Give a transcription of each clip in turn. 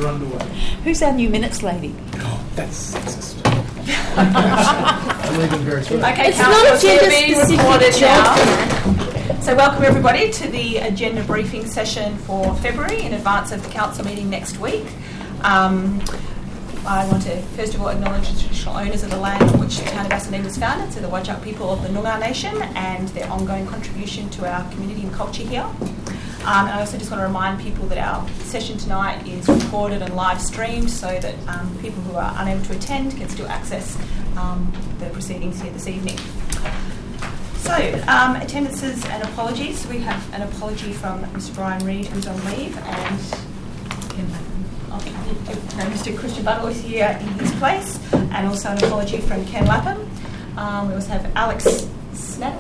we're underway. Who's our new minutes lady? Oh, that's sexist. I'm leaving very soon. Okay, it's not agenda specific now. So welcome everybody to the agenda briefing session for February in advance of the council meeting next week. I want to first of all acknowledge the traditional owners of the land on which the town of Bassendean was founded, so the Whadjuk people of the Noongar Nation, and their ongoing contribution to our community and culture here. And I also just want to remind people that our session tonight is recorded and live streamed so that people who are unable to attend can still access the proceedings here this evening. So, attendances and apologies. We have an apology from Mr. Brian Reid, who's on leave, and Mr. Christian Buttle is here in his place, and also an apology from Ken Lapham. We also have Alex Snadden,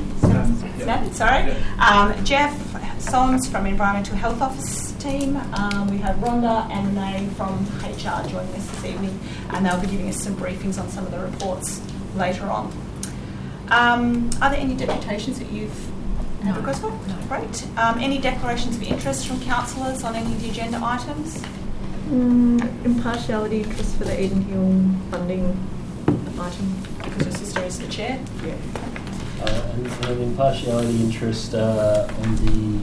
Jeff Solms from Environmental Health Office team. We have Rhonda and Renee from HR joining us this evening, and they'll be giving us some briefings on some of the reports later on. Are there any deputations that you've had requests for? No. Great. Any declarations of interest from councillors on any of the agenda items? Impartiality interest for the Eden Hill funding item. Because your sister is the chair? Yeah. And an impartiality interest on the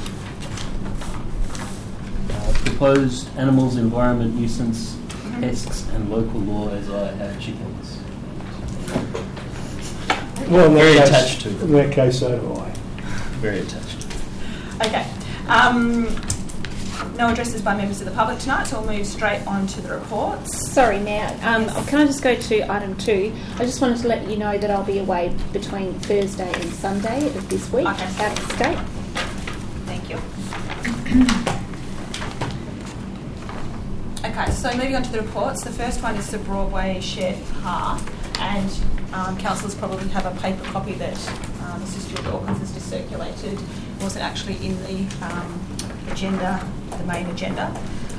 proposed animals, environment, nuisance, pests and local law as I have chickens. Well, very attached to. In that case, so do I. Very attached. Okay. No addresses by members of the public tonight, so we'll move straight on to the reports. Sorry, now, can I just go to item 2? I just wanted to let you know that I'll be away between Thursday and Sunday of this week, out of state. Thank you. Okay, so moving on to the reports. The first one is the Broadway Shared Park, and councillors probably have a paper copy that Mr. Stuart Dawkins has just circulated. It wasn't actually in the agenda, the main agenda.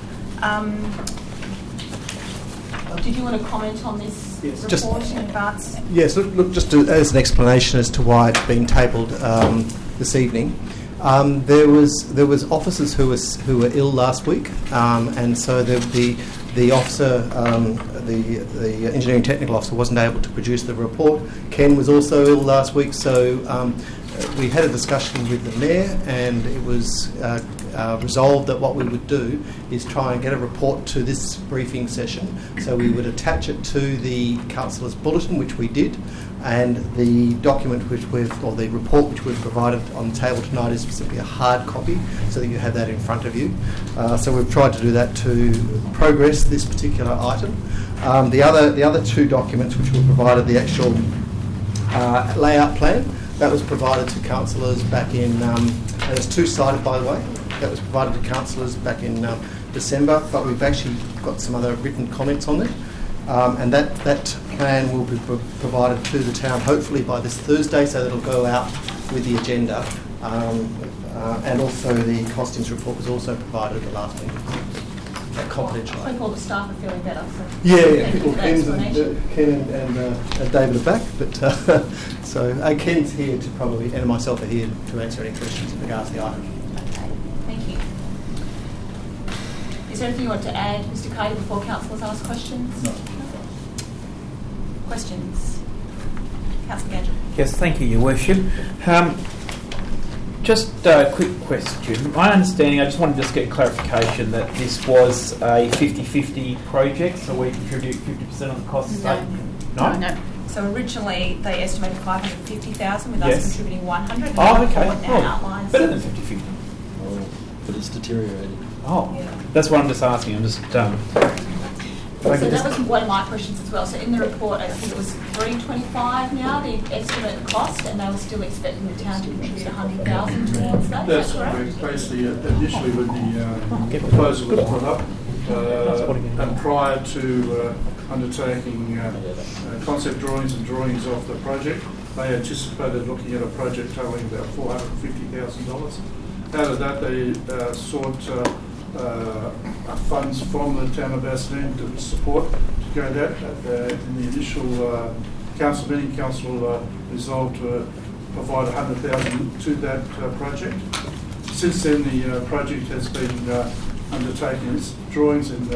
Did you want to comment on this report in advance? Yes, look just as an explanation as to why it's been tabled this evening. There was officers who were ill last week, and so the officer, the engineering technical officer, wasn't able to produce the report. Ken was also ill last week, so we had a discussion with the mayor, and it was resolved that what we would do is try and get a report to this briefing session. So we would attach it to the councillor's bulletin, which we did, and the document the report which we've provided on the table tonight is specifically a hard copy, so that you have that in front of you. So we've tried to do that to progress this particular item. The other two documents which were provided, the actual layout plan, that was provided to councillors back in, there's two-sided by the way, that was provided to councillors back in December, but we've actually got some other written comments on it. And that plan will be provided to the town hopefully by this Thursday, so that it'll go out with the agenda. And also the costings report was also provided at the last meeting. Confidential. I think all the staff are feeling better. So yeah. Ken and David are back, but so Ken's here to probably, and myself are here to answer any questions in regards to the item. Okay, thank you. Is there anything you want to add, Mr. Carty, before councillors ask questions? No. Questions? Councillor Gadget. Yes, thank you, Your Worship. Just a quick question. My understanding, I just wanted to just get clarification that this was a 50-50 project, so we contribute 50% of the costs. No. So originally they estimated 550,000 with us contributing 100. Oh, okay. Outlines better than 50-50. Oh, but it's deteriorated. Oh, yeah. That's what I'm just asking. I'm just... So that was one of my questions as well. So in the report, I think it was 325 now, the estimate cost, and they were still expecting the town to contribute 100,000 towards that. That's correct. Basically, initially when the proposal was put up, and prior to undertaking concept drawings and drawings of the project, they anticipated looking at a project totaling about $450,000. Out of that, they sought funds from the town of Bassendean to support to go that. In the initial council meeting, council resolved to provide $100,000 to that project. Since then, the project has been undertaking its drawings and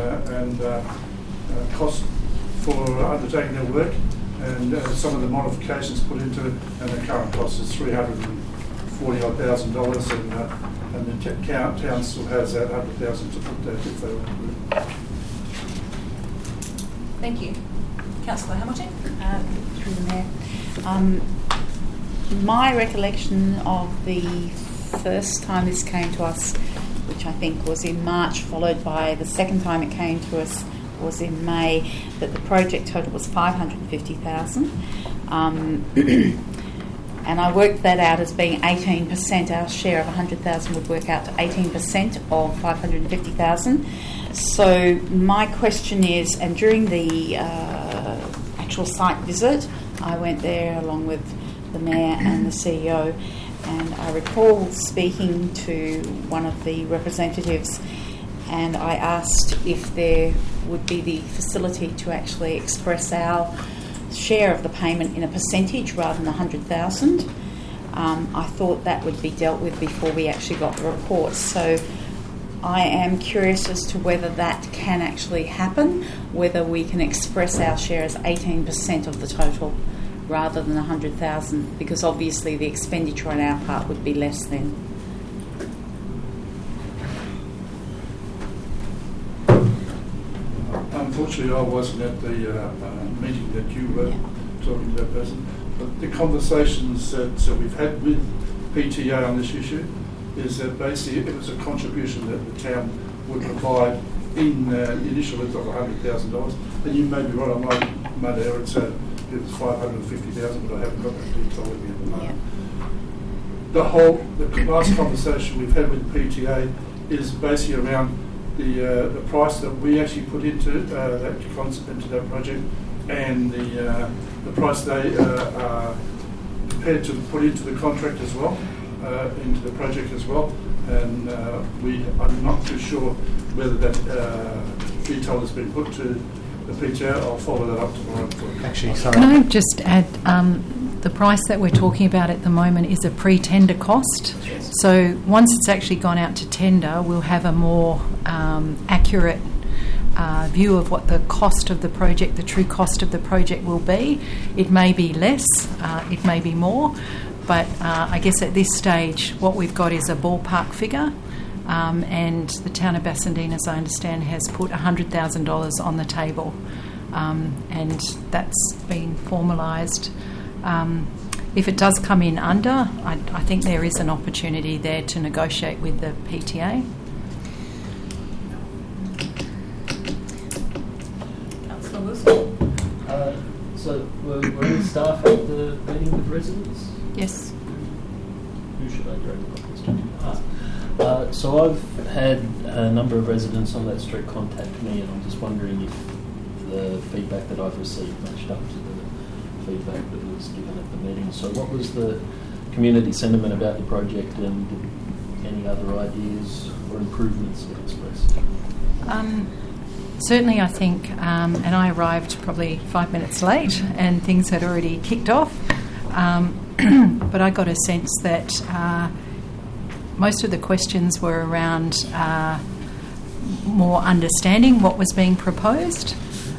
costs for undertaking their work, and some of the modifications put into it, and the current cost is $340,000, and the town still has that $100,000 to put that if they want to do it. Thank you. Councillor Hamilton? Through the Mayor. My recollection of the first time this came to us, which I think was in March, followed by the second time it came to us was in May, that the project total was $550,000. And I worked that out as being 18%. Our share of $100,000 would work out to 18% of $550,000. So my question is, and during the actual site visit, I went there along with the Mayor and the CEO, and I recall speaking to one of the representatives, and I asked if there would be the facility to actually express our share of the payment in a percentage rather than $100,000. I thought that would be dealt with before we actually got the report. So I am curious as to whether that can actually happen, whether we can express our share as 18% of the total rather than $100,000, because obviously the expenditure on our part would be less then. Unfortunately, I wasn't at the meeting that you were talking about, person. But the conversations that we've had with PTA on this issue is that basically it was a contribution that the town would provide in the initial list of $100,000. And you may be right, I might err and say it was $550,000, but I haven't got that detail with me at the moment. Yeah. The last conversation we've had with PTA is basically around the price that we actually put into that concept, into that project, and the price they are prepared to put into the contract as well, into the project as well. And I'm not too sure whether that detail has been put to the PTA. I'll follow that up tomorrow. Actually, sorry. Can I just add, the price that we're talking about at the moment is a pre-tender cost. So once it's actually gone out to tender, we'll have a more accurate view of what the cost of the project, the true cost of the project will be. It may be less, it may be more, but I guess at this stage what we've got is a ballpark figure, and the town of Bassendean, as I understand, has put $100,000 on the table, and that's been formalised. If it does come in under, I think there is an opportunity there to negotiate with the PTA. Councillor Wilson? So were any staff at the meeting with residents? Yes. Who should I direct my question to? So I've had a number of residents on that street contact me, and I'm just wondering if the feedback that I've received matched up to the feedback that was given at the meeting. So what was the community sentiment about the project, and any other ideas or improvements get expressed? Certainly, I think, and I arrived probably 5 minutes late and things had already kicked off, but I got a sense that most of the questions were around more understanding what was being proposed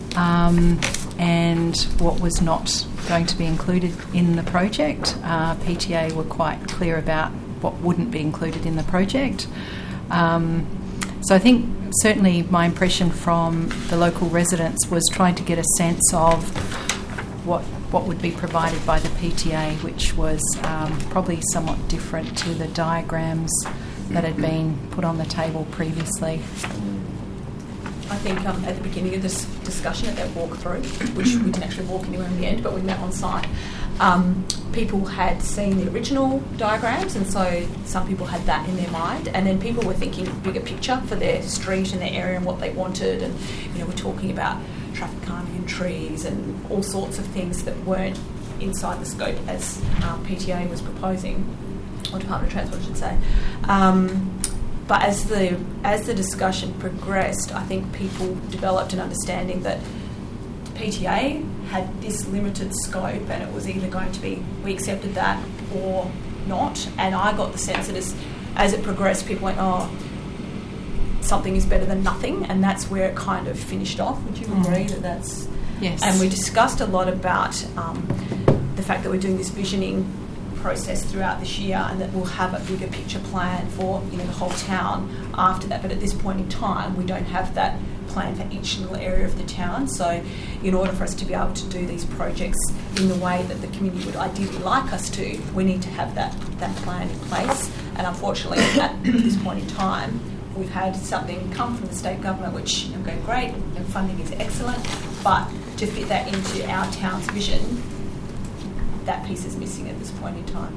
and what was not going to be included in the project. PTA were quite clear about what wouldn't be included in the project. So I think certainly my impression from the local residents was trying to get a sense of what would be provided by the PTA, which was probably somewhat different to the diagrams that had been put on the table previously. I think at the beginning of this discussion, at that walkthrough, which we didn't actually walk anywhere in the end, but we met on site, people had seen the original diagrams, and so some people had that in their mind, and then people were thinking bigger picture for their street and their area and what they wanted, and we're talking about traffic calming and trees and all sorts of things that weren't inside the scope as PTA was proposing, or Department of Transport I should say. But as the discussion progressed, I think people developed an understanding that PTA had this limited scope, and it was either going to be we accepted that or not. And I got the sense that as it progressed, people went, something is better than nothing, and that's where it kind of finished off. Would you agree that that's... Yes. And we discussed a lot about the fact that we're doing this visioning process throughout this year, and that we'll have a bigger picture plan for the whole town after that. But at this point in time, we don't have that plan for each little area of the town. So in order for us to be able to do these projects in the way that the community would ideally like us to, we need to have that plan in place. And unfortunately, at this point in time, we've had something come from the state government, which I'm going great, and funding is excellent, but to fit that into our town's vision, that piece is missing at this point in time.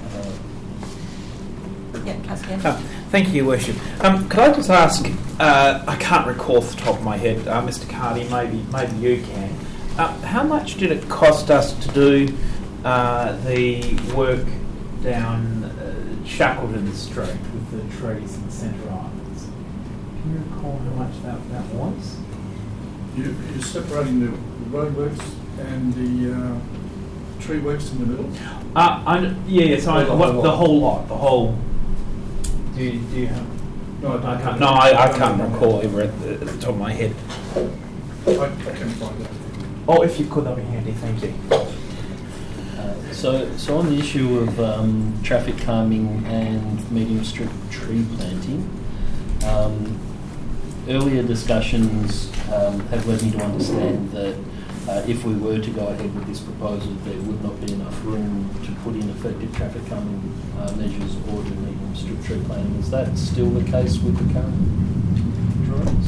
Yeah, Councillor Campbell. Thank you, Your Worship. Could I just ask, I can't recall off the top of my head, Mr. Carty, maybe you can, how much did it cost us to do the work down Shackleton Street with the trees and centre islands? Can you recall how much that was? You're separating the roadworks and the tree works in the middle? The whole lot, the whole... Do you have... No, I can't recall either at the top of my head. I can find that. Oh, if you could, that'd be handy, thank you. So on the issue of traffic calming and medium strip tree planting, earlier discussions have led me to understand that if we were to go ahead with this proposal, there would not be enough room to put in effective traffic calming measures or do medium strip tree planting. Is that still the case with the current drawings?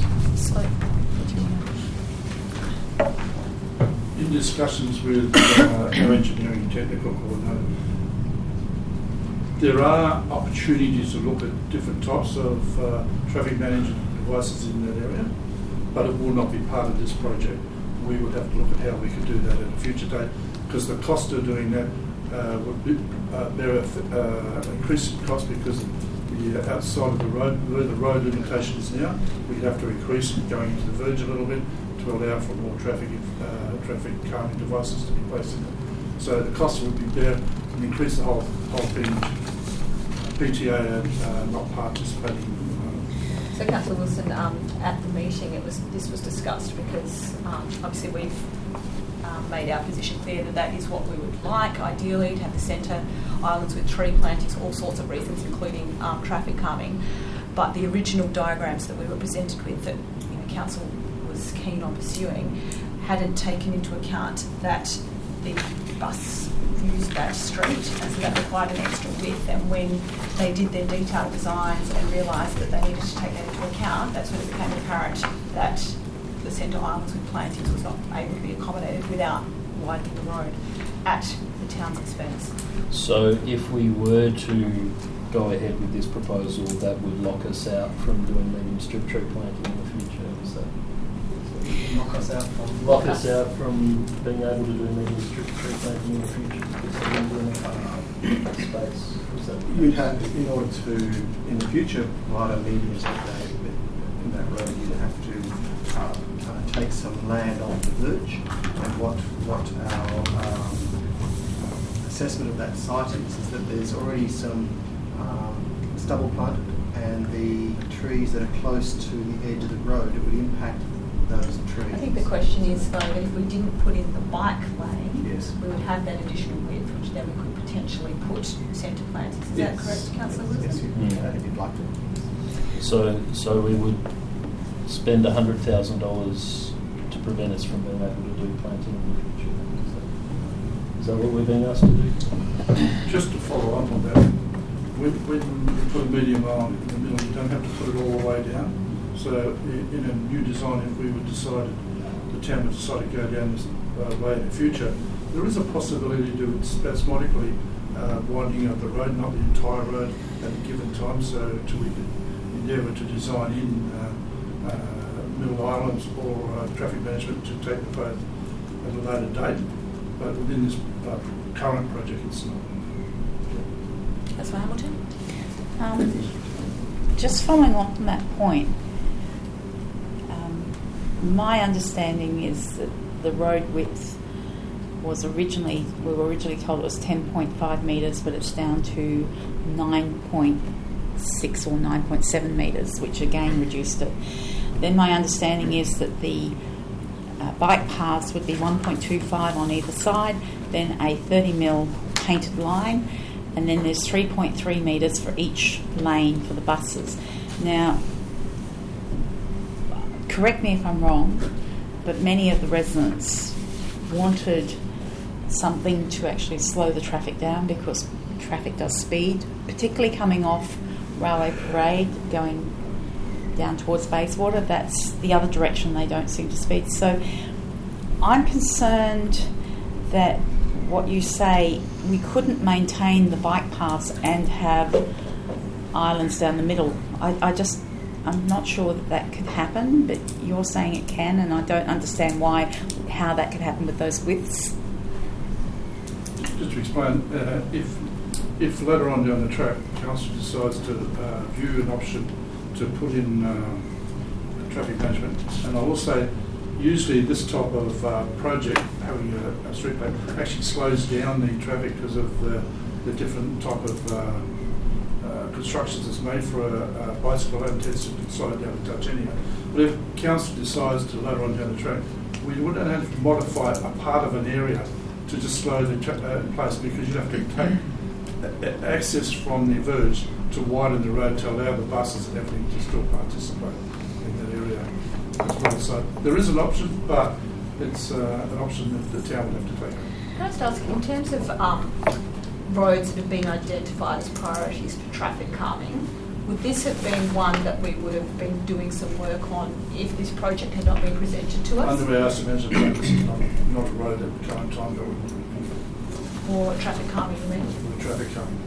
In discussions with our engineering and technical coordinator, there are opportunities to look at different types of traffic management devices in that area, but it will not be part of this project. We would have to look at how we could do that at a future date, because the cost of doing that would be increasing cost, because the outside of the road, where the road limitation is now, we'd have to increase it going into the verge a little bit to allow for more traffic calming devices to be placed in it. So the cost would be there and increase the whole thing. PTA not participating. So, Councillor Wilson, at the meeting, this was discussed because obviously we've made our position clear that is what we would like, ideally, to have the centre islands with tree plantings, all sorts of reasons, including traffic calming. But the original diagrams that we were presented with, that Council was keen on pursuing, hadn't taken into account that the bus used that street, and so that required an extra width. And when they did their detailed designs and realised that they needed to take that into account, that's when it became apparent that the centre islands with plantings was not able to be accommodated without widening the road at the town's expense. So if we were to go ahead with this proposal, that would lock us out from doing medium strip tree planting in the future. So Knock us out from being able to do medium strip tree planting in the future because they wouldn't do enough space. You'd have, in order to, in the future, provide a medium strip in that road, you'd have to take some land off the verge, and what our assessment of that site is that there's already some stubble planted, and the trees that are close to the edge of the road, it would impact those trees. I think the question is, though, that if we didn't put in the bike lane, yes, we would have that additional width, which then we could potentially put centre plantings. Is that correct, Councillor Wilson? Yes, if you'd like to. So we would spend $100,000 to prevent us from being able to do planting in the future. Is that what we're being asked to do? Just to follow up on that, when you put a medium island in the middle, you don't have to put it all the way down. So in a new design, if we would decide, the town would decide to go down this way in the future, there is a possibility to do it spasmodically, winding up the road, not the entire road at a given time, so we could endeavour to design in middle islands or traffic management to take the both at a later date. But within this current project, it's not. Councillor Hamilton? Just following on from that point, my understanding is that the road width was we were originally told it was 10.5 metres, but it's down to 9.2 9.6 or 9.7 metres, which again reduced it. Then my understanding is that the bike paths would be 1.25 on either side, then a 30mm painted line, and then there's 3.3 metres for each lane for the buses. Now, correct me if I'm wrong, but many of the residents wanted something to actually slow the traffic down because traffic does speed, particularly coming off Railway Parade going down towards Bayswater. That's the other direction they don't seem to speed. So I'm concerned that what you say, we couldn't maintain the bike paths and have islands down the middle. I'm not sure that could happen, but you're saying it can, and I don't understand how that could happen with those widths. Just to explain, if later on down the track, Council decides to view an option to put in traffic management, and I will say, usually this type of project, having a street plate, actually slows down the traffic because of the different type of constructions that's made for a bicycle lane. Tends to slow it down a touch anyhow. But if Council decides to later on down the track, we wouldn't have to modify a part of an area to just slow the place, because you'd have to take access from the verge to widen the road to allow the buses and everything to still participate in that area as well. So there is an option, but it's an option that the town would have to take. Can I just ask, in terms of roads that have been identified as priorities for traffic calming, would this have been one that we would have been doing some work on if this project had not been presented to us? Under our asset management plan, this is not a road at the current time that would be for traffic calming, you mean? for the traffic calming.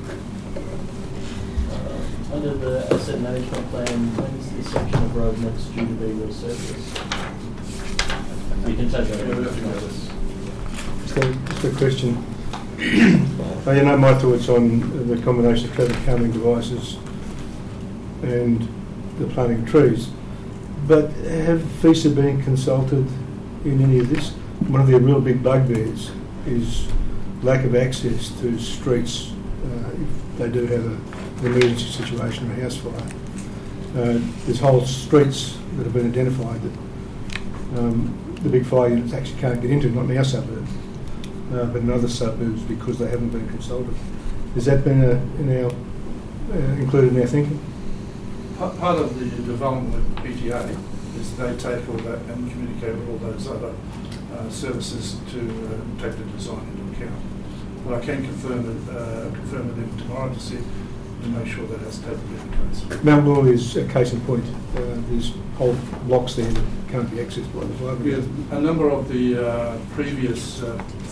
Under the asset management plan, when is this section of road next due to be resurfaced? You can take that. Yeah, we'll have to notice. Just a question. You know my thoughts on the combination of traffic calming devices and the planting of trees, but have FISA been consulted in any of this? One of their real big bugbears is lack of access to streets if they do have an emergency situation or a house fire. There's whole streets that have been identified that the big fire units actually can't get into, not in our suburb, but in other suburbs because they haven't been consulted. Has that been included in our thinking? Part of the development with PTA is they take all that and communicate with all those other services to take the design into account. But I can confirm with them tomorrow to make sure that has taken place. Mount Law is a case in point. There's whole blocks there that can't be accessed by the fire. Yeah, a number of the previous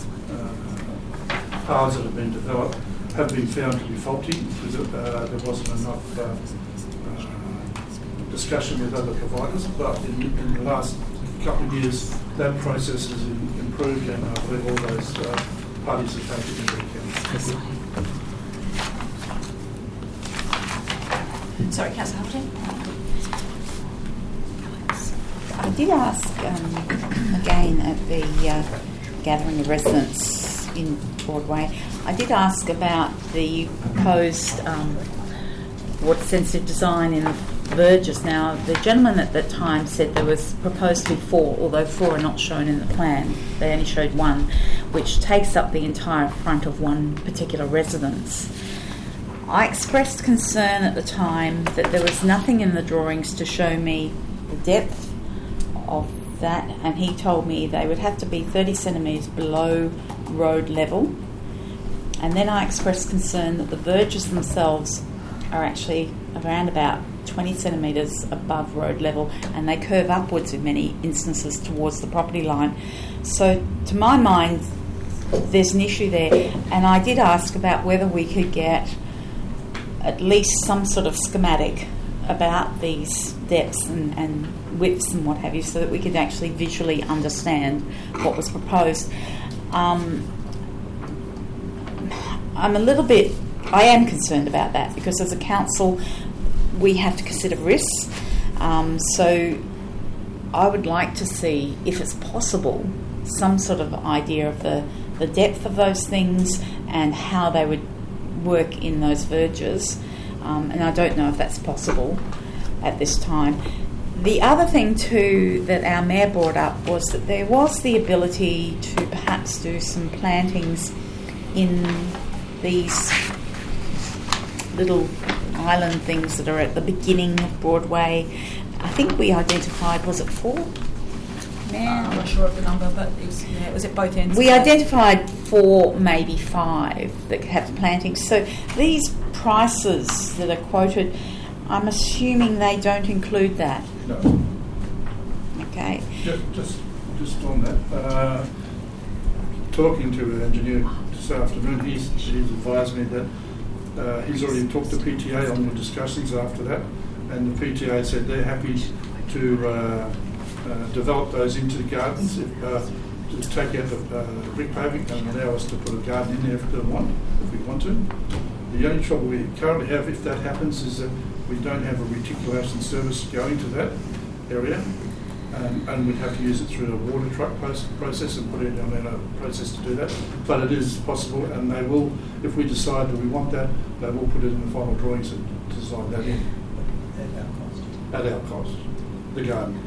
paths that have been developed have been found to be faulty because there wasn't enough discussion with other providers, but in the last couple of years that process has improved, and I believe all those parties have taken into account. Sorry, Councillor Hamilton. I did ask again at the gathering of residents in Broadway, I did ask about the proposed water-sensitive design in the verges. Now, the gentleman at that time said there was proposed to be 4, although 4 are not shown in the plan. They only showed 1, which takes up the entire front of one particular residence. I expressed concern at the time that there was nothing in the drawings to show me the depth of that, and he told me they would have to be 30 centimetres below road level. And then I expressed concern that the verges themselves are actually around about 20 centimetres above road level, and they curve upwards in many instances towards the property line. So to my mind, there's an issue there, and I did ask about whether we could get at least some sort of schematic about these depths and widths and what have you, so that we could actually visually understand what was proposed. I am concerned about that, because as a council we have to consider risks. So I would like to see, if it's possible, some sort of idea of the depth of those things and how they would work in those verges. and I don't know if that's possible at this time. The other thing too that our mayor brought up was that there was the ability to perhaps do some plantings in these little island things that are at the beginning of Broadway. I think we identified, was it 4? I'm not sure of the number, but it was at both ends. We identified 4, maybe 5 that have plantings. So these prices that are quoted, I'm assuming they don't include that. No. Okay. Just on that, talking to an engineer this afternoon, he's advised me that he's already talked to PTA on the discussions after that, and the PTA said they're happy to develop those into the gardens, to take out the brick paving and allow us to put a garden in there if we want to. The only trouble we currently have, if that happens, is that we don't have a reticulation service going to that area, and we'd have to use it through a water truck process and put it on a process to do that. But it is possible, and they will, if we decide that we want that, they will put it in the final drawings and design that in. At our cost. The garden.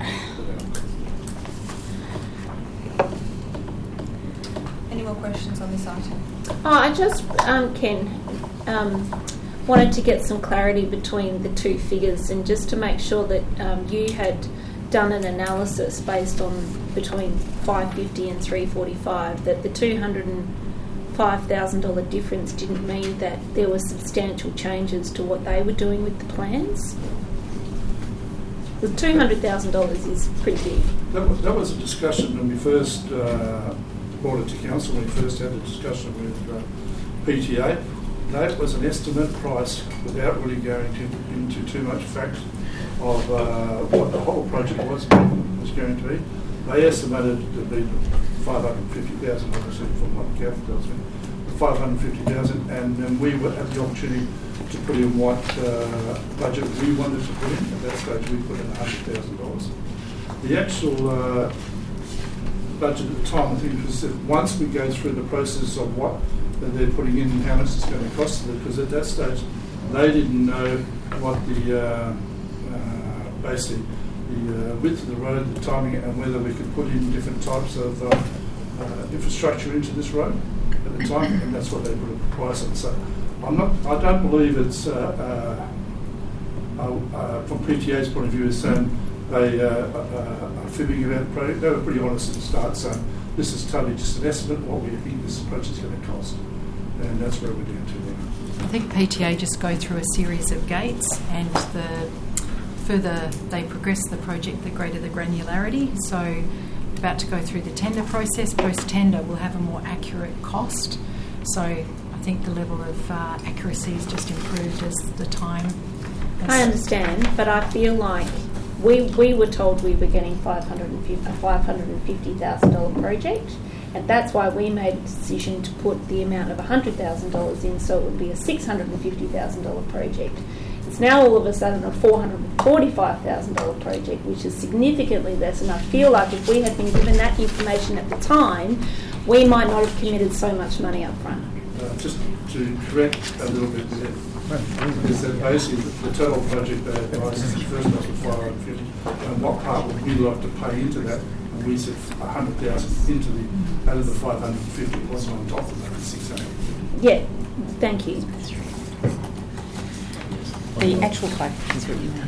Any more questions on this item? I just, Ken, wanted to get some clarity between the two figures, and just to make sure that you had done an analysis based on between $550 and $345, that the $205,000 difference didn't mean that there were substantial changes to what they were doing with the plans. The $200,000 is pretty big. That was a discussion when we first brought it to council, when we first had a discussion with PTA. That was an estimate price without really going into too much fact of what the whole project was going to be. They estimated it to be $550,000, obviously, from what Gav tells me. $550,000, and then we would have the opportunity to put in what budget we wanted to put in. At that stage, we put in $100,000. The actual budget at the time, I think, was that once we go through the process of what they're putting in and how much it's going to cost them, because at that stage they didn't know what the basically the width of the road, the timing, and whether we could put in different types of infrastructure into this road at the time, and that's what they put a price on. So I don't believe it's from PTA's point of view is saying they are fibbing about the project. They were pretty honest at the start, saying this is totally just an estimate of what we think this project is going to cost, and that's where we're doing to now. I think PTA just go through a series of gates, and the further they progress the project, the greater the granularity. So about to go through the tender process. Post-tender we'll have a more accurate cost. So I think the level of accuracy is just improved as the time. I understand, but I feel like we were told we were getting a $550,000 project, and that's why we made a decision to put the amount of $100,000 in, so it would be a $650,000 project. It's now all of a sudden a $445,000 project, which is significantly less, and I feel like if we had been given that information at the time, we might not have committed so much money up front. Just to correct a little bit there, is that basically the total project they advised us, the first was $550,000, and what part would we like to pay into that? And we said $100,000 into out of the $550,000. It wasn't on top of that, $600,000. Yeah, thank you. The actual quote is what you mean.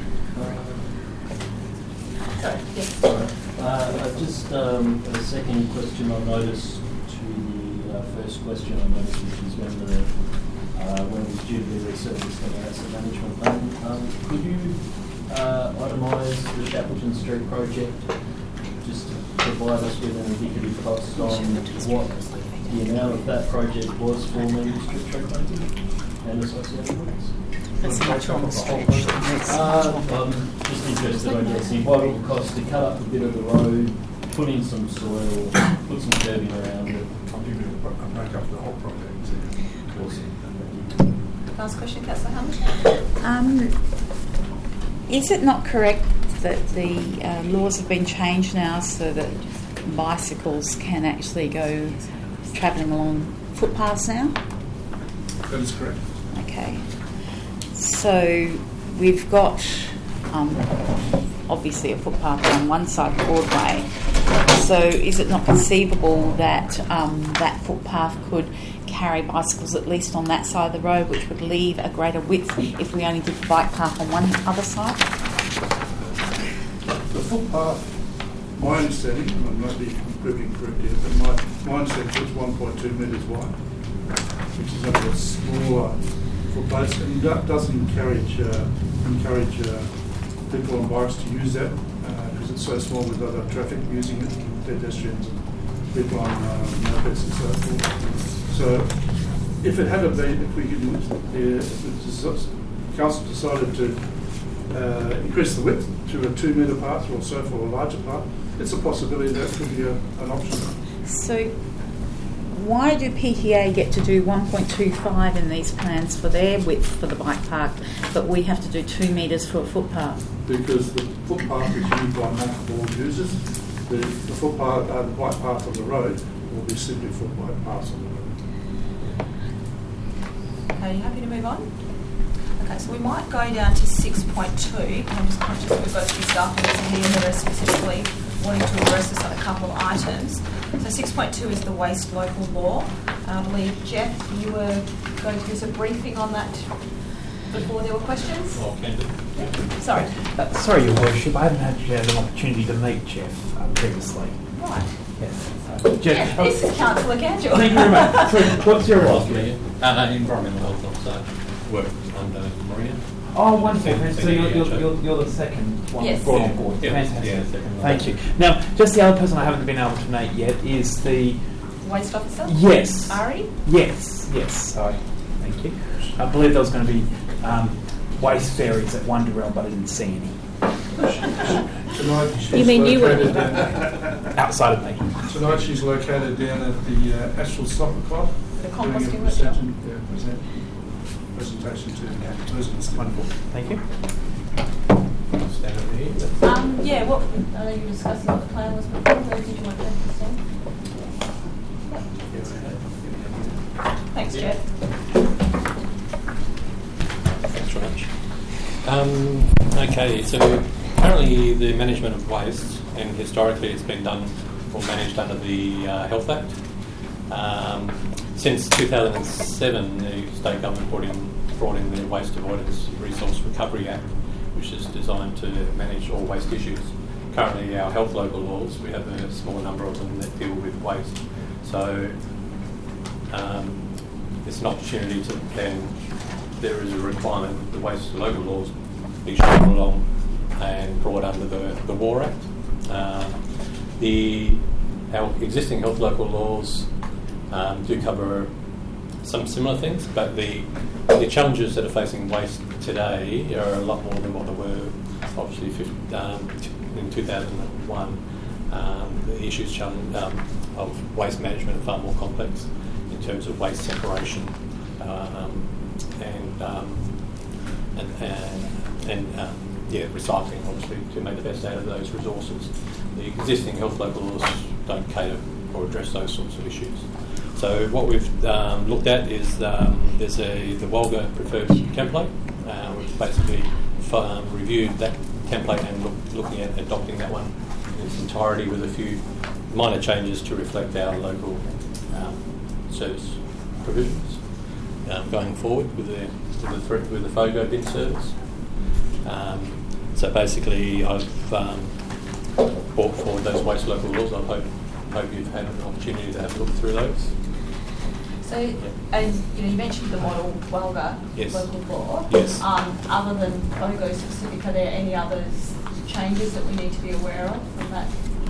Just a second question I noticed to the first question I noticed, which is when it was due to be resurfaced on the asset management plan. Could you itemise the Shackleton Street project, just to provide us with an indicative cost on what the amount of that project was for Media Street Tree Planting and associated works? That's much on the stretch. I'm just interested, I guess, in what it would cost to cut up a bit of the road, put in some soil, put some curbing around it. I'll give you a make up the whole project. Awesome. Last question, Councillor Hamilton. Is it not correct that the laws have been changed now so that bicycles can actually go travelling along footpaths now? That is correct. Okay. So we've got obviously a footpath on one side of Broadway. So is it not conceivable that that footpath could carry bicycles at least on that side of the road, which would leave a greater width if we only did the bike path on one other side? The footpath, my understanding, I might be proving correct here, but my understanding is 1.2 metres wide, which is only a smaller footpath, and that doesn't encourage people on bikes to use that because it's so small with other traffic using it, pedestrians and people on mopeds and so forth. So if it had been, if we could, the council decided to increase the width to a 2 metre path or so for a larger path, it's a possibility that could be an option. So why do PTA get to do 1.25 in these plans for their width for the bike path, but we have to do 2 metres for a footpath? Because the footpath is used by multiple users. The footpath, the bike path on the road will be simply footbike paths on the road. Are you happy to move on? Okay, so we might go down to 6.2. I'm just conscious that we've got a few staff members in here that are specifically wanting to address this on a couple of items. So 6.2 is the waste local law. I believe, Jeff, you were going to give us a briefing on that before there were questions? Sorry. Sorry, Your Worship, I haven't had an opportunity to meet Jeff previously. Right. Yes. Jeff, Yeah, this is Councillor Gandil. Thank you very much. So, what's your role? Environmental health officer, work under Maria. Oh, wonderful. So you're the second one Yes. brought on board. Yeah, Fantastic. yeah, second one. Thank you. Now, just the other person I haven't been able to meet yet is the... Waste officer? Yes. Ari? Yes. Sorry. Thank you. I believe there was going to be waste ferries at Wonderell, but I didn't see any. Tonight she's You mean you were- located down, Outside of me. tonight she's located down at the Ashfield Soccer Club. The doing a composting workshop? presentation to residents. Wonderful. Thank you. Stand over here. Yeah, what, I know you were discussing what the plan was before. Where did you want to stand? Thanks, Jeff. Thanks very much. Okay, so currently the management of waste, and historically it's been done or managed under the Health Act. Since 2007, the state government brought in the Waste Avoidance Resource Recovery Act, which is designed to manage all waste issues. Currently, our health local laws, we have a small number of them that deal with waste. So it's an opportunity to then, there is a requirement that the waste local laws be shown along and brought under the WAR Act. Our existing health local laws do cover some similar things, but the challenges that are facing waste today are a lot more than what they were obviously in 2001. The issues of waste management are far more complex in terms of waste separation and recycling, obviously, to make the best out of those resources. The existing health local laws don't cater or address those sorts of issues. So what we've looked at is there's the WOLGA preferred template. We've basically reviewed that template and looking at adopting that one in its entirety with a few minor changes to reflect our local service provisions going forward with the FOGO bin service. So basically, I've brought forward those waste local laws. I hope you've had an opportunity to have a look through those. So, and you mentioned the model WELGA Yes. local law. Yes. Other than FOGO specific, are there any other changes that we need to be aware of from that?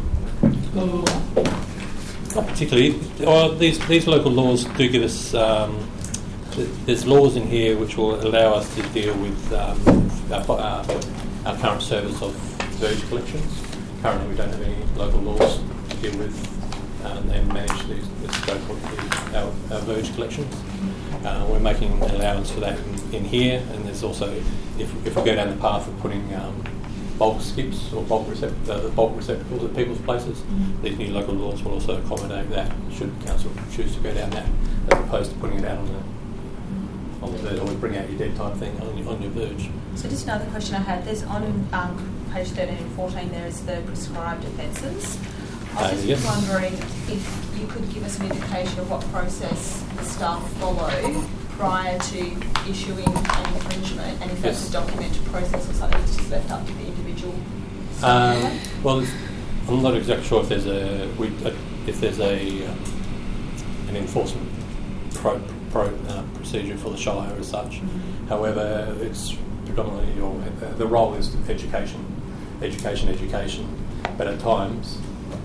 Not particularly. These local laws do give us. There's laws in here which will allow us to deal with our current service of verge collections. Currently, we don't have any local laws to deal with and manage the scope of our verge collections. We're making allowance for that in here, and there's also, if we go down the path of putting bulk skips or bulk receptacles at people's places, these new local laws will also accommodate that, should council choose to go down that, as opposed to putting it out on on the verge, or we bring out your dead type thing on your verge. So just another question I had. There's on page 13 and 14 there is the prescribed offences. I was just Yes. wondering if you could give us an indication of what process the staff follow prior to issuing an infringement, and if that's Yes. a documented process or something that's just left up to the individual. Well, I'm not exactly sure if there's an enforcement procedure for the Shire as such. Mm-hmm. However, it's predominantly, or the role is education. But at times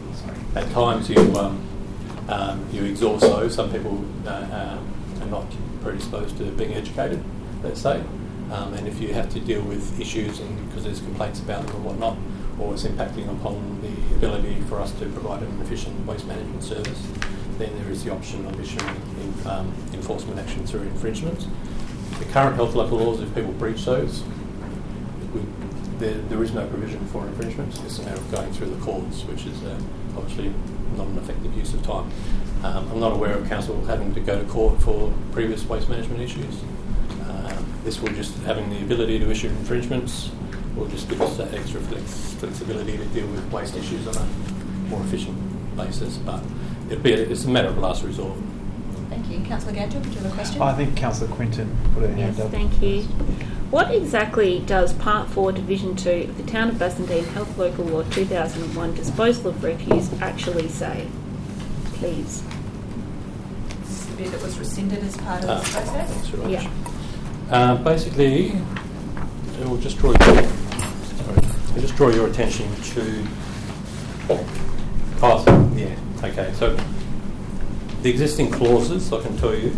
you exhaust those. Some people are not predisposed to being educated, let's say, and if you have to deal with issues and because there's complaints about them and whatnot, or it's impacting upon the ability for us to provide an efficient waste management service, then there is the option of issuing enforcement action through infringements. The current health local laws, if people breach those, there is no provision for infringements. It's a matter of going through the courts, which is obviously not an effective use of time. I'm not aware of council having to go to court for previous waste management issues. This will just, having the ability to issue infringements, will just give us that extra flexibility to deal with waste issues on a more efficient basis. But it's a matter of last resort. Thank you. Councillor Gantu, do you have a question? I think Councillor Quinton put her hand Yes, up. thank you. What exactly does Part 4, Division 2 of the Town of Bassendean Health Local Law 2001 Disposal of Refuse actually say? Please. It's the bit that was rescinded as part of this process? Thanks very much. Yeah. Basically, I'll just draw your attention to. Okay. So the existing clauses, I can tell you.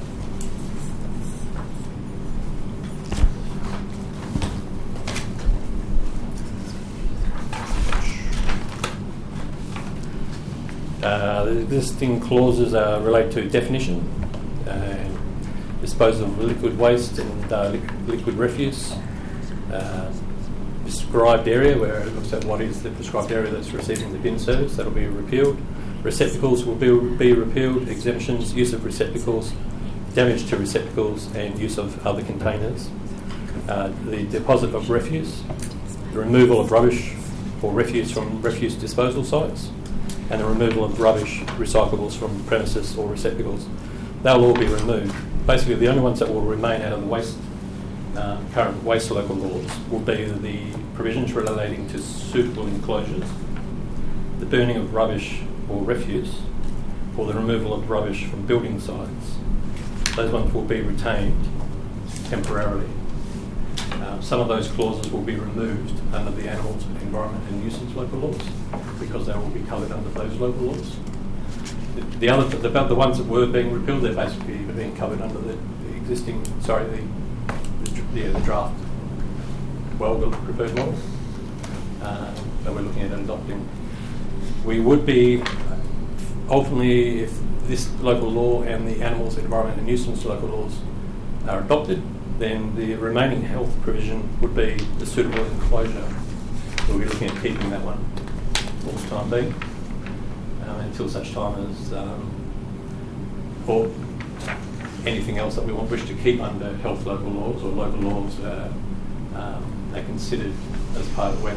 The existing clauses relate to definition, disposal of liquid waste and liquid refuse, prescribed area, where it looks at what is the prescribed area that's receiving the bin service, that'll be repealed. Receptacles will be repealed, exemptions, use of receptacles, damage to receptacles and use of other containers. The deposit of refuse, the removal of rubbish or refuse from refuse disposal sites, and the removal of rubbish recyclables from premises or receptacles. They'll all be removed. Basically, the only ones that will remain out of the current waste local laws will be the provisions relating to suitable enclosures, the burning of rubbish or refuse, or the removal of rubbish from building sites. Those ones will be retained temporarily. Some of those clauses will be removed under the Animals, Environment and Nuisance local laws because they will be covered under those local laws. The ones that were being repealed, they're basically being covered under the existing, the draft preferred model that we're looking at adopting. We would be, ultimately, if this local law and the Animals, Environment and Nuisance local laws are adopted, then the remaining health provision would be the suitable enclosure. We'll be looking at keeping that one for the time being until such time as, or anything else that we wish to keep under health local laws or local laws are considered as part of when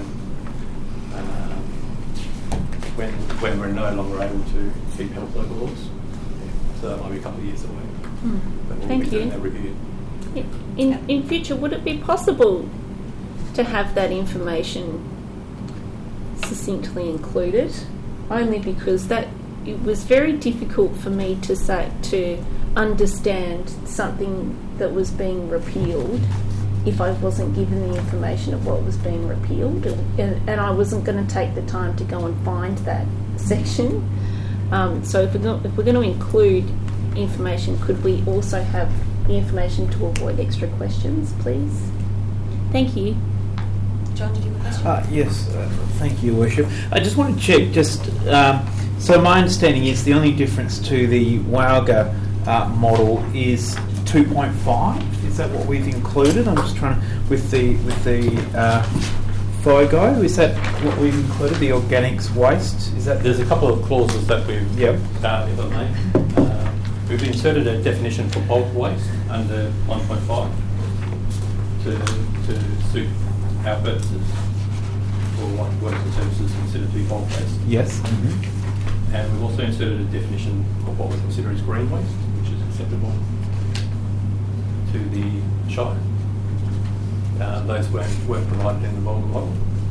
we're no longer able to keep health local laws. So that might be a couple of years away. But we'll Thank be doing you. that review. In future, would it be possible to have that information succinctly included? Only because it was very difficult for me to understand something that was being repealed if I wasn't given the information of what was being repealed, and I wasn't going to take the time to go and find that section. So if we're going to include information, could we also have the information to avoid extra questions, please? Thank you. John, did you have a question? Yes, thank you, Worship. I just want to check, so my understanding is the only difference to the WALGA model is 2.5. Is that what we've included? I'm just trying to, with the FOGO, is that what we've included, the organics waste? Is that? There's a couple of clauses that we've, if I may. We've inserted a definition for bulk waste under 1.5 to suit our purposes, or what works and services considered to be bulk waste. Yes. And we've also inserted a definition of what we consider as green waste, which is acceptable to the Shire. Those weren't provided in the Vulgar model.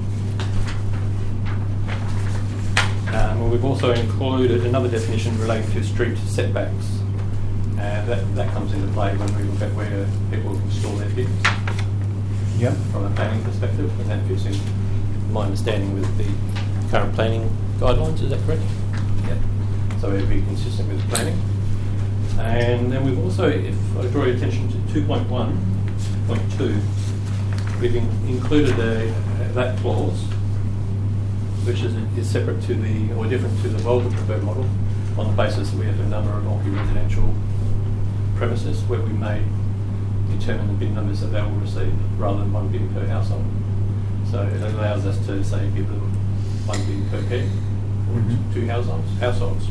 Well, we've also included another definition relating to street setbacks. That comes into play when we look at where people can store their bins. Yep. From a planning perspective, and that fits in my understanding with the current planning guidelines. Is that correct? Yep. So it would be consistent with planning. And then we've also, if I draw your attention to 2.1.2, we've included that clause, which is separate to or different to the Vulgar preferred model, on the basis that we have a number of multi-residential premises where we may determine the bin numbers that they will receive rather than one bin per household. So it allows us to, say, give them one bin per pair or two households.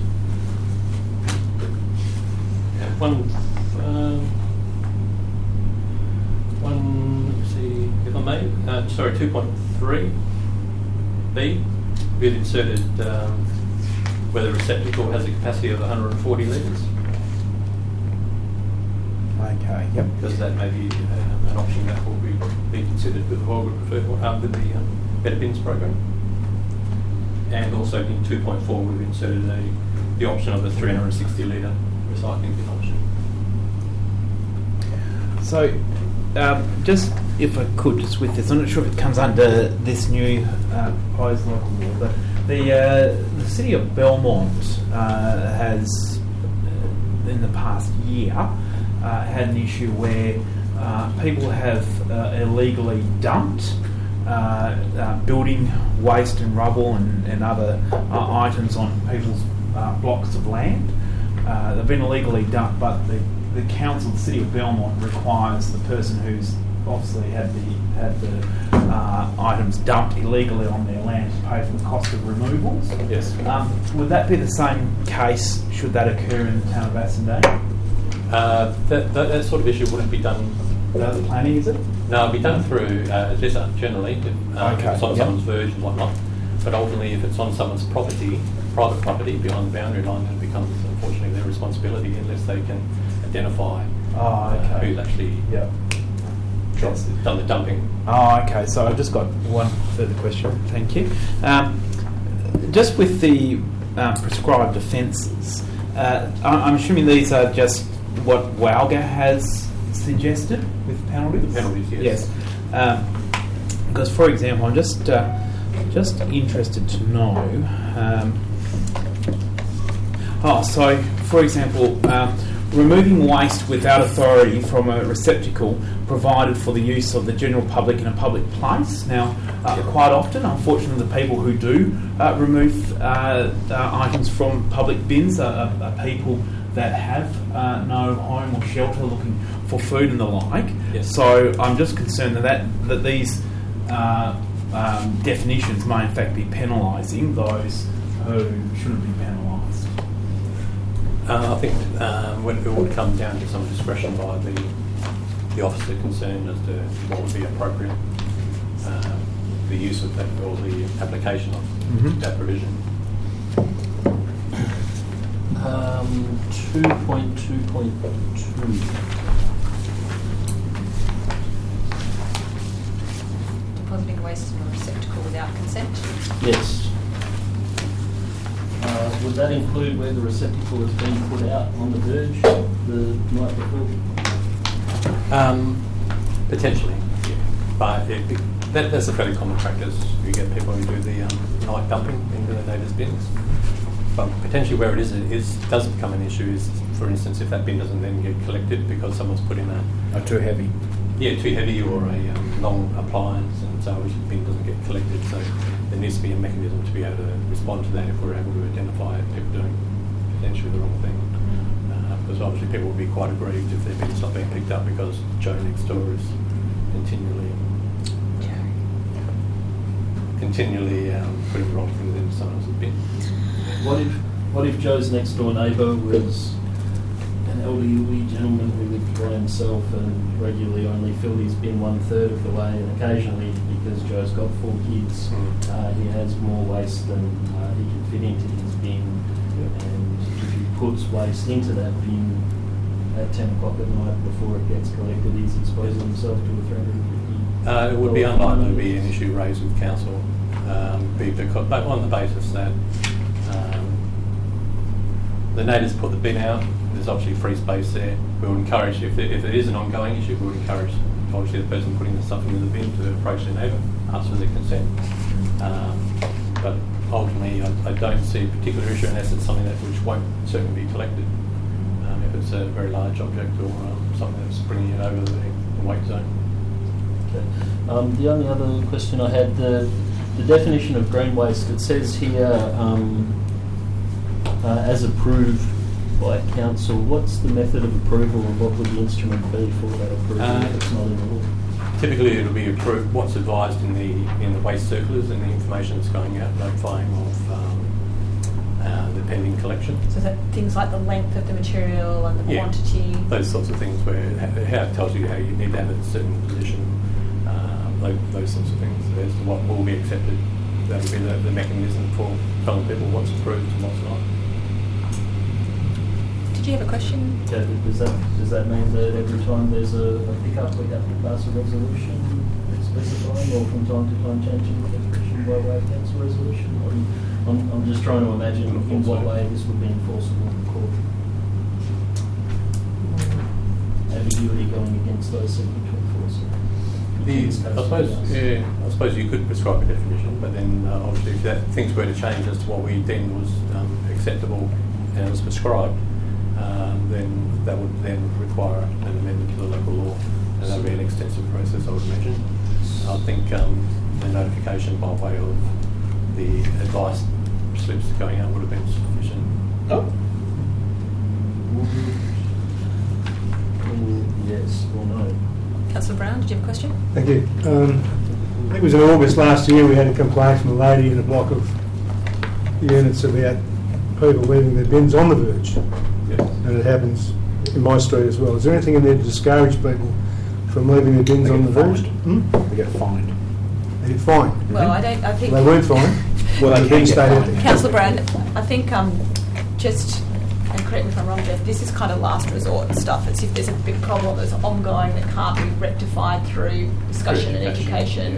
And let's see, if I may, 2.3b, we've inserted where the receptacle has a capacity of 140 litres. Okay. Yep. Because that may be an option that will be considered with the Vulgar preferred with the Better Bins program. And also in 2.4 we've inserted the option of the 360 litre recycling bin option. So, just if I could, just with this, I'm not sure if it comes under this new proposed local law, but the City of Belmont has, in the past year, had an issue where people have illegally dumped building waste and rubble and other items on people's blocks of land. They've been illegally dumped, but the council, the City of Belmont, requires the person who's obviously had the items dumped illegally on their land to pay for the cost of removals. Yes. Would that be the same case should that occur in the town of Bassendean? That sort of issue wouldn't be done. The planning, is it? No, it'd be done through ZESA generally, if it's on someone's verge and whatnot. But ultimately, if it's on someone's property, private property beyond the boundary line, then it becomes unfortunately their responsibility unless they can identify who's actually done the dumping. Oh, okay. So I've just got one further question. Thank you. Just with the prescribed offences, I'm assuming these are just what WALGA has suggested with penalties? The penalties, yes. Because, for example, I'm just interested to know. So, for example, removing waste without authority from a receptacle provided for the use of the general public in a public place. Now, quite often, unfortunately, the people who do remove items from public bins are people that have no home or shelter, looking for food and the like. Yes. So I'm just concerned that these definitions may in fact be penalising those who shouldn't be penalised. I think when it would come down to some discretion by the officer concerned as to what would be appropriate, the use of that or the application of that provision. 2.2.2. Depositing waste in a receptacle without consent. Yes. Would that include where the receptacle has been put out on the verge the night before? Potentially, yeah. But that's a fairly common practice. You get people who do the night dumping into the neighbours' bins. But potentially where it does become an issue is, for instance, if that bin doesn't then get collected because someone's put in Too heavy. Yeah, too heavy or a long appliance, and so which bin doesn't get collected. So there needs to be a mechanism to be able to respond to that if we're able to identify people doing potentially the wrong thing. Because obviously people will be quite aggrieved if their bin's not being picked up because Joe next door is continually putting the wrong things into someone else's bin. What if Joe's next door neighbour was elderly gentleman who lived by himself and regularly only filled his bin 1/3 of the way, and occasionally, because Joe's got 4 kids, he has more waste than he can fit into his bin. And if he puts waste into that bin at 10 o'clock at night before it gets collected, he's exposing himself to a 350. It would be unlikely to be an issue raised with council, but on the basis that the natives put the bin out. There's obviously free space there. We would encourage, if it is an ongoing issue, we would encourage obviously the person putting the stuff into the bin to approach their neighbour, ask for their consent. But ultimately, I don't see a particular issue unless it's something which won't certainly be collected. If it's a very large object or something that's bringing it over the weight zone. Okay. The only other question I had, the definition of green waste, it says here as approved by council. What's the method of approval, and what would the instrument be for that approval if it's not in the law? Typically, it'll be approved. What's advised in the waste circulars and the information that's going out notifying of the pending collection. So that things like the length of the material and the quantity. Those sorts of things where how it tells you how you need to have it in a certain position. Those sorts of things as to what will be accepted. That will be the mechanism for telling people what's approved and what's not. Did you have a question? Yeah, does that mean that every time there's a pickup we have to pass a resolution specifying, or from time to time changing the definition by way of council resolution? I'm just trying to imagine in what way this would be enforceable in court. Ambiguity going against those seeking to enforce it. I suppose you could prescribe a definition, but then obviously if things were to change as to what we deemed was acceptable and was prescribed, then that would then require an amendment to the local law, and that would be an extensive process, I would imagine. I think the notification by way of the advice slips going out would have been sufficient. Yes or no? Councillor Brown, did you have a question? Thank you. I think it was in August last year we had a complaint from a lady in a block of units about people leaving their bins on the verge. Yes. And it happens in my street as well. Is there anything in there to discourage people from leaving their bins on the verge? They get fined. They get fined. Well, I think... They weren't fined. Well, they can get fined. Councillor Brown, I think just, and correct me if I'm wrong, Jeff, this is kind of last resort stuff. It's if there's a big problem that's ongoing that can't be rectified through discussion and education.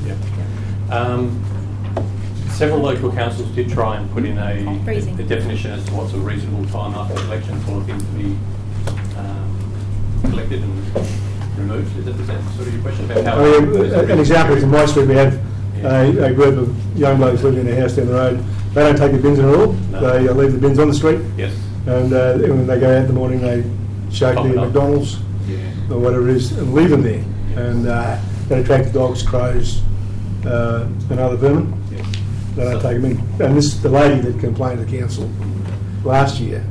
Several local councils did try and put in a definition as to what's a reasonable time after election for a bin to be collected and removed. Is that sort of your question about how... an example is in my street we have a group of young blokes living in a house down the road. They don't take their bins at all. No. They leave the bins on the street. Yes. And when they go out in the morning, they shake their McDonald's or whatever it is and leave them there. Yes. And that attracts dogs, crows, and other vermin. Yes. They don't take them in. And the lady that complained to the council last year,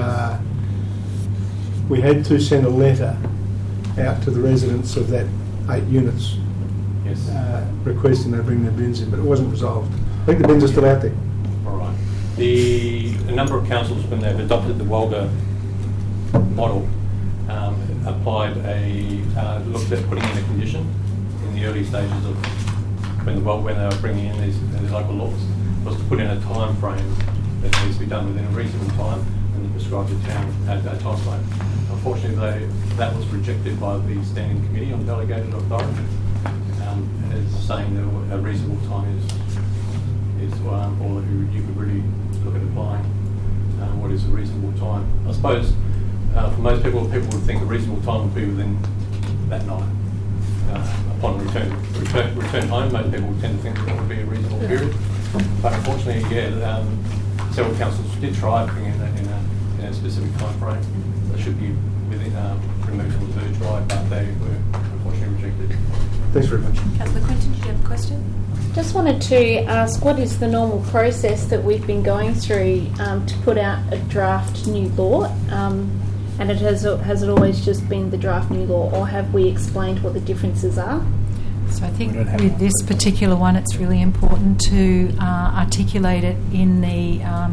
we had to send a letter out to the residents of that 8 units requesting they bring their bins in, but it wasn't resolved. I think the bins are still out there. All right. A number of councils, when they've adopted the Walga model, applied looked at putting in a condition in the early stages of when they were bringing in these local laws, was to put in a time frame that needs to be done within a reasonable time and to prescribe the town at that time frame. Unfortunately, that was rejected by the Standing Committee on Delegated Authority as saying that a reasonable time is or you could really look at applying what is a reasonable time. I suppose for most people would think a reasonable time would be within that night. Upon return home, most people would tend to think that would be a reasonable period. But unfortunately, several councils did try putting in that in a specific time frame. They should be within removed from the verge right, but they were unfortunately rejected. Thanks very much. Councillor Quinton, did you have a question? Just wanted to ask, what is the normal process that we've been going through to put out a draft new law? And has it always just been the draft new law, or have we explained what the differences are? So I think with this particular one, it's really important to articulate it in the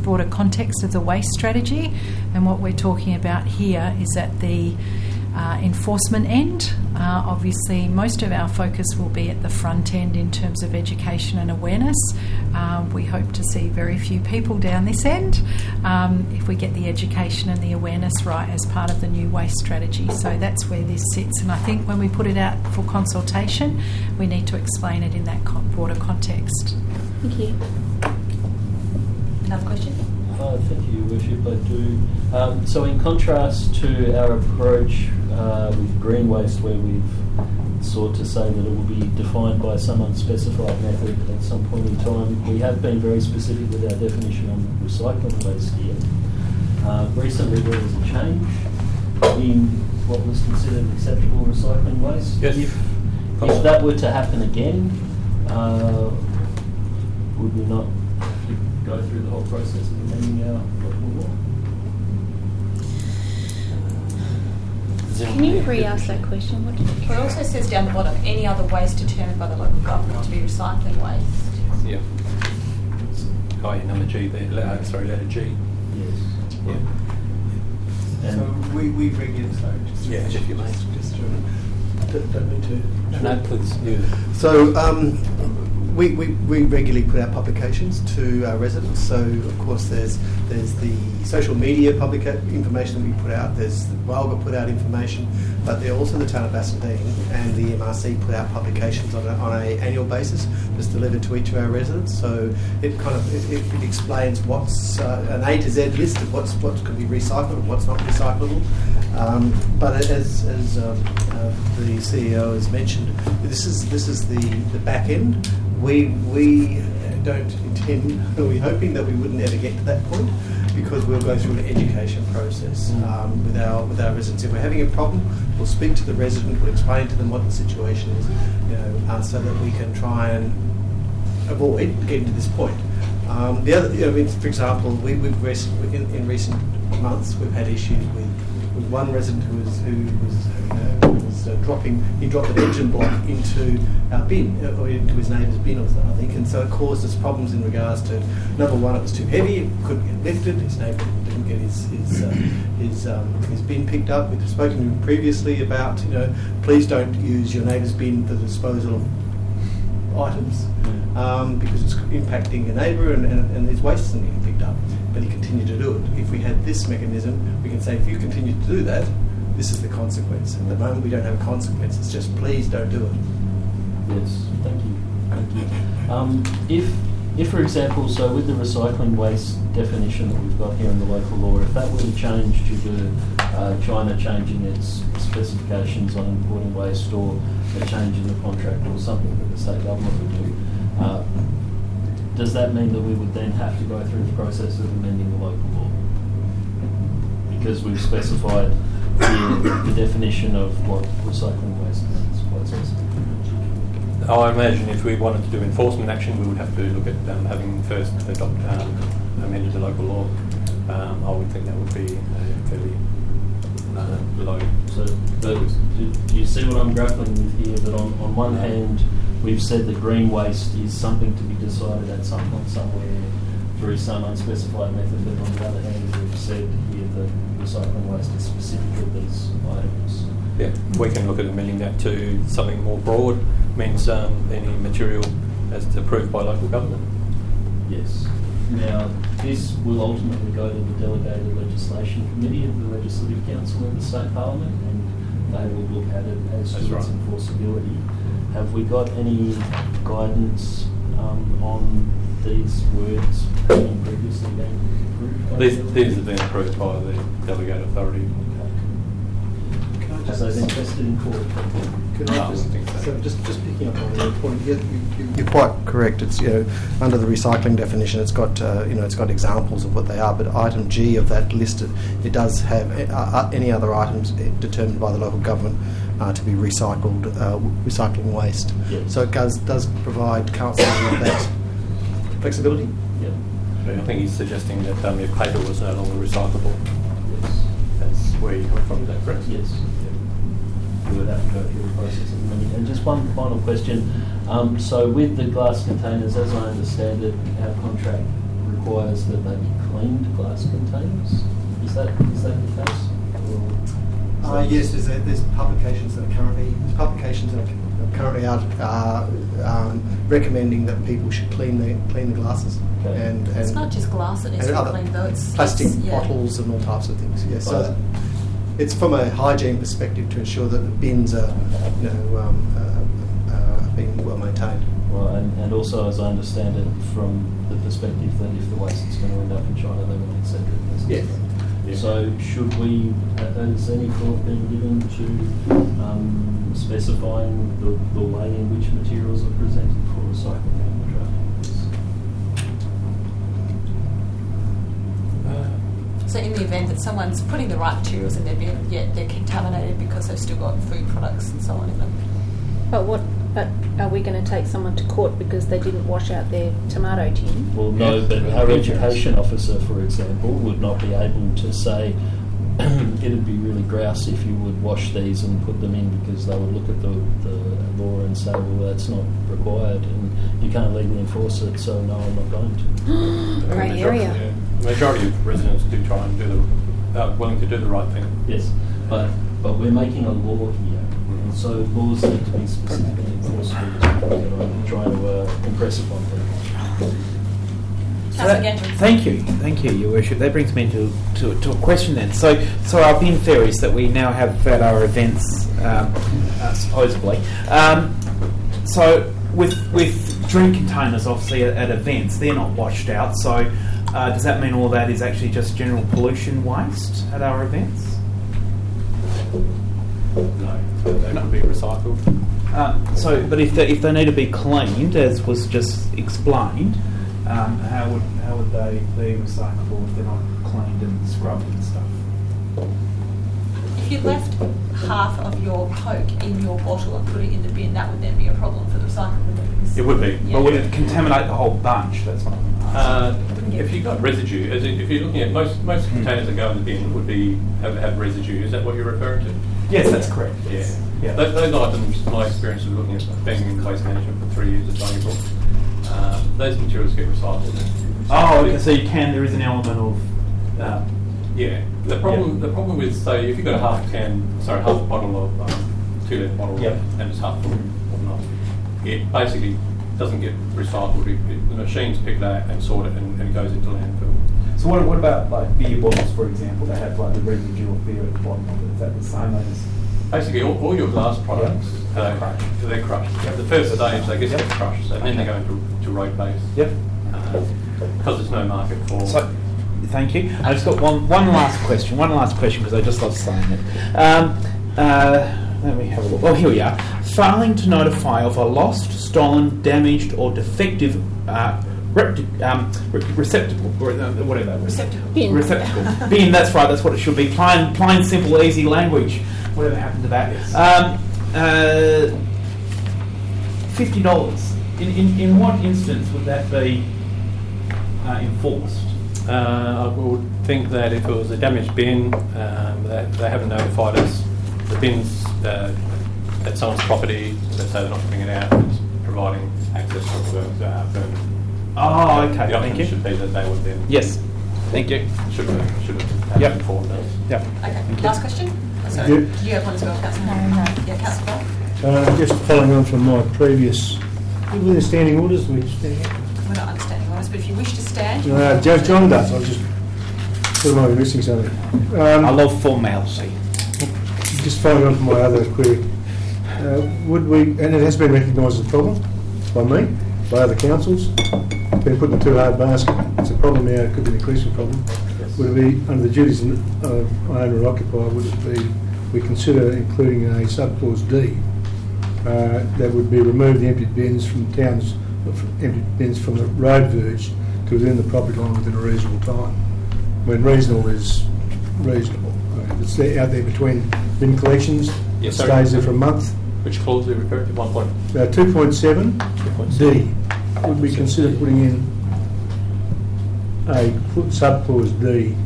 broader context of the waste strategy, and what we're talking about here is at the enforcement end. Obviously, most of our focus will be at the front end in terms of education and awareness. We hope to see very few people down this end if we get the education and the awareness right as part of the new waste strategy. So that's where this sits, and I think when we put it out for consultation, we need to explain it in that broader context. Thank you. Another question? Thank you, Your Worship. I do. So in contrast to our approach with green waste, where we've sought to say that it will be defined by some unspecified method at some point in time, we have been very specific with our definition on recycling waste here. Recently there was a change in what was considered acceptable recycling waste. Yes. If that were to happen again, would we not have to go through the whole process of amending our local law? Can you re-ask that question? What did you But it also says down the bottom, any other waste determined by the local government to be recycling waste. Yeah. Number G there. Letter G. Yes. Yeah. And So we regulate. Sorry, just Yeah, if you may. don't mean to. No, please. Yeah. So we regularly put out publications to our residents. So of course there's the social media information that we put out. There's the Walga put out information, but there also the town of Bassendean and the MRC put out publications on a annual basis, just delivered to each of our residents. So it kind of it explains what's an A to Z list of what can be recycled and what's not recyclable. But as the CEO has mentioned, this is the back end. We don't intend, we're hoping that we wouldn't ever get to that point, because we'll go through an education process with our residents. If we're having a problem, we'll speak to the resident, we'll explain to them what the situation is, so that we can try and avoid getting to this point. The other, for example, we've in recent months we've had issues with one resident who was dropping. He dropped an engine block into our bin, or into his neighbour's bin, or something, I think, and so it caused us problems in regards to, number one, it was too heavy, it couldn't get lifted. His neighbour didn't get his bin picked up. We've spoken to him previously about, please don't use your neighbour's bin for the disposal of items, because it's impacting your neighbour and his waste isn't getting picked up. But he continued to do it. If we had this mechanism, we can say, if you continue to do that, this is the consequence. At the moment, we don't have a consequence. It's just, please don't do it. yes, thank you. If, for example, so with the recycling waste definition that we've got here in the local law, if that were to change due to China changing its specifications on importing waste, or a change in the contract, or something that the state government would do, does that mean that we would then have to go through the process of amending the local law? Because we've specified the definition of what recycling waste means, quite specific. I imagine if we wanted to do enforcement action, we would have to look at having first amended the local law. I would think that would be fairly low. So, do you see what I'm grappling with here? That on one hand, we've said that green waste is something to be decided at some point somewhere through some unspecified method, but on the other hand, we've said here that recycling waste is specific to these items. Yeah, we can look at amending that to something more broad, means any material as approved by local government. Yes. Now, this will ultimately go to the Delegated Legislation Committee of the Legislative Council in the State Parliament, and they will look at it as to its enforceability. Have we got any guidance on these words having previously been approved? These have been approved by the Delegated Authority. Have they been tested in court? Just picking up on your point, you're quite correct. It's under the recycling definition, it's got it's got examples of what they are. But item G of that list, it does have any other items determined by the local government to be recycling waste. Yes. So it does provide council with that flexibility. Yeah. I think he's suggesting that if paper was no longer recyclable, Yes. that's where you're coming from, is that correct? Yes. We would have to go through the process of amending. And just one final question. So with the glass containers, as I understand it, our contract requires that they be cleaned glass containers. Is that the case? Yes, there's publications that are currently out recommending that people should clean the glasses. Okay. And It's not just glass that needs and to be other cleaned, though. It's plastic yeah. bottles and all types of things. Yes, so it's from a hygiene perspective to ensure that the bins are, being well maintained. Well, and also, as I understand it, from the perspective that if the waste is going to end up in China, they will accept it. Yes. Yeah. So, should we, has any thought been given to specifying the way in which materials are presented for recycling in the draft? So in the event that someone's putting the right materials in their bin, yet they're contaminated because they've still got food products and so on in them. But are we going to take someone to court because they didn't wash out their tomato tin? Well, no, but our education officer, for example, would not be able to say it'd be really grouse if you would wash these and put them in, because they would look at the law and say, well, that's not required and you can't legally enforce it, so no, I'm not going to. Grey area. Yeah. The majority of residents do try and willing to do the right thing. Yes, but we're making a law here, and so laws need to be specifically enforceable. I'm trying to impress upon people. Thank you, Your Worship. That brings me to a question then. So our bin ferries that we now have at our events, supposedly. So with drink containers, obviously at events, they're not washed out. So does that mean all that is actually just general pollution waste at our events? No, that could be recycled. But if they need to be cleaned, as was just explained, how would they be recyclable if they're not cleaned and scrubbed and stuff? If you left half of your Coke in your bottle and put it in the bin, that would then be a problem for the recycling, wouldn't it? Because It would be. Yeah. But would it contaminate the whole bunch? That's what I'm asking. If you've got residue, if you're looking at most containers that go in the bin would be have residue. Is that what you're referring to? Yes, that's correct. Yeah. Those items, my experience of looking at being in waste management for 3 years at Donnybrook, those materials get recycled. Oh, so there is an element of. Yeah. The problem with, say, if you've got half a bottle of 2 litre bottle, and it's half full or not, it basically doesn't get recycled. The machines pick that and sort it, and it goes into landfill. So what about like beer bottles, for example, that have like the residue of beer at the bottom of it? Is that the same as? Basically, all your glass products, they're crushed. The first stage, they get crushed, and then they go into road base. Yep. Because there's no market for. So, thank you. I've just got one last question because I just love saying it. Let me have a look. Well, here we are. Failing to notify of a lost, stolen, damaged, or defective receptacle, or whatever. Bin. Receptacle. Bin, that's right, that's what it should be. Plain, simple, easy language. Whatever happened to that? $50. In what instance would that be enforced? I would think that if it was a damaged bin, they haven't notified us. The bin's at someone's property, let's say they're not putting it out, it's providing access for permit. Oh, okay. The Thank option you. should be that they would then. Yes. Thank you. Should have informed us. Yep. Okay, last question? Oh, sorry. Yeah. Do you have one as well, Councillor? No. Yeah, Councillor Bell? Just following on from my previous, were there standing orders? We're not understanding honest, but if you wish to stand... No, John does. I'll just put him over missing something. I love formality. Just following on from my other query, would we, and it has been recognised as a problem by me, by other councils, been put in a too hard basket. It's a problem now, it could be an increasing problem. Yes. Would it be, under the duties of owner or occupier, would it be, we consider including a sub-clause D that would be remove the empty bins from towns, empty bins from the road verge to within the property line within a reasonable time. When reasonable is reasonable. If it's out there between bin collections, it Yes, stays there for a month. Which clause do you refer to? 2.7 D. Would we consider putting in a sub-clause D?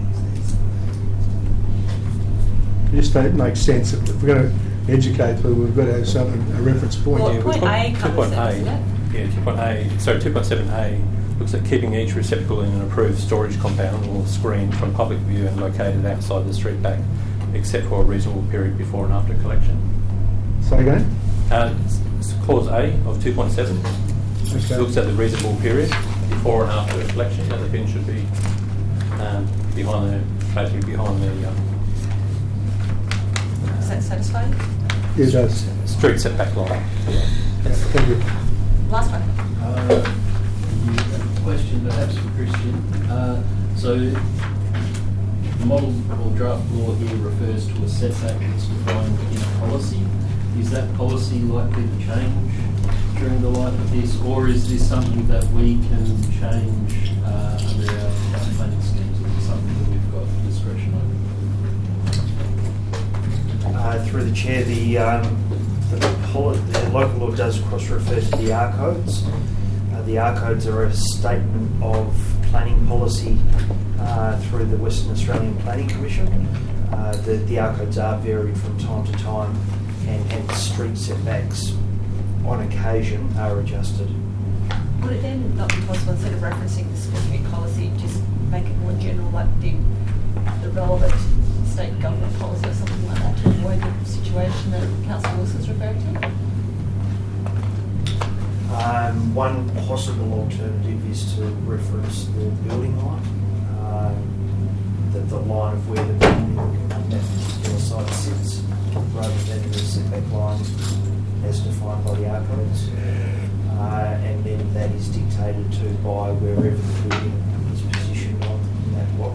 Just don't make sense. If we're going to educate people, we've got to have something, a reference point. Well, Yeah, point A covers it, 2.A. doesn't it? Yeah, 2.A. Sorry, 2.7A looks at keeping each receptacle in an approved storage compound or screen from public view and located outside the street back, except for a reasonable period before and after collection. Say again? It's clause A of 2.7. Okay. Looks at the reasonable period before and after collection. That the bin should be behind the. Is that satisfying? Yeah, it does. Street setback line. Thank you. Last one. Question perhaps for Christian. So the model or draft law here refers to a setback that's defined in a policy. Is that policy likely to change during the life of this, or is this something that we can change under our planning schemes? Or is it something that we've got discretion over? Through the chair, the local law does cross-refer to the R codes. The R codes are a statement of planning policy through the Western Australian Planning Commission. The R codes are varied from time to time, and street setbacks on occasion are adjusted. Would it then not be possible, instead of referencing the specific policy, just make it more general, like the relevant state government policy or something like that, to avoid the situation that Councillor Wilson's referring to? One possible alternative is to reference the building line, the line of where the building on that particular site sits, rather than the setback line as defined by the R codes. And then that is dictated to by wherever the building is positioned on that block.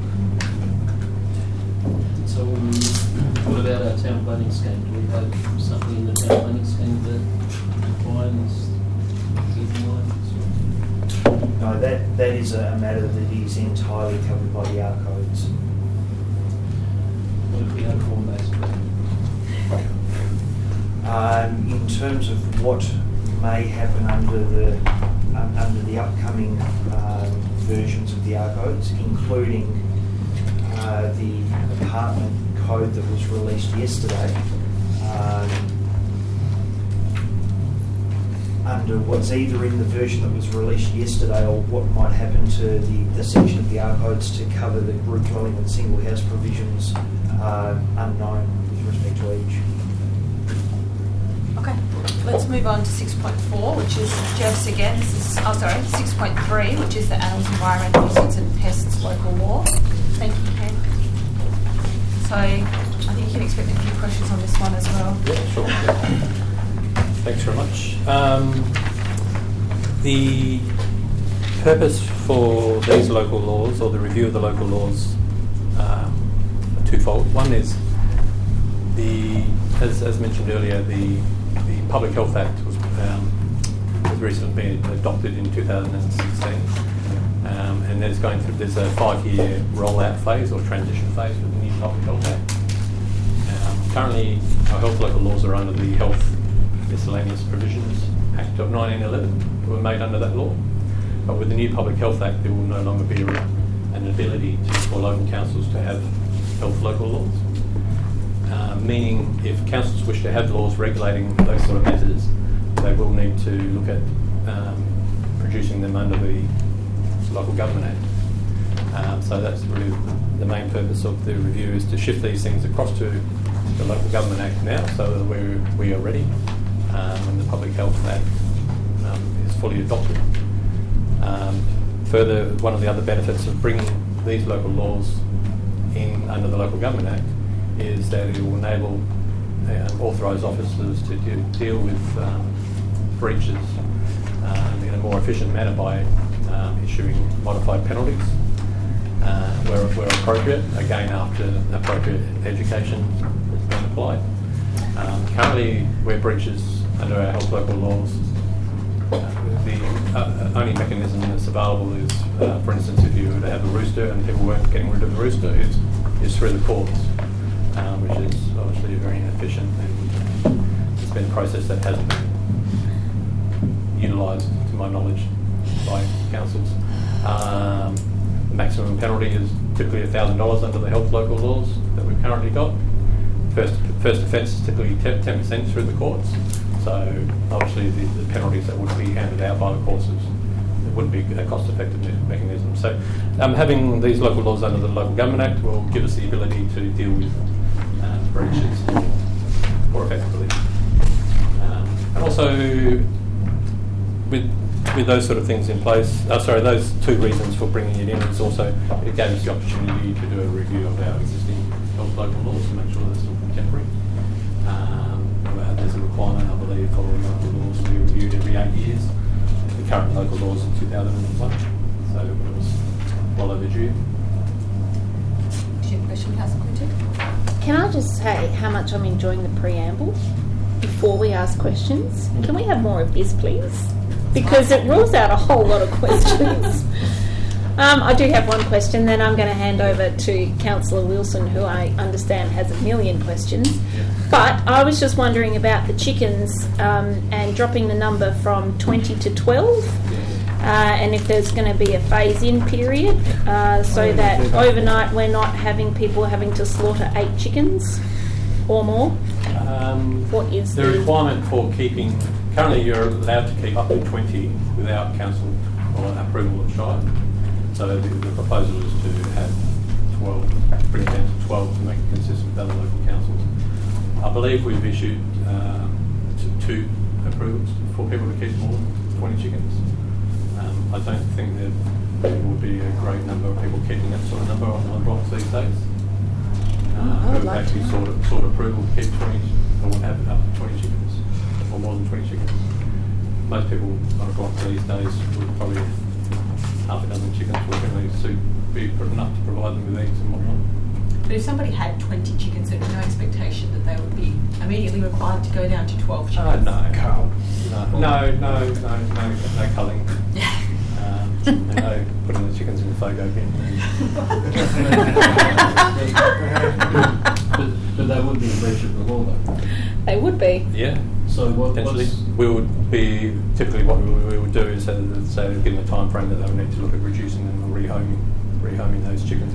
So what about our town planning scheme? Do we have something in the town planning scheme that defines building lines? No, that is a matter that is entirely covered by the R codes. What if we had form-based planning? In terms of what may happen under the upcoming versions of the R codes, including the apartment code that was released yesterday, under what's either in the version that was released yesterday or what might happen to the section of the R codes to cover the group dwelling and single house provisions, unknown with respect to each. Okay, let's move on to 6.4, which is Jeff's again. This is 6.3, which is the Animals, Environmental Nuisance and Pests Local Law. Thank you, Ken. So I think you can expect a few questions on this one as well. Yeah, sure. Thanks very much. The purpose for these local laws, or the review of the local laws, are twofold. One is as mentioned earlier, the Public Health Act was recently been adopted in 2016, and there's a 5-year rollout phase or transition phase with the new Public Health Act. Currently, our health local laws are under the Health Miscellaneous Provisions Act of 1911, that were made under that law. But with the new Public Health Act, there will no longer be an ability for local councils to have health local laws. Meaning, if councils wish to have laws regulating those sort of matters, they will need to look at producing them under the Local Government Act. So that's really the main purpose of the review, is to shift these things across to the Local Government Act now, so that we are ready when the Public Health Act is fully adopted. Further, one of the other benefits of bringing these local laws in under the Local Government Act is that it will enable authorised officers to deal with breaches in a more efficient manner by issuing modified penalties where appropriate, again after appropriate education has been applied. Currently, where breaches under our health local laws, the only mechanism that's available is, for instance, if you were to have a rooster and people weren't getting rid of the rooster, is through the courts, which is obviously very inefficient, and it's been a process that hasn't been utilised, to my knowledge, by councils. The maximum penalty is typically $1,000 under the health local laws that we've currently got. First offence is typically 10% through the courts. So obviously the penalties that would be handed out by the courts have wouldn't be a cost-effective mechanism. So having these local laws under the Local Government Act will give us the ability to deal with breaches more effectively. And also, with those sort of things in place, those two reasons for bringing it in is also it gave us the opportunity to do a review of our existing health local laws to make sure they're still contemporary. There's a requirement, I believe, for local laws to be reviewed every 8 years. The current local laws in 2001, so it was well overdue. Do you have a question, Councillor Quinton? Can I just say how much I'm enjoying the preamble before we ask questions? Can we have more of this, please? Because it rules out a whole lot of questions. I do have one question, then I'm going to hand over to Councillor Wilson, who I understand has a million questions. But I was just wondering about the chickens and dropping the number from 20 to 12, and if there's going to be a phase-in period so that overnight we're not having people having to slaughter 8 chickens or more. What is the requirement for keeping? Currently, you're allowed to keep up to 20 without council or approval of Shire. So the proposal is to have 12, bring it down to 12 to make it consistent with other local councils. I believe we've issued 2 approvals for people to keep more than 20 chickens. I don't think that there will be a great number of people keeping that sort of number on blocks these days. Who have actually sought approval to keep 20 or have up to 20 chickens or more than 20 chickens. Most people on a block these days would probably half a dozen chickens will generally be enough to provide them with eggs and whatnot. But if somebody had 20 chickens, there'd be no expectation that they would be immediately required to go down to 12 chickens. No, Carl. No culling. No putting the chickens in the Fogo bin. but they would be a breach of the law, though. They would be. Yeah. So potentially, we would be typically what we would do is say given the time frame that they would need to look at reducing them or rehoming those chickens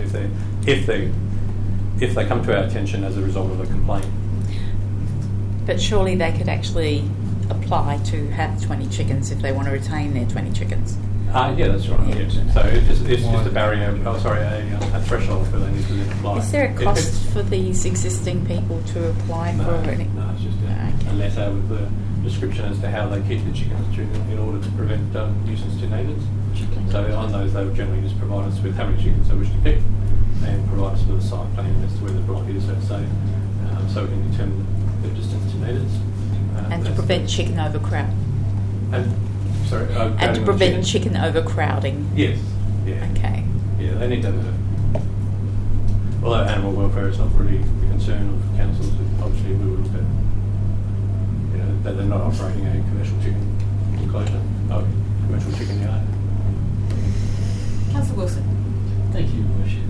if they come to our attention as a result of a complaint. But surely they could actually apply to have 20 chickens if they want to retain their 20 chickens. Yeah, that's right. Yeah. So it's just a barrier. A threshold where they need to then apply. Is there a cost for these existing people to apply for any? No, it's just a letter with the description as to how they keep the chickens in order to prevent nuisance to neighbours. So on those, they would generally just provide us with how many chickens they wish to keep and provide us with a site plan as to where the block is, let's say, so we can determine the distance to neighbours. And to prevent chicken overcrowding. And to prevent chicken overcrowding. Yes. Yeah. Okay. Yeah, they need to have although animal welfare is not really a concern of councils, obviously we would look at, that they're not operating a commercial chicken enclosure, commercial chicken yard. Councillor Wilson. Thank you, Worship.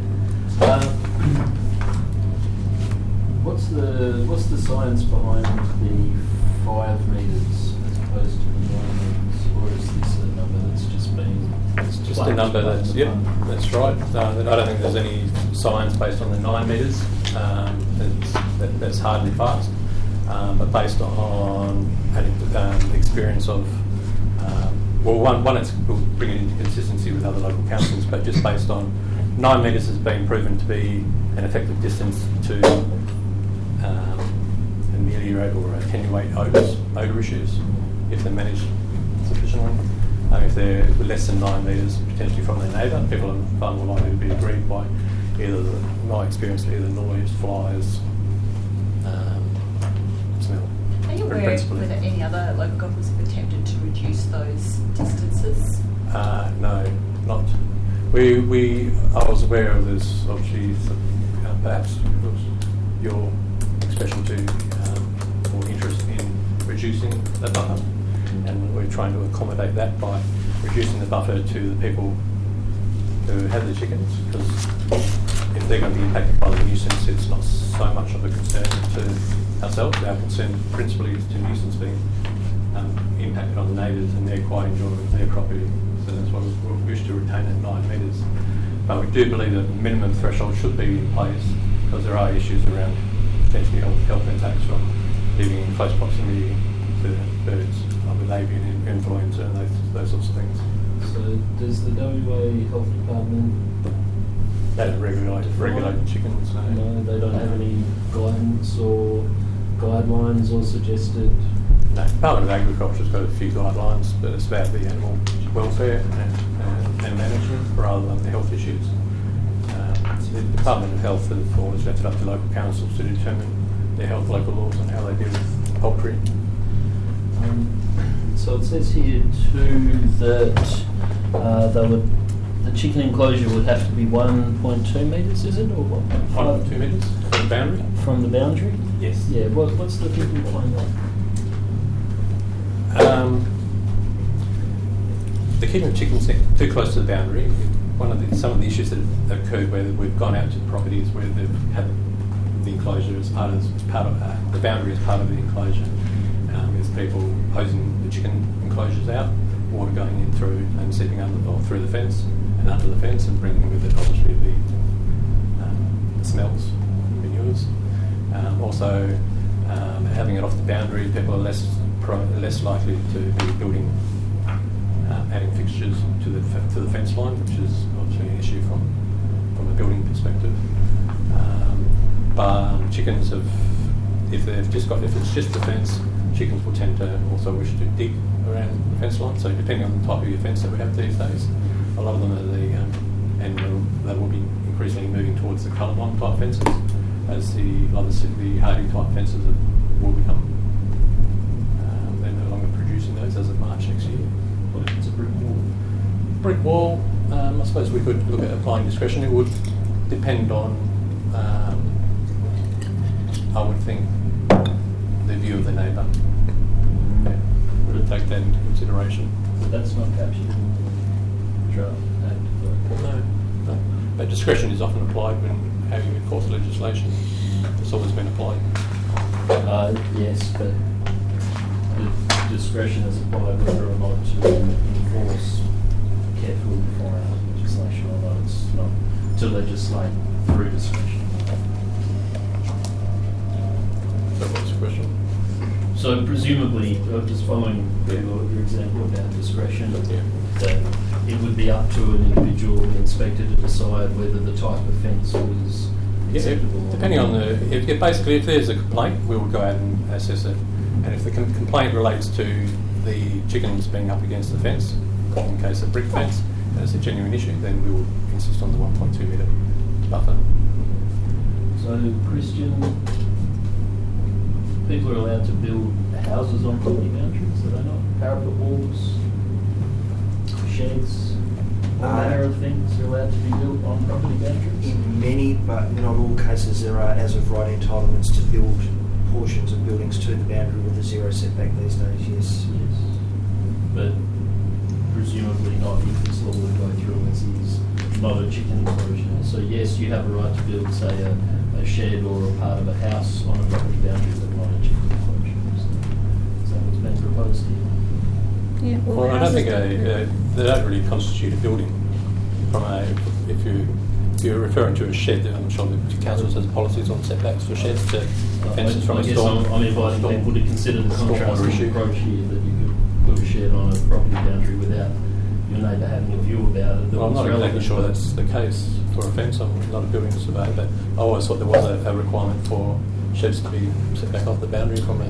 What's the science behind the 5 metres as opposed to the 9 metres, or is this a number that's just been? It's just a number that's that's right. I don't think there's any science based on the 9 metres. That's hard and fast, but based on the experience of. One, it's bringing it into consistency with other local councils, but just based on 9 metres has been proven to be an effective distance to ameliorate or attenuate odour issues if they're managed sufficiently. If they're less than 9 metres potentially from their neighbour, people are far more likely to be aggrieved by my experience, either noise, flies, smell. Are you aware whether any other local governments have attempted to reduce those distances? No, not. I was aware of this, obviously, perhaps it was your specialty or interest in reducing the buffer, and we're trying to accommodate that by reducing the buffer to the people who have the chickens, because if they're going to be impacted by the nuisance, it's not so much of a concern to ourselves. Our concern principally is to nuisance being impacted on the neighbours, and they're quite enjoying their property. So that's why we wish to retain at 9 metres. But we do believe that minimum threshold should be in place, because there are issues around potentially health impacts from living in close proximity to birds with avian influenza and those sorts of things. So does the WA Health Department... They don't regulate chickens, no. No, they don't have any guidance or guidelines or suggested... No, Department of Agriculture's got a few guidelines, but it's about the animal welfare and management rather than the health issues. The Department of Health has always left it up to local councils to determine their health local laws and how they deal with poultry. So it says here too that the chicken enclosure would have to be 1.2 metres, is it, or 1.2 metres from the boundary? From the boundary? Yes. Yeah. What's the thinking behind that? The keeping of chickens too close to the boundary. Some of the issues that have occurred where we've gone out to properties where they've had the enclosure as part of the boundary as part of the enclosure. There's people hosing the chicken enclosures out, water going in through and seeping through the fence and under the fence, and bringing with it obviously the smells, manures. Also, having it off the boundary, people are less likely to be building, adding fixtures to the fence line, which is obviously an issue from a building perspective. But chickens have, if it's just the fence, chickens will tend to also wish to dig around the fence line. So depending on the type of your fence that we have these days, a lot of them are and they will be increasingly moving towards the coloured line type fences, as the hardy type fences will become. They're no longer producing those as of March next year. What if it's a brick wall? Brick wall, I suppose we could look at applying discretion. It would depend on, I would think, the view of the neighbour. Yeah. Would take that into consideration. But that's not captured in the draft act. No. But discretion is often applied when having enforced legislation. It's always been applied. Yes, but the discretion is applied whether or not to enforce carefully before legislation, although it's not to legislate through discretion. So what's the question? So presumably, just following your example about discretion, that it would be up to an individual inspector to decide whether the type of fence was acceptable. Depending on basically, if there's a complaint, we will go out and assess it. And if the complaint relates to the chickens being up against the fence, in case of brick fence, and it's a genuine issue, then we will insist on the 1.2 metre buffer. So, Christian, people are allowed to build houses on property boundaries, are they not? Parapet walls, sheds, all manner of things are allowed to be built on property boundaries? In many, but not all cases, there are as of right entitlements to build portions of buildings to the boundary with a zero setback these days, yes. Yes. But presumably not if this law would go through as is not a chicken enclosure. So yes, you have a right to build, say, a shed or a part of a house on a property boundary, but not a chicken enclosure. Is that what's been proposed here? Yeah, Well, I don't think they don't really constitute a building. If you're referring to a shed, I'm sure the council has policies on setbacks for sheds to fences from a storm. I'm inviting people to consider the contrasting approach here, that you could put a shed on a property boundary without your neighbour having a view about it. Well, I'm not exactly sure that's the case for a fence. I'm not a building surveyor, but I always thought there was a requirement for sheds to be set back off the boundary from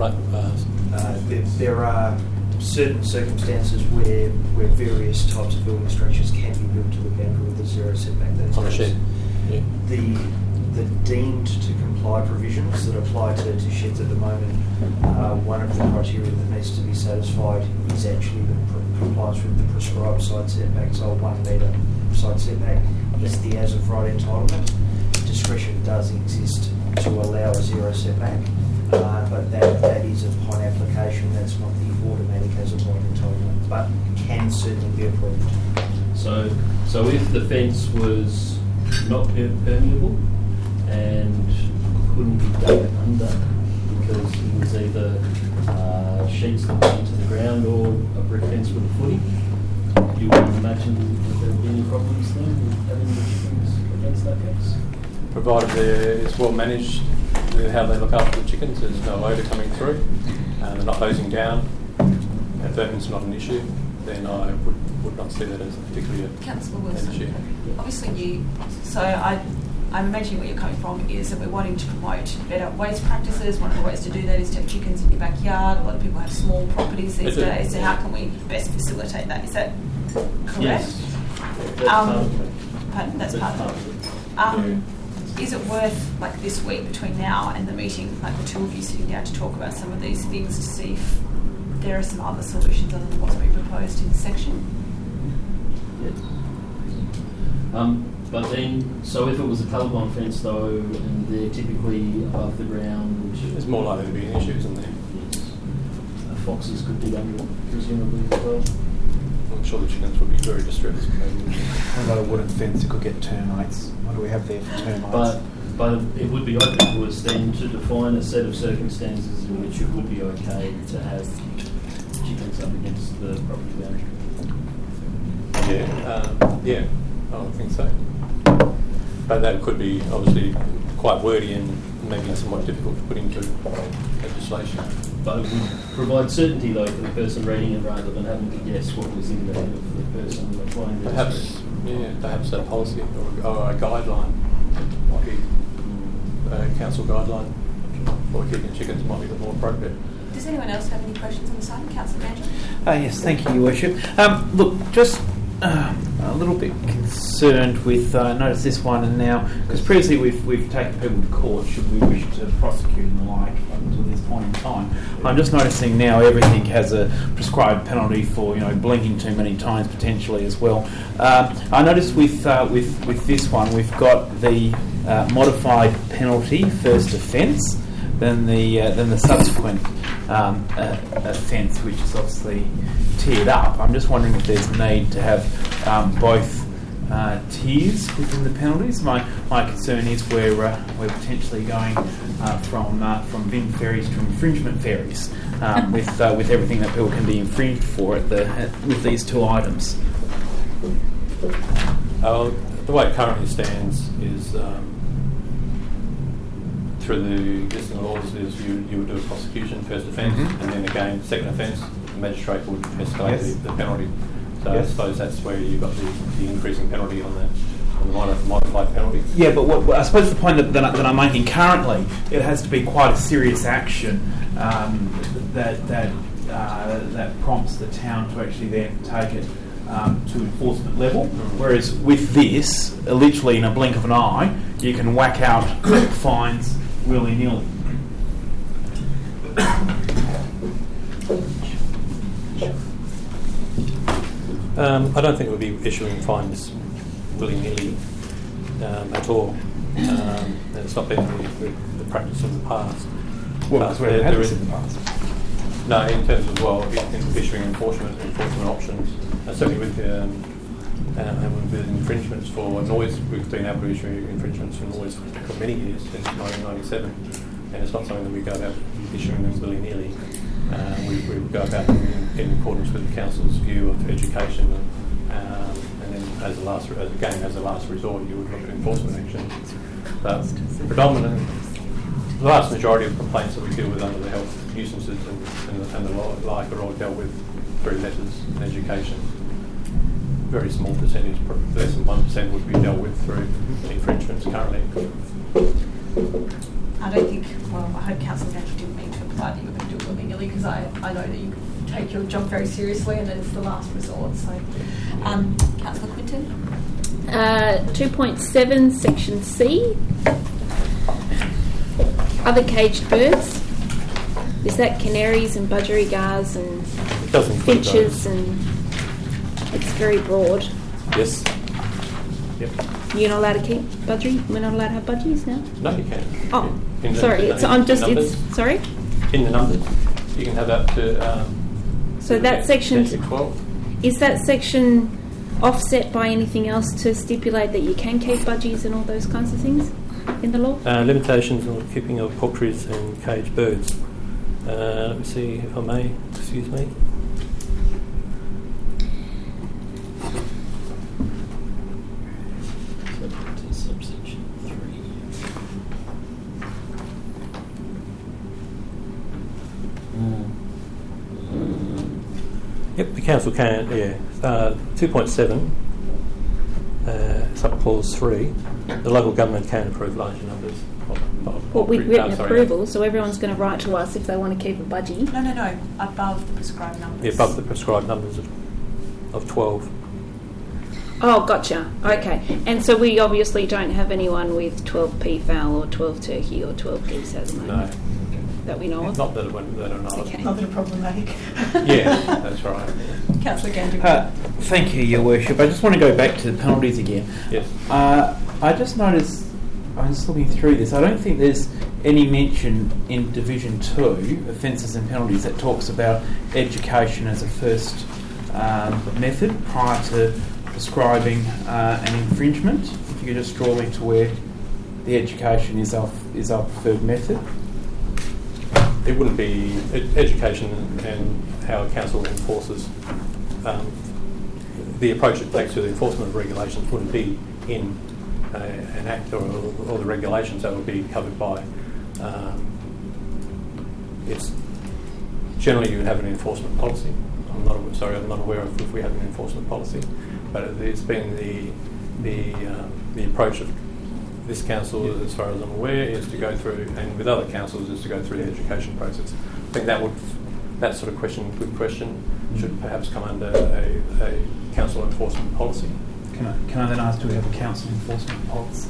There are certain circumstances where various types of building structures can be built to the boundary with a zero setback. on a shed. Yeah. The deemed to comply provisions that apply to sheds at the moment, one of the criteria that needs to be satisfied is actually the compliance with the prescribed side setback. So a 1 metre side setback is the as of right entitlement. Discretion does exist to allow a zero setback, but that is upon application. That's not the automatic as of right entitlement, but can certainly be approved. So if the fence was not permeable and couldn't be dug under because it was either sheets that went into the ground or a brick fence with a footing, you wouldn't imagine that there would be any problems then with having the chickens against that fence? Provided it's well managed, how they look after the chickens, there's no odour coming through, they're not hosing down, and vermin's not an issue, then I would would not see that as particularly Councillor an Wilson, issue. obviously I'm imagining where you're coming from is that we're wanting to promote better waste practices. One of the ways to do that is to have chickens in your backyard. A lot of people have small properties these days, so how can we best facilitate that? Is that correct? Yes. That's part of it. Pardon, that's part of it. Is it worth, like this week between now and the meeting, like the two of you sitting down to talk about some of these things to see if there are some other solutions other than what's been proposed in this section? But then, so if it was a colour-blind fence though, and they're typically above the ground... There's more likely to be an issue, isn't there? Yes. Foxes could dig under, presumably, as well. I'm sure the chickens would be very distressed. What about a wooden fence that could get termites? What do we have there for termites? But it would be open to us then to define a set of circumstances in which it would be okay to have chickens up against the property boundary. Yeah, I would think so. But that could be obviously quite wordy and maybe somewhat difficult to put into legislation. But it would provide certainty though for the person reading it rather than having to guess what was in there for the person applying the Perhaps a policy or a guideline, might be a council guideline for keeping chickens might be the more appropriate. Does anyone else have any questions on the side? Councillor Manager? Yes, thank you, Your Worship. Look, just a little bit concerned with, notice this one and now, because previously we've taken people to court should we wish to prosecute and the like up until this point in time. I'm just noticing now everything has a prescribed penalty for, blinking too many times potentially as well. I noticed with this one we've got the modified penalty, first offence, then the subsequent offence, which is obviously tiered up. I'm just wondering if there's need to have both tiers within the penalties. My concern is we're potentially going from bin ferries to infringement ferries with everything that people can be infringed for with these two items. The way it currently stands is through the existing laws is you would do a prosecution, first offence, and then again, second offence, the magistrate would escalate the penalty. So I suppose that's where you've got the increasing penalty on the modified penalty. Yeah, but I suppose the point that I'm making currently, it has to be quite a serious action that prompts the town to actually then take it to enforcement level. Whereas with this, literally in a blink of an eye, you can whack out fines willy-nilly. I don't think we'll be issuing fines willy-nilly at all. It's not been the practice of the past. Well, because we've had this in the past. No, in terms of issuing enforcement options, certainly with infringements for noise, we've been able to issue infringements for noise for many years, since 1997, and it's not something that we go about issuing them willy-nilly. We go about them in accordance with the council's view of education, and then as a last resort, you would look at enforcement action. But predominantly, the vast majority of complaints that we deal with under the health nuisances and the like are all dealt with through letters and education. Very small percentage, less than 1%, would be dealt with through infringements currently. I don't think, I hope Councillor Manager didn't mean to imply that you were going to do it willy-nilly, because I know that you take your job very seriously and it's the last resort. So, Councillor Quinton? 2.7, Section C. Other caged birds. Is that canaries and budgerigars and finches and... It's very broad. Yes. Yep. You're not allowed to keep budgie? We're not allowed to have budgies now? No, you can. Oh, sorry. Sorry? In the numbers, you can have up to... so that section... 12. Is that section offset by anything else to stipulate that you can keep budgies and all those kinds of things in the law? Limitations on the keeping of poultry and caged birds. Let me see if I may. Excuse me. Yep, we council can, 2.7, sub clause 3, the local government can approve larger numbers. Well, we've written approval, so everyone's going to write to us if they want to keep a budgie. No. Above the prescribed numbers. Yeah, above the prescribed numbers of 12. Oh, gotcha. Okay. And so we obviously don't have anyone with 12p fowl or 12 turkey or 12 geese at the moment. No. That we know of? Not that are not. Okay. Not that are problematic. Yeah, that's right. Councillor Gandry. Thank you, Your Worship. I just want to go back to the penalties again. Yes. I just noticed, I'm just looking through this, I don't think there's any mention in Division 2, offences and penalties, that talks about education as a first method prior to prescribing an infringement. If you could just draw me to where the education is our preferred method. It wouldn't be education and how council enforces the approach it takes to the enforcement of regulations wouldn't be in an act or the regulations. That would be covered by. It's generally you would have an enforcement policy. I'm not aware of if we have an enforcement policy, but it's been the approach of this council, as far as I'm aware, is to go through, and with other councils, is to go through the education process. I think that sort of question, good question, should perhaps come under a council enforcement policy. Can I then ask, do we have a council enforcement policy?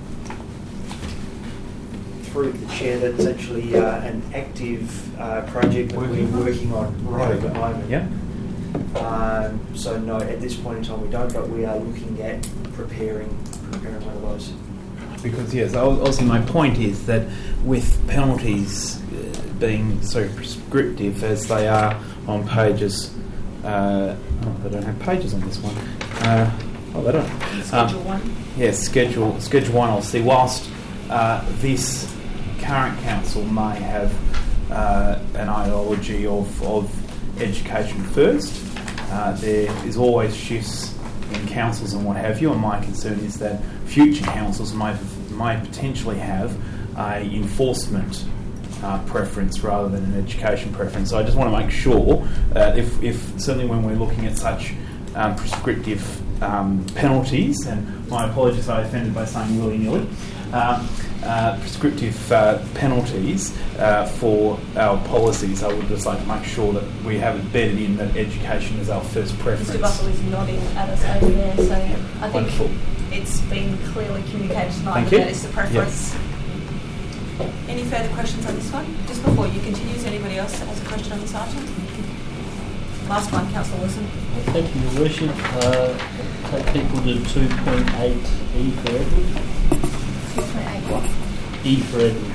Through the chair, that's actually an active project that we're working on right at the moment. Yeah. So no, at this point in time we don't, but we are looking at preparing one of those. Because yes, obviously my point is that with penalties being so prescriptive as they are on pages, they don't have pages on this one. They don't. Schedule 1. Yes, Schedule 1. I'll see. Whilst this current council may have an ideology of education first, there is always shifts in councils and what have you, and my concern is that future councils might potentially have a enforcement preference rather than an education preference. So I just want to make sure that if certainly when we're looking at such prescriptive penalties, and my apologies I offended by saying willy-nilly, prescriptive penalties for our policies, I would just like to make sure that we have it bedded in that education is our first preference. Mr. Buckle is nodding at us over there, so I think Wonderful. It's been clearly communicated tonight Thank that you. that is the preference. Yes. Any further questions on this one? Just before you continue, is anybody else that has a question on this item? Last one, Councillor Wilson. Thank you, Your Worship. Take people to 2.8 E for Edward. 2.8 what? E for Edward.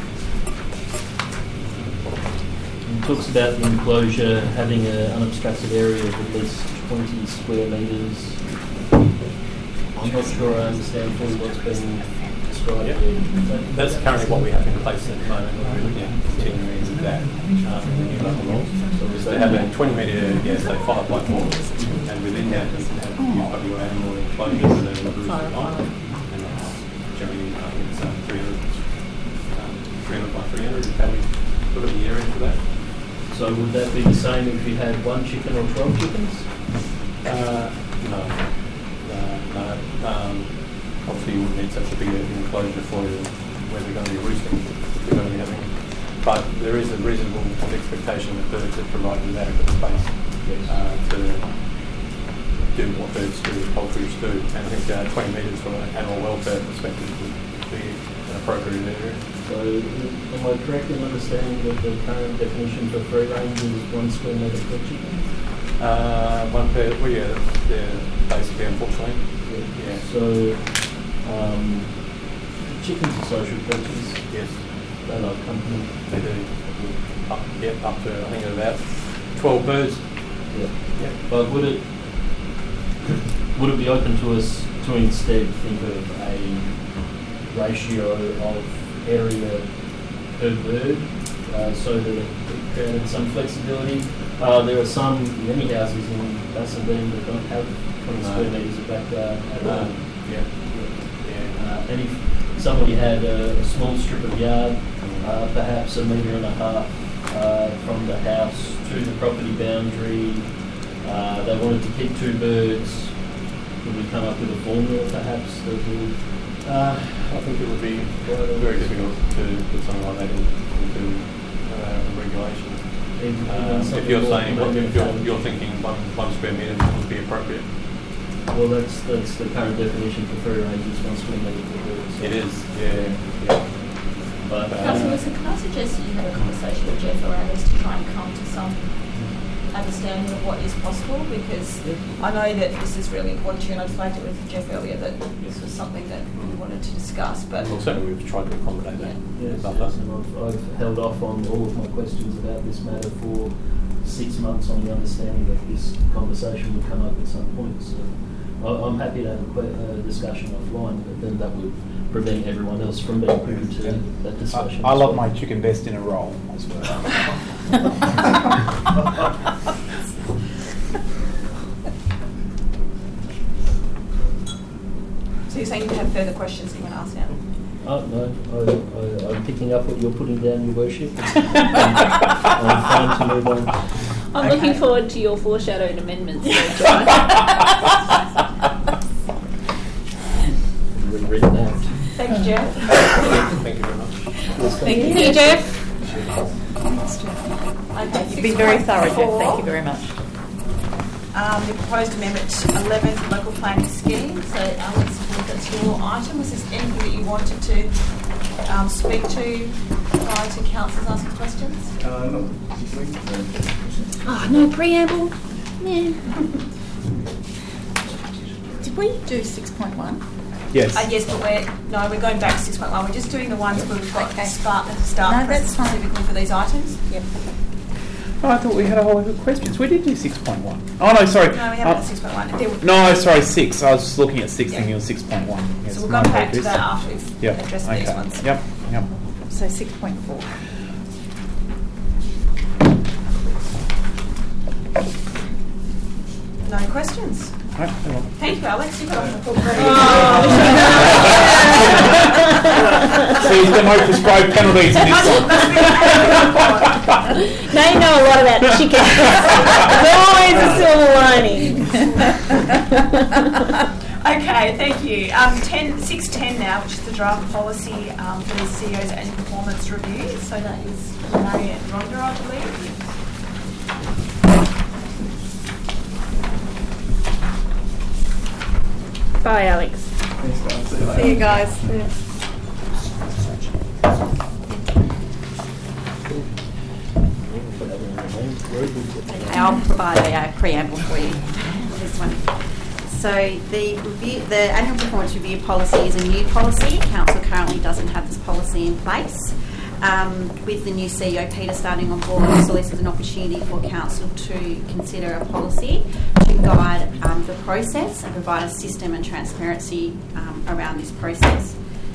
It talks about the enclosure having an unobstructed area of at least 20 square metres. I'm not sure I understand fully what's being described here. That's currently what we have in place at the moment. We're looking at continuing with that in the new local law. So they have a 20 metre, so 5 by 4, and within that you can have UWA or enclosure with a roof line, and that's generally I think it's 300 by 300 is how we put in the area for that. So would that be the same if you had 1 chicken or 12 chickens? No. Obviously you wouldn't need such a big enclosure for where they're going to be roosting. They're going to be having, but there is a reasonable expectation that birds are provided adequate space to do what birds do, poultry do. And I think 20 metres from an animal welfare perspective would be an appropriate area. So am I correct in understanding that the current definition for free range is 1 square metre per chicken? One per, well, yeah, they're basically, unfortunately. Yeah. So, chickens are social creatures. Yes. They love company. They do. Up to, I think, about 12 birds. Yeah. But would it be open to us to instead think of a ratio of area per bird so that it created some flexibility? There are many houses in Bassendean that don't have 20 square metres of backyard at all. And if somebody had a small strip of yard, perhaps 1.5 metres from the house to the property boundary, They wanted to keep 2 birds. Could we come up with a formula, perhaps, that would... I think it would be very difficult to put something like that into regulation. If you're saying, if you're thinking one square metre would be appropriate. Well, that's the current definition for free range is 1 square metre per bird. So It is, yeah. But, Councillor Wilson, can I suggest that you have a conversation with Jeff around this to try and come to some understanding of what is possible? Because I know that this is really important to you, and I flagged it with Jeff earlier that this was something that we wanted to discuss. But Well, certainly we've tried to accommodate that. yes, and I've held off on all of my questions about this matter for 6 months on the understanding that this conversation would come up at some point. So I'm happy to have a discussion offline, but then that would prevent everyone else from being privy to that discussion. I love my chicken best in a roll as well. So you're saying you have further questions that you want to ask now? No, I'm picking up what you're putting down, Your Worship. I'm fine to move on. I'm looking forward to your foreshadowed amendments, John. Rewritten out. Thank you, Jeff. Thank you very much. Thank you, Jeff. Okay, You've been very thorough, Jeff. Thank you very much. The proposed amendment 11th local planning scheme. So, Alex, that's your item. Was there anything that you wanted to speak to prior to councillors asking questions? Oh, no preamble. Yeah. Did we do 6.1? Yes. Yes, but we're going back to 6.1. We're just doing the ones where we've got Okay. start No, present that's fine. specifically for these items. Yep. Oh, I thought we had a whole lot of questions. We did do 6.1. Oh, no, sorry. No, we haven't done 6.1. There were- No, sorry, 6. I was just looking at 6 thinking it was 6.1. Yes, So we'll my go back to apologies. that after we've Yep. addressed Okay. these ones. Yep. So 6.4. No questions. Right, hang on. Thank you, Alex. You've got off the hook very So there's no prescribed penalties in this one. Now you know a lot about chicken. There's always a silver lining. Okay, thank you. 6.10 now, which is the draft policy for the CEO's annual performance review. So that is Renee and Rhonda, I believe. Bye, Alex. See you guys. I'll provide a preamble for you. This one. So the annual performance review policy is a new policy. Council currently doesn't have this policy in place. With the new CEO Peter starting on board, so this is an opportunity for council to consider a policy to guide the process and provide a system and transparency around this process.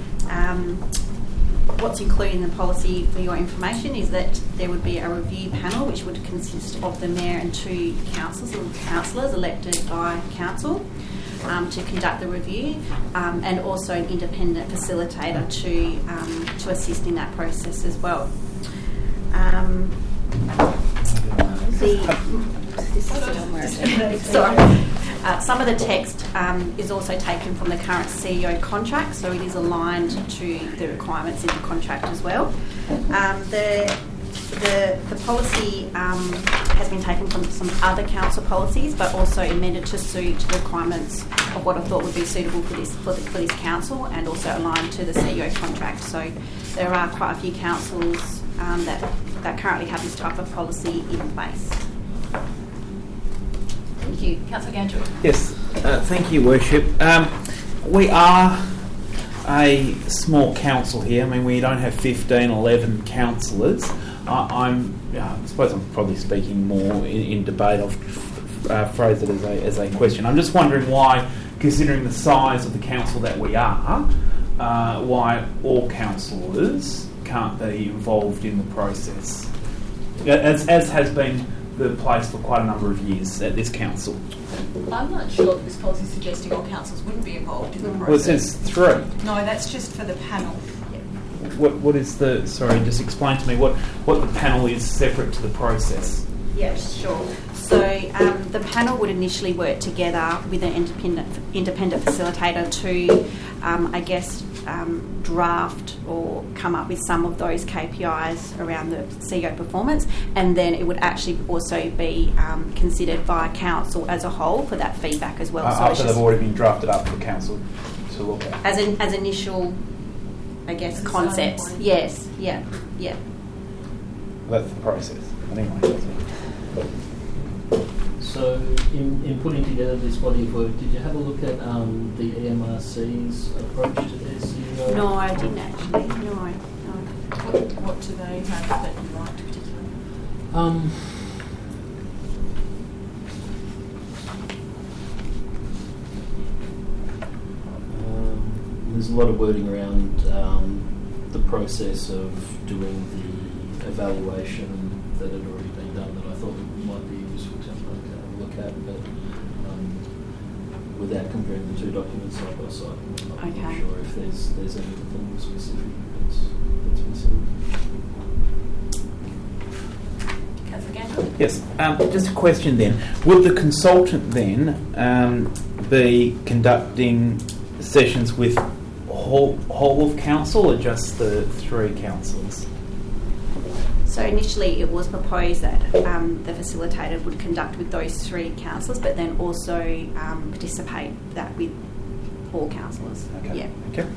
What's included in the policy for your information is that there would be a review panel which would consist of the mayor and 2 councillors elected by council to conduct the review, and also an independent facilitator to assist in that process as well. Some of the text is also taken from the current CEO contract, so it is aligned to the requirements in the contract as well. The policy has been taken from some other council policies, but also amended to suit the requirements of what I thought would be suitable for this council, and also aligned to the CEO contract. So there are quite a few councils that currently have this type of policy in place. Thank you, Councillor Gantu. Yes, thank you, Worship. We are a small council here. I mean, we don't have 15, 11 councillors. I suppose I'm probably speaking more in debate. I'll phrase it as a question. I'm just wondering why, considering the size of the council that we are, why all councillors can't be involved in the process, as has been the place for quite a number of years at this council. I'm not sure that this policy is suggesting all councils wouldn't be involved in the process. Well, it says 3. No, that's just for the panel. What is the... Sorry, just explain to me what the panel is separate to the process. Yeah, sure. So the panel would initially work together with an independent facilitator to, draft or come up with some of those KPIs around the CEO performance, and then it would actually also be considered by council as a whole for that feedback as well. After they've already been drafted up for council to look at. As initial, concepts. Yes, yeah. That's the process. Anyway. So, in putting together this body of work, did you have a look at the EMRC's approach to their CEO? No, I didn't actually. No. What do they have that you liked particularly? There's a lot of wording around the process of doing the evaluation that had already been done that I thought might be useful to have a look at, but without comparing the two documents side by side, I'm not sure if there's anything specific that's missing. Yes, just a question then. Would the consultant then be conducting sessions with whole of council or just the 3 councillors? So initially it was proposed that the facilitator would conduct with those 3 councillors, but then also participate that with all councillors. Okay. Yeah. Okay.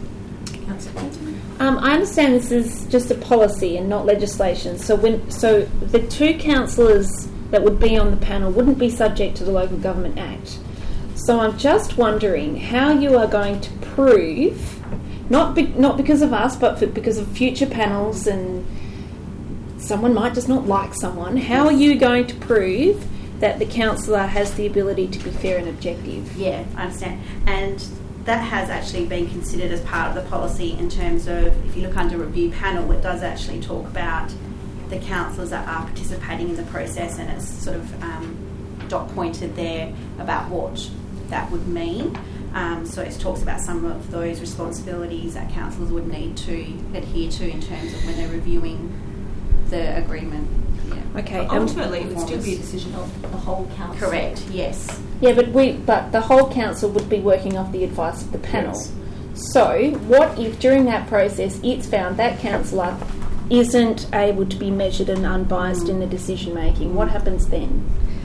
I understand this is just a policy and not legislation. So the 2 councillors that would be on the panel wouldn't be subject to the Local Government Act. So I'm just wondering how you are going to prove, not because of us, but because of future panels, and someone might just not like someone. How are you going to prove that the councillor has the ability to be fair and objective? Yeah, I understand. And that has actually been considered as part of the policy in terms of, if you look under review panel, it does actually talk about the councillors that are participating in the process, and it's sort of dot pointed there about what that would mean. So it talks about some of those responsibilities that councillors would need to adhere to in terms of when they're reviewing the agreement. Yeah. Okay. Ultimately, it would still be a decision of the whole council. Correct. Yes. Yeah, but the whole council would be working off the advice of the panel. Yes. So what if during that process it's found that councillor isn't able to be measured and unbiased in the decision making? What happens then?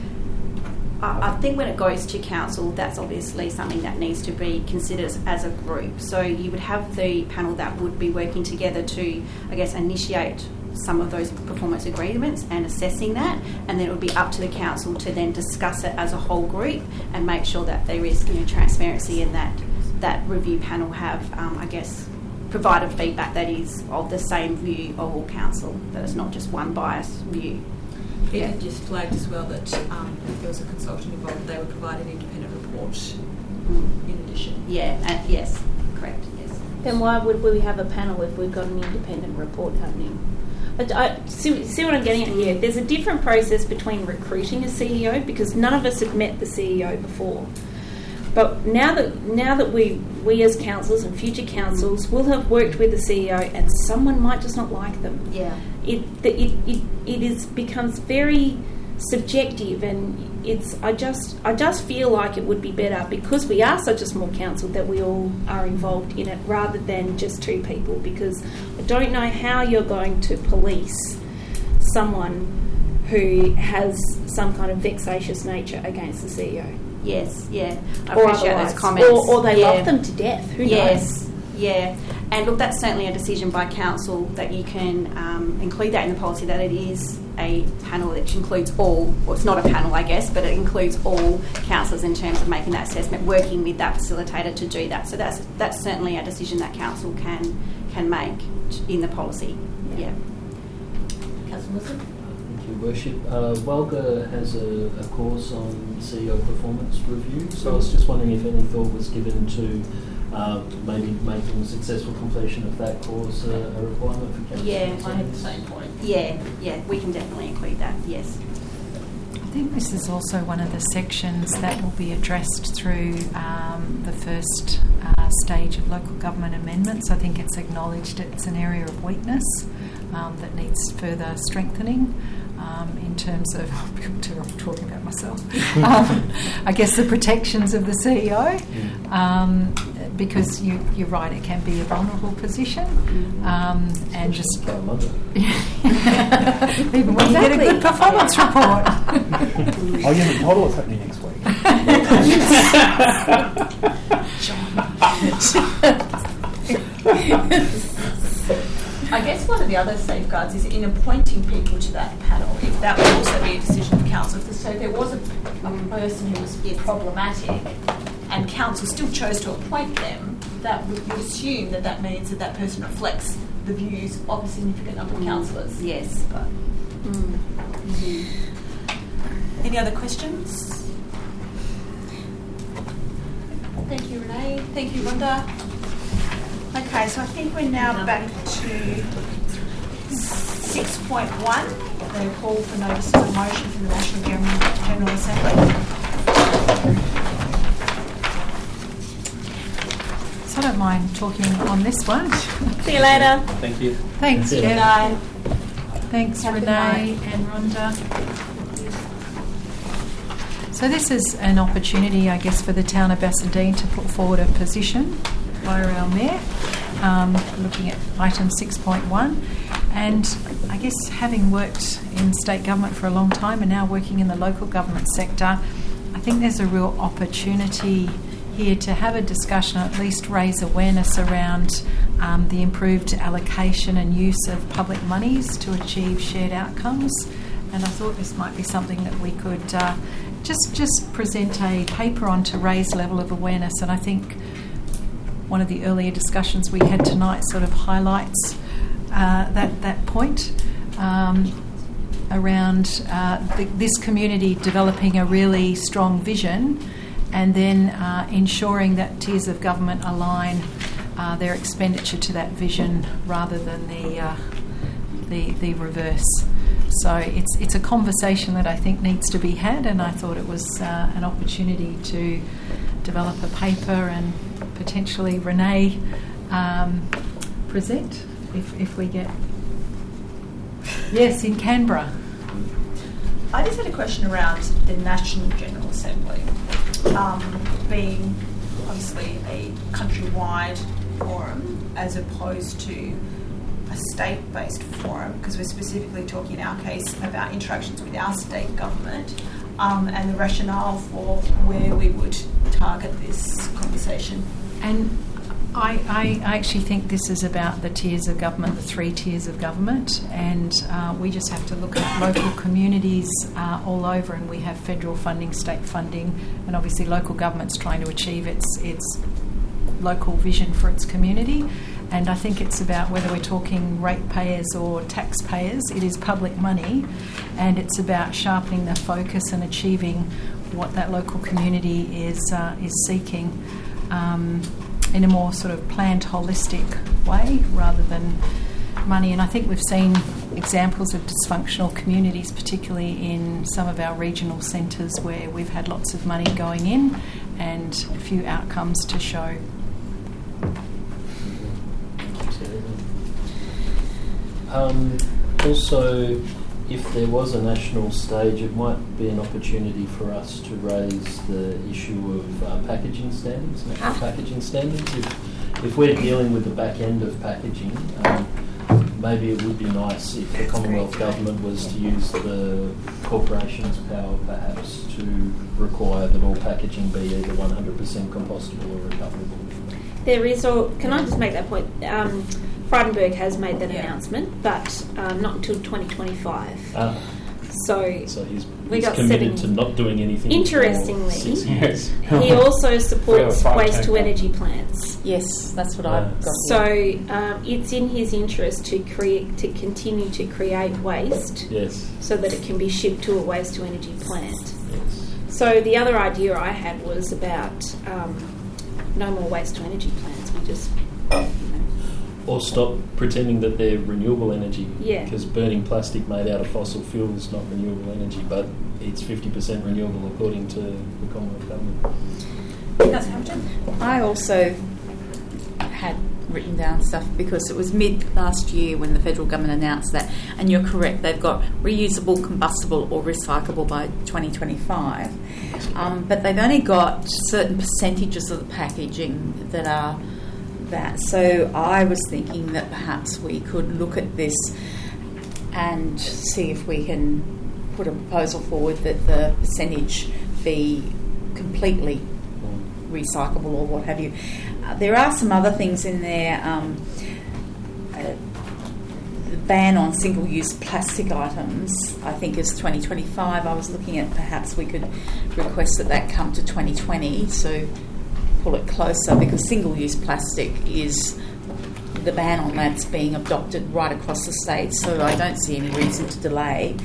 I think when it goes to council, that's obviously something that needs to be considered as a group. So you would have the panel that would be working together to, initiate some of those performance agreements and assessing that, and then it would be up to the council to then discuss it as a whole group and make sure that there is transparency and that review panel have, provided feedback that is of the same view of all council, that it's not just one biased view. It just flagged as well that if there was a consultant involved, they would provide an independent report in addition. Yeah, yes, correct, yes. Then why would we have a panel if we've got an independent report happening? I see what I'm getting at here. There's a different process between recruiting a CEO, because none of us have met the CEO before. But now that we as councils and future councils will have worked with the CEO, and someone might just not like them. Yeah. It becomes very subjective, and I just feel like it would be better, because we are such a small council, that we all are involved in it rather than just 2 people, because I don't know how you're going to police someone who has some kind of vexatious nature against the CEO. Yes, yeah. I or appreciate otherwise. those comments. Or they love them to death. Who knows? Yeah. And look, that's certainly a decision by council that you can include that in the policy, that it is a panel that includes all, well, it's not a panel, I guess, but it includes all councillors in terms of making that assessment, working with that facilitator to do that. So that's certainly a decision that council can make in the policy. Yeah. Councillor Wilson? Thank you, Worship. WALGA has a course on CEO performance review, so I was just wondering if any thought was given to maybe making successful completion of that course a requirement for council. Yeah, I had the same point. Yeah, we can definitely include that, yes. I think this is also one of the sections that will be addressed through the first stage of local government amendments. I think it's acknowledged it's an area of weakness that needs further strengthening. in terms of, I'm talking about myself, I guess the protections of the CEO, because you're right, it can be a vulnerable position, and just even when you get a good performance report. Oh, you haven't told us what's happening next week. I guess one of the other safeguards is in appointing people to that panel, if that would also be a decision of council. So if there was a person who was problematic and council still chose to appoint them, that would assume that means that person reflects the views of a significant number of councillors. Yes. But, Any other questions? Thank you, Renee. Thank you, Rhonda. Okay, so I think we're now back to 6.1, the call for notices of motion from the National General Assembly. So I don't mind talking on this one. See you later. Thank you. Thanks, Yeah. Jeff. Thanks, Renee and Rhonda. So this is an opportunity, I guess, for the town of Bassendean to put forward a position via our mayor, looking at item 6.1. And I guess having worked in state government for a long time and now working in the local government sector, I think there's a real opportunity here to have a discussion, at least raise awareness around the improved allocation and use of public monies to achieve shared outcomes. And I thought this might be something that we could just present a paper on to raise level of awareness. And I think one of the earlier discussions we had tonight sort of highlights that point around this community developing a really strong vision and then ensuring that tiers of government align their expenditure to that vision rather than the reverse. So it's a conversation that I think needs to be had, and I thought it was an opportunity to develop a paper and potentially Renee present if we get... Yes, in Canberra. I just had a question around the National General Assembly being obviously a countrywide forum as opposed to a state-based forum, because we're specifically talking in our case about interactions with our state government and the rationale for where we would target this conversation. And I actually think this is about the tiers of government, the 3 tiers of government, and we just have to look at local communities all over, and we have federal funding, state funding, and obviously local government's trying to achieve its local vision for its community. And I think it's about whether we're talking ratepayers or taxpayers, it is public money, and it's about sharpening the focus and achieving what that local community is seeking in a more sort of planned, holistic way rather than money. And I think we've seen examples of dysfunctional communities, particularly in some of our regional centres where we've had lots of money going in and a few outcomes to show. Also, if there was a national stage, it might be an opportunity for us to raise the issue of packaging standards, national packaging standards. If we're dealing with the back end of packaging, maybe it would be nice if the Commonwealth Government was to use the corporation's power perhaps to require that all packaging be either 100% compostable or recoverable. There is, or can I just make that point? Frydenberg has made that announcement, but not until 2025. So he's committed to not doing anything. Interestingly, 6 years. He also supports waste-to-energy plants. Yes, that's what I've got. So it's in his interest to continue to create waste, yes, so that it can be shipped to a waste-to-energy plant. Yes. So the other idea I had was about no more waste-to-energy plants. We just, Or stop pretending that they're renewable energy. Yeah. Because burning plastic made out of fossil fuel is not renewable energy, but it's 50% renewable according to the Commonwealth Government. Councillor Hamilton? I also had written down stuff because it was mid last year when the federal government announced that, and you're correct, they've got reusable, combustible or recyclable by 2025, but they've only got certain percentages of the packaging that are that. So I was thinking that perhaps we could look at this and see if we can put a proposal forward that the percentage be completely recyclable or what have you. There are some other things in there. The ban on single-use plastic items, I think, is 2025. I was looking at perhaps we could request that come to 2020, so pull it closer, because single-use plastic is the ban on that's being adopted right across the state, so I don't see any reason to delay.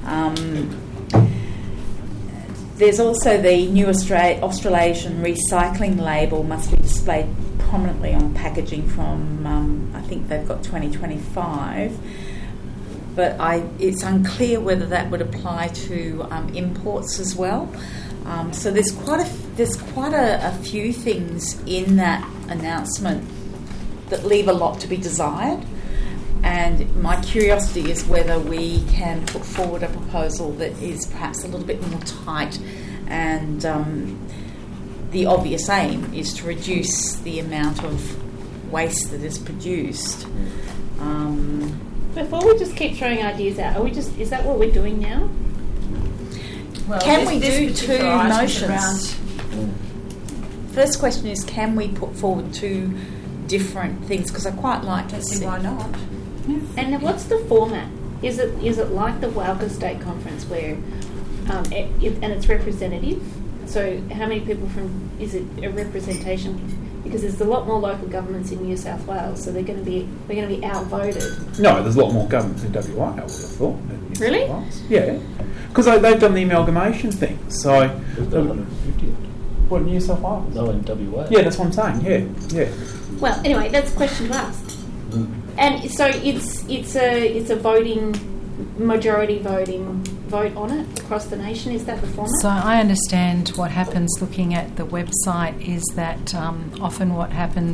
There's also the new Australasian recycling label must be displayed prominently on packaging from, I think they've got 2025, but it's unclear whether that would apply to imports as well. So there's quite a few things in that announcement that leave a lot to be desired. And my curiosity is whether we can put forward a proposal that is perhaps a little bit more tight, and the obvious aim is to reduce the amount of waste that is produced. Before we just keep throwing ideas out, is that what we're doing now? Well, can we do two motions? First question is, can we put forward two different things? Because I quite like to see. Why not? And what's the format? Is it like the Walker State Conference where, and it's representative? So how many people is it a representation? Because there's a lot more local governments in New South Wales, so we're going to be outvoted. No, there's a lot more governments in WA, I would have thought. Really? Yeah, because they've done the amalgamation thing. So we've done 150. What, New South Wales? No, in WA. Yeah, that's what I'm saying. Yeah. Well, anyway, that's a question to ask. And so it's a majority vote on it across the nation. Is that the format? So I understand what happens looking at the website is that often what happens,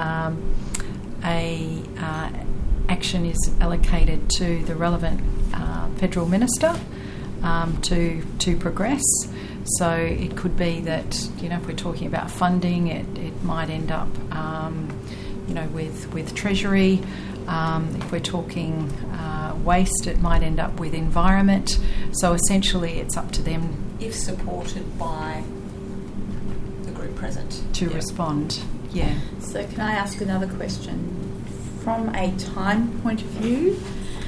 action is allocated to the relevant federal minister to progress. So it could be that, if we're talking about funding, it might end up with Treasury. If we're talking waste, it might end up with environment. So essentially it's up to them, if supported by the group present, to respond. Yeah. So can I ask another question? From a time point of view,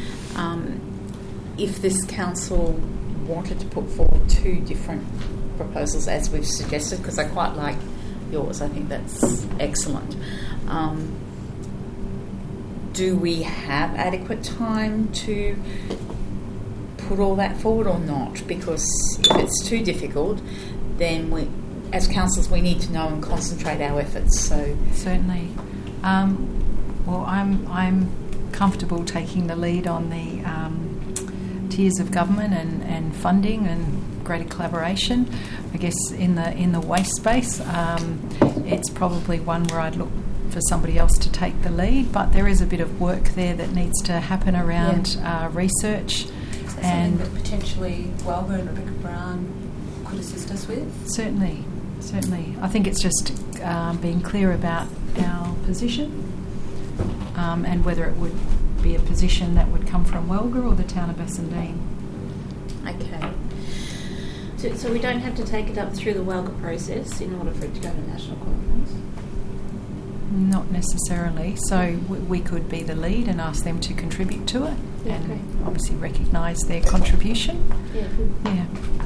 if this council wanted to put forward two different proposals as we've suggested, because I quite like yours, I think that's excellent. Do we have adequate time to put all that forward or not? Because if it's too difficult, then we, as councillors, we need to know and concentrate our efforts. So certainly. Well, I'm comfortable taking the lead on the tiers of government and funding and greater collaboration. I guess in the waste space, it's probably one where I'd look for somebody else to take the lead, but there is a bit of work there that needs to happen around research. Is that something that potentially Walber and Rebecca Brown could assist us with? Certainly. I think it's just being clear about our position and whether it would be a position that would come from Welga or the town of Bassendean. Okay. So we don't have to take it up through the Welga process in order for it to go to national conference? Not necessarily. So we could be the lead and ask them to contribute to it, and obviously recognise their contribution. Yeah.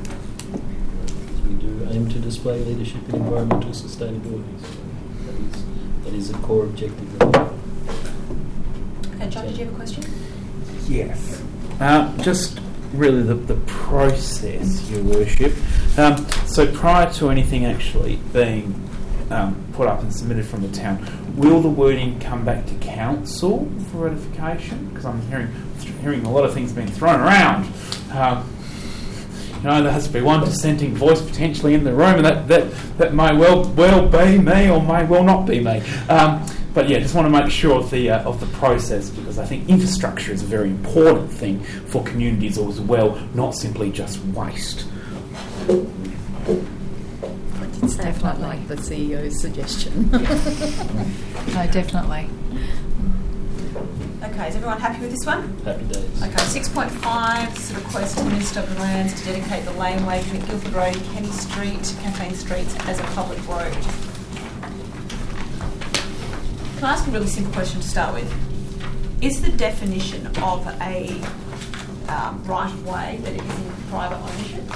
We do aim to display leadership in environmental sustainability. So that is a core objective. And John, did you have a question? Yes. Just really the process, Your Worship. So prior to anything actually being put up and submitted from the town, will the wording come back to council for ratification? Because I'm hearing a lot of things being thrown around. There has to be one dissenting voice potentially in the room, and that may well be me or may well not be me. But yeah, just want to make sure of the process, because I think infrastructure is a very important thing for communities as well, not simply just waste. It's definitely like the CEO's suggestion. No, definitely. Okay, is everyone happy with this one? Happy days. Okay, 6.5, this is a request to the Minister of the Lands to dedicate the laneway between Guildford Road and Kenny Street, Campaign Street, as a public road. Can I ask a really simple question to start with? Is the definition of a right-of-way that it is in private ownership?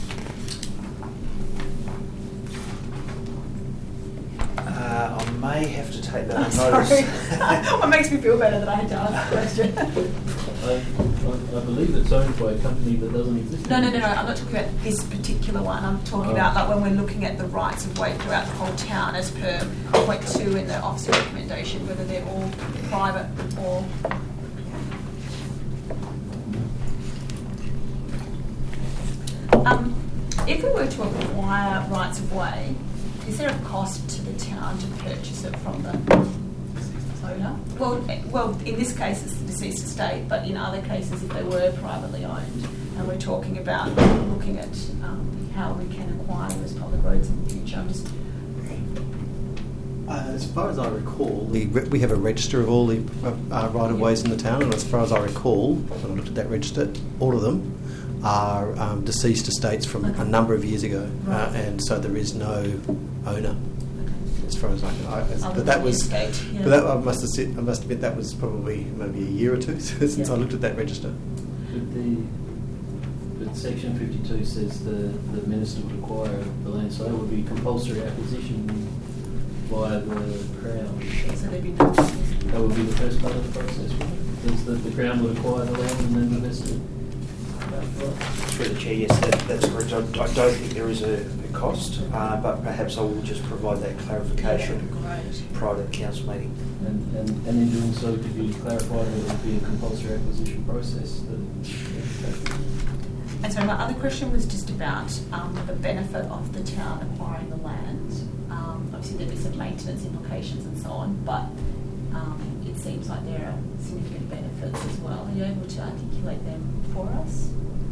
I may have to take that on Sorry. notice. What makes me feel better that I had to ask the question? I believe it's owned by a company that doesn't exist. No. I'm not talking about this particular one. I'm talking about like when we're looking at the rights of way throughout the whole town, as per point 2 in the officer recommendation, whether they're all private or. If we were to acquire rights of way, is there a cost to the town to purchase it from the owner? Well, in this case it's the deceased estate, but in other cases if they were privately owned, and we're talking about looking at how we can acquire them as public roads in the future. I'm just as far as I recall, we have a register of all the right-of-ways in the town, and as far as I recall, when I looked at that register, all of them are deceased estates from a number of years ago, and so there is no owner, as far as I know. But that was, but that I must admit that was probably maybe a year or two since I looked at that register. But Section 52 says the minister would acquire the land, so that would be compulsory acquisition via the Crown. So there'd be no. That would be the first part of the process, right? Because the Crown would acquire the land and then the minister. Through the Chair, yes, that's correct. I don't think there is a cost, but perhaps I will just provide that clarification prior to the council meeting. And in doing so, could you clarify that it would be a compulsory acquisition process? And so my other question was just about the benefit of the town acquiring the land. Obviously there'd be some maintenance implications and so on, but it seems like there are significant benefits as well. Are you able to articulate them for us?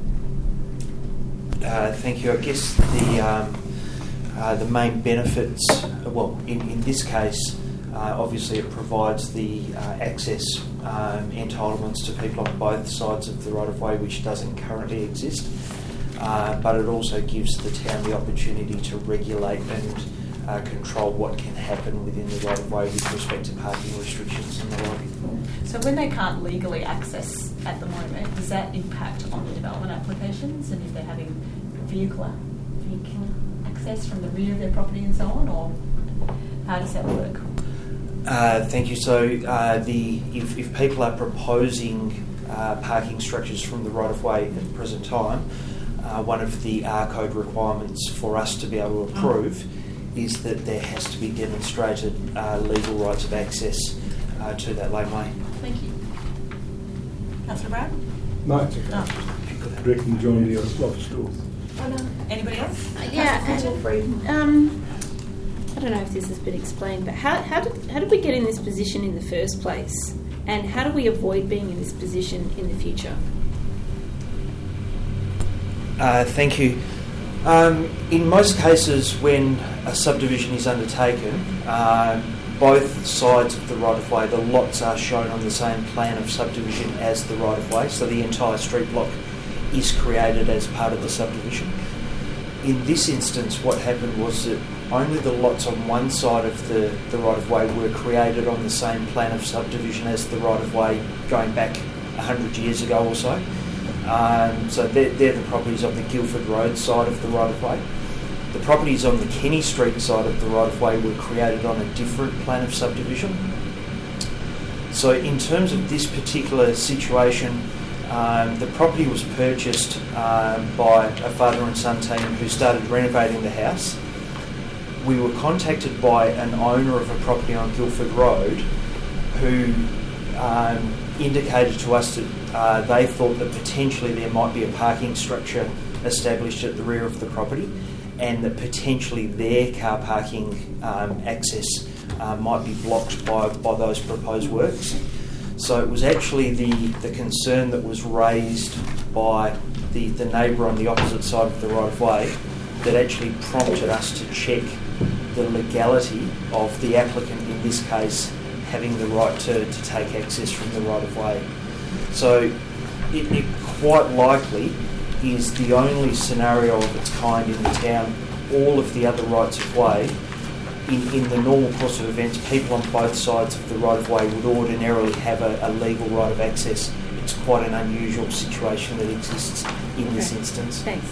Thank you. I guess the main benefits, well, in this case, obviously it provides the access entitlements to people on both sides of the right-of-way, which doesn't currently exist, but it also gives the town the opportunity to regulate and control what can happen within the right-of-way with respect to parking restrictions and the like. So when they can't legally access at the moment, does that impact on the development applications, and if they're having vehicular access from the rear of their property and so on, or how does that work? Thank you. So if people are proposing parking structures from the right-of-way at the present time, one of the R code requirements for us to be able to approve is that there has to be demonstrated legal rights of access to that laneway. Thank you. Councillor Brown? No, it's okay. I reckon John Neal is lost north. Oh, no. Anybody else? I don't know if this has been explained, but how did we get in this position in the first place? And how do we avoid being in this position in the future? Thank you. In most cases, when a subdivision is undertaken, both sides of the right-of-way, the lots are shown on the same plan of subdivision as the right-of-way, so the entire street block is created as part of the subdivision. In this instance, what happened was that only the lots on one side of the right-of-way were created on the same plan of subdivision as the right-of-way going back 100 years ago or so. So they're the properties on the Guildford Road side of the right-of-way. The properties on the Kenny Street side of the right-of-way were created on a different plan of subdivision. So in terms of this particular situation, the property was purchased by a father and son team who started renovating the house. We were contacted by an owner of a property on Guildford Road who indicated to us that they thought that potentially there might be a parking structure established at the rear of the property, and that potentially their car parking access might be blocked by those proposed works. So it was actually the concern that was raised by the neighbour on the opposite side of the right-of-way that actually prompted us to check the legality of the applicant, in this case, having the right to take access from the right-of-way. So it quite likely is the only scenario of its kind in the town. All of the other rights-of-way, in the normal course of events, people on both sides of the right-of-way would ordinarily have a legal right of access. It's quite an unusual situation that exists in this instance. Thanks.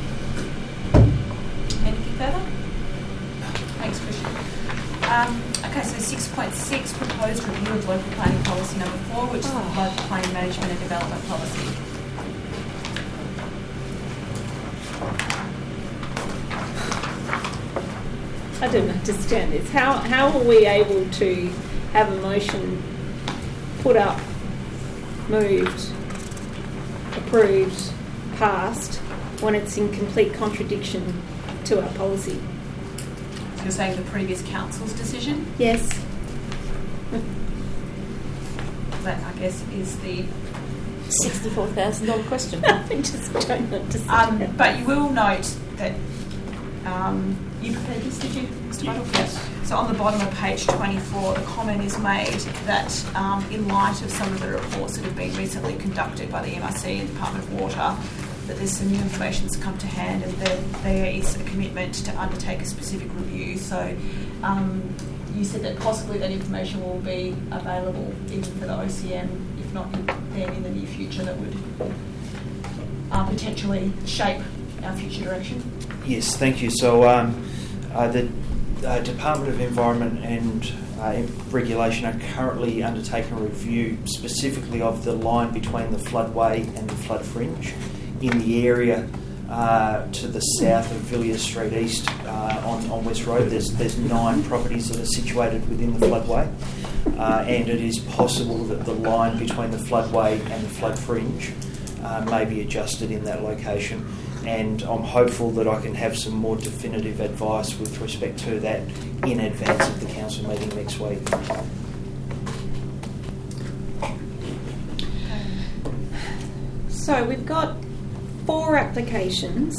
Anything further? Thanks, Christian. Okay, so 6.6, proposed review of local planning policy number 4, which is the local planning management and development policy. I don't understand this. How are we able to have a motion put up, moved, approved, passed, when it's in complete contradiction to our policy? You're saying the previous council's decision? Yes. That, I guess, is the $64,000 question. I just don't understand. but you will note that you prepared this, did you, Mr. Buttle? Yes. So on the bottom of page 24, the comment is made that in light of some of the reports that have been recently conducted by the MRC and Department of Water, that there's some new information that's come to hand and that there is a commitment to undertake a specific review. So you said that possibly that information will be available even for the OCM, if not then in the near future, that would potentially shape our future direction. Yes, thank you. So the Department of Environment and Regulation are currently undertaking a review specifically of the line between the floodway and the flood fringe in the area to the south of Villiers Street East on West Road. There's 9 properties that are situated within the floodway, and it is possible that the line between the floodway and the flood fringe may be adjusted in that location. And I'm hopeful that I can have some more definitive advice with respect to that in advance of the council meeting next week. So we've got 4 applications,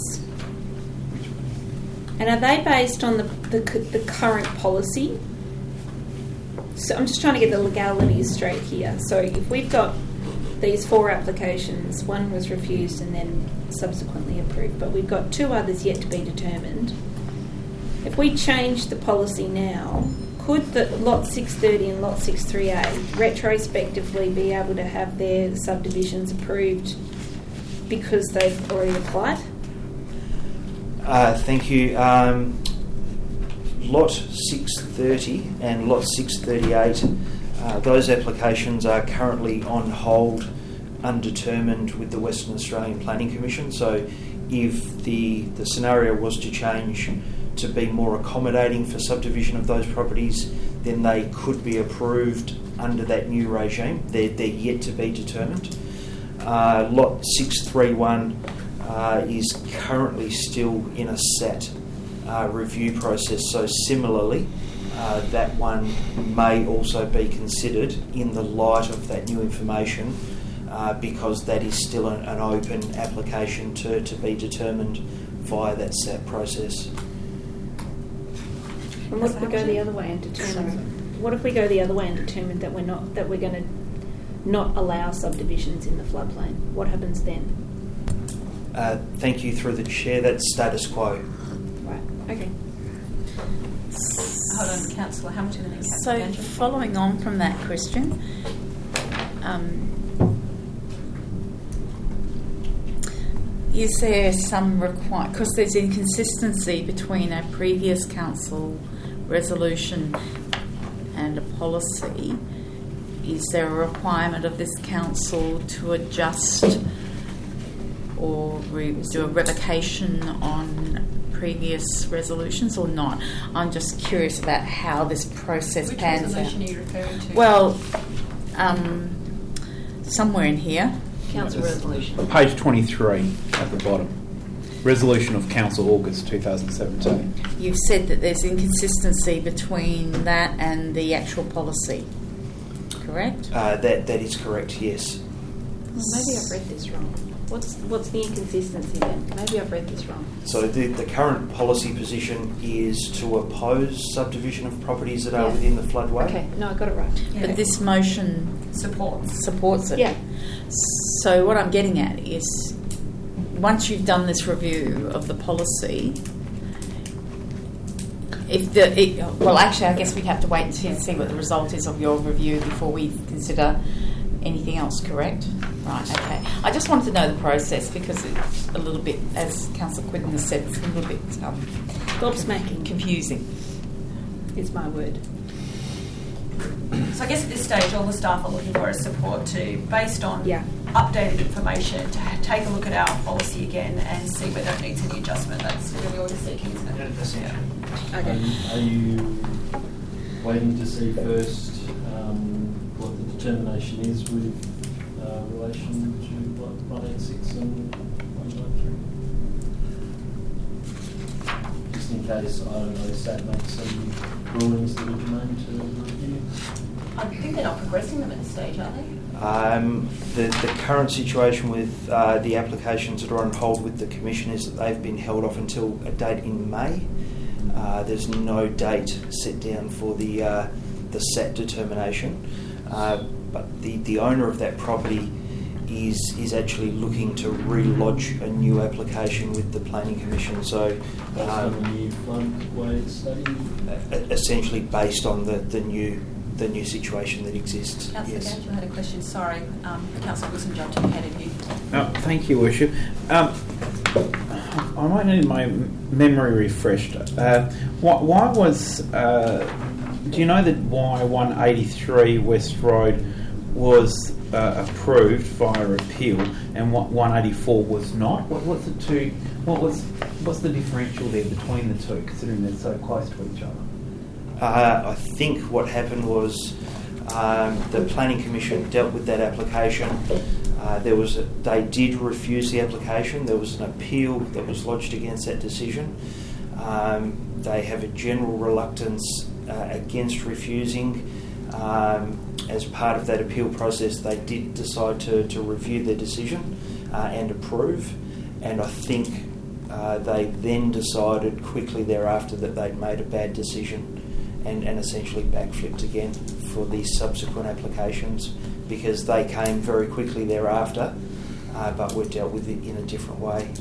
and are they based on the current policy? So I'm just trying to get the legalities straight here. So if we've got these 4 applications, one was refused and then subsequently approved, but we've got 2 others yet to be determined. If we change the policy now, could the Lot 630 and Lot 638 retrospectively be able to have their subdivisions approved because they've already applied? Thank you. Lot 630 and Lot 638, those applications are currently on hold, undetermined with the Western Australian Planning Commission. So if the scenario was to change to be more accommodating for subdivision of those properties, then they could be approved under that new regime. They're yet to be determined. Lot 631 is currently still in a SAT review process. So similarly, that one may also be considered in the light of that new information, because that is still an open application to be determined via that SAT process. And what if we go the other way and determine? What if we go the other way and determine that we're going to not allow subdivisions in the floodplain? What happens then? Thank you, through the chair. That's status quo. Right. Okay. Hold on, Councillor Hamilton and then So, Councillor Angel. following on from that question, is there some because there's inconsistency between a previous council resolution and a policy, is there a requirement of this council to adjust or do a revocation on previous resolutions or not? I'm just curious about how this process pans out. Which resolution are you referring to? Well, somewhere in here. Council resolution. Page 23 at the bottom. resolution of Council August 2017. You've said that there's inconsistency between that and the actual policy, correct? That is correct, yes. Well, maybe I've read this wrong. What's the inconsistency then? Maybe I've read this wrong. So the current policy position is to oppose subdivision of properties that are within the floodway. Okay, no, I got it right. Yeah. But this motion supports it. Yeah. So what I'm getting at is, once you've done this review of the policy, well, actually, I guess we have to wait and see what the result is of your review before we consider anything else, correct? Right, okay. I just wanted to know the process because it's a little bit, as Councillor Quinton has said, it's a little bit gobsmacking, confusing. Is my word. So I guess at this stage, all the staff are looking for is support to, based on updated information, to take a look at our policy again and see whether it needs any adjustment. That's really all we're seeking, isn't it? Okay. Are you waiting to see first what the determination is with relation to 186 and 193? Just in case, I don't know, SAT makes some rulings that are germane to review. I think they're not progressing them at this stage, are they? The current situation with the applications that are on hold with the Commission is that they've been held off until a date in May. There's no date set down for the SAT determination, but the owner of that property is actually looking to re-lodge a new application with the Planning Commission. So, essentially based on the new situation that exists. Councillor Daniel had a question. Sorry, Councillor Wilson jumped ahead of you. Thank you, Worship. I might need my memory refreshed. Why was? Do you know that why 183 West Road was approved via appeal and 184 was not? What's the two? What's the differential there between the two, considering they're so close to each other? I think what happened was the Planning Commission dealt with that application. They did refuse the application. There was an appeal that was lodged against that decision. They have a general reluctance against refusing. As part of that appeal process, they did decide to review their decision and approve. And I think they then decided quickly thereafter that they'd made a bad decision and essentially backflipped again for the subsequent applications because they came very quickly thereafter, but were dealt with it in a different way.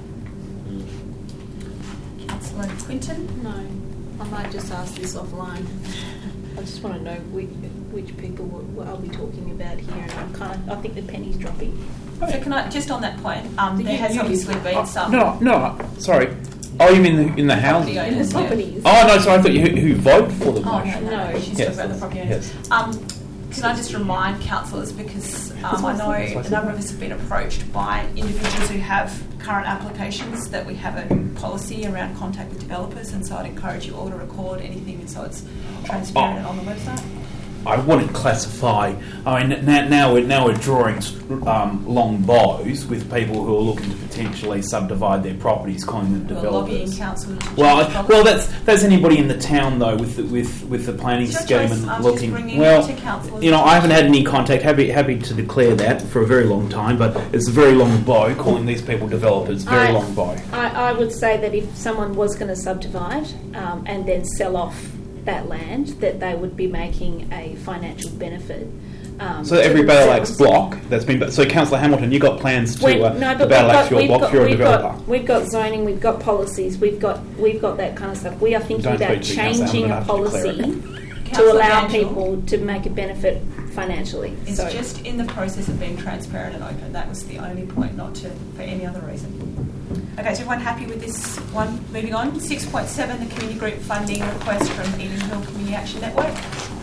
Councillor Quinton? No, I might just ask this offline. I just want to know which people are we talking about here, and I think the penny's dropping. So can I, just on that point, there has obviously been some... No, sorry. Oh, you mean in the houses? In the properties. Oh, no, sorry, I thought you who voted for the motion. No, she's talking about the property owners. Can I just remind councillors, because I know a number of us have been approached by individuals who have current applications, that we have a policy around contact with developers, and so I'd encourage you all to record anything, and so it's transparent and on the website. I wouldn't classify. I mean, now we're drawing long bows with people who are looking to potentially subdivide their properties, calling them developers. Lobbying council. Well, that's anybody in the town though with the planning scheme and looking. Well, I haven't had any contact. Happy to declare that for a very long time, but it's a very long bow calling these people developers. Very long bow. I would say that if someone was going to subdivide and then sell off that land, that they would be making a financial benefit. So every Battle Axe block that's been... So Councillor Hamilton, you got plans to Battle Axe your block? You're a developer. We've got zoning, we've got policies, we've got that kind of stuff. We are thinking about changing a policy to allow people to make a benefit financially. It's just in the process of being transparent and open. That was the only point, not for any other reason. Okay, is everyone happy with this one? Moving on. 6.7, the community group funding request from Eden Hill Community Action Network.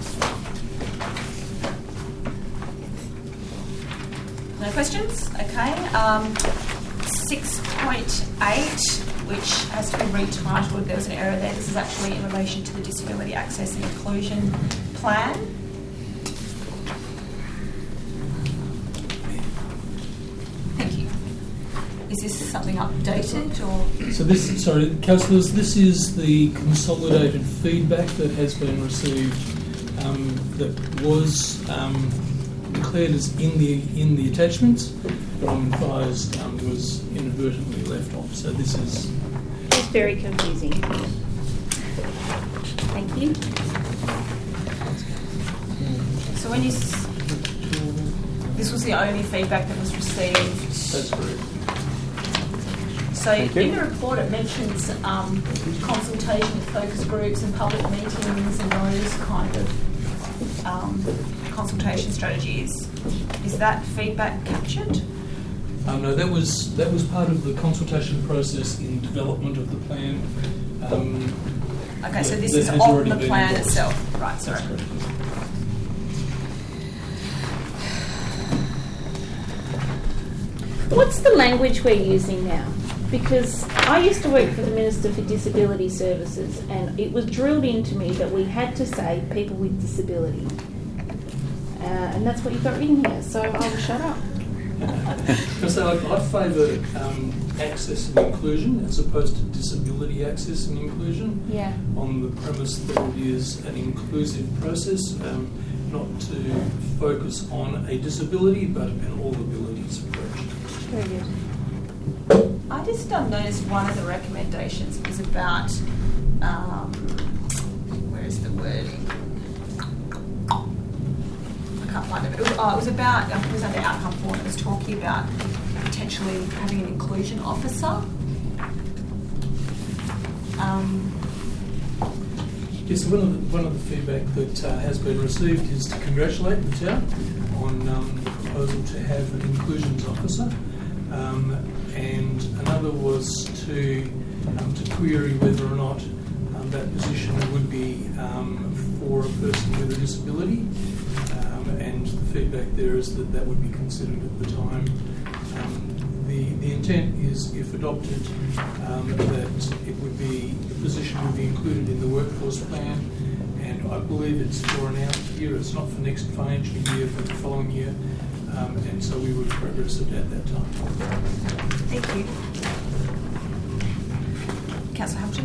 No questions? Okay. 6.8, which has to be retitled. There was an error there. This is actually in relation to the Disability Access and Inclusion Plan. Thank you. Is Is this something updated or? So this, sorry, councillors, this is the consolidated feedback that has been received that was declared as in the attachments, but I'm advised was inadvertently left off. So this is. It's very confusing. Thank you. So when you, this was the only feedback that was received. That's correct. So in the report it mentions consultation with focus groups and public meetings and those kind of consultation strategies. Is that feedback captured? No, that was part of the consultation process in development of the plan. Okay, so this is on the plan itself. Right, sorry. What's the language we're using now? Because I used to work for the Minister for Disability Services, and it was drilled into me that we had to say people with disability. And that's what you've got written here, so I'll shut up. So I favour access and inclusion as opposed to disability access and inclusion. Yeah. On the premise that it is an inclusive process, not to focus on a disability but an all abilities approach. Very good. I just noticed one of the recommendations was about, where is the wording? I can't find it. It was about, it was under outcome 4, and it was talking about potentially having an inclusion officer. Yes, one of the feedback that has been received is to congratulate the town on the proposal to have an inclusions officer. And another was to query whether or not that position would be for a person with a disability, and the feedback there is that that would be considered at the time. The intent is, if adopted, that it would be, the position would be included in the workforce plan, and I believe it's for an out year. It's not for next financial year, but the following year. And so we would progress it at that time. Thank you. Councillor Hampton.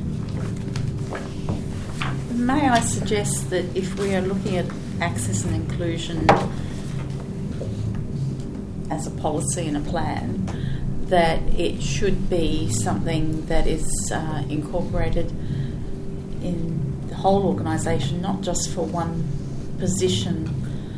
May I suggest that if we are looking at access and inclusion as a policy and a plan, that it should be something that is incorporated in the whole organisation, not just for one position.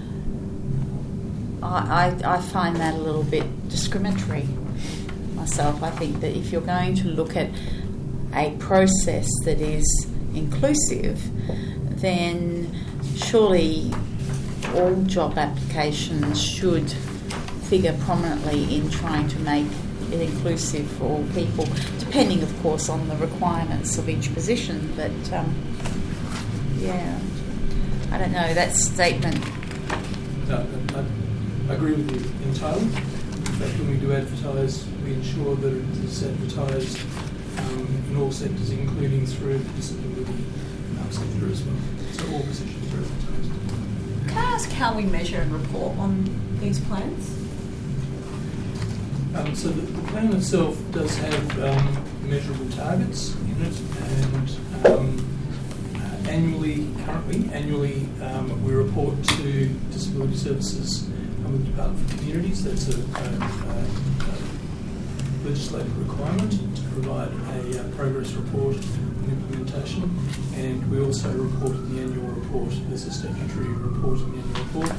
I find that a little bit discriminatory myself. I think that if you're going to look at a process that is inclusive, then surely all job applications should figure prominently in trying to make it inclusive for all people, depending, of course, on the requirements of each position. But, yeah, I don't know, that statement... No, I agree with you entirely. In fact, when we do advertise, we ensure that it is advertised in all sectors, including through the disability sector as well. So all positions are advertised. Can I ask how we measure and report on these plans? So the plan itself does have measurable targets in it, and annually we report to Disability Services with the Department for Communities. That's a legislative requirement to provide a progress report on implementation, and we also report in the annual report. There's a statutory report in the annual report.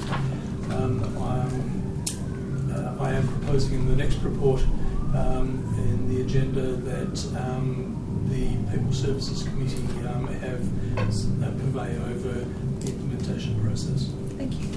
I am proposing in the next report in the agenda that the People Services Committee have purvey over the implementation process. Thank you.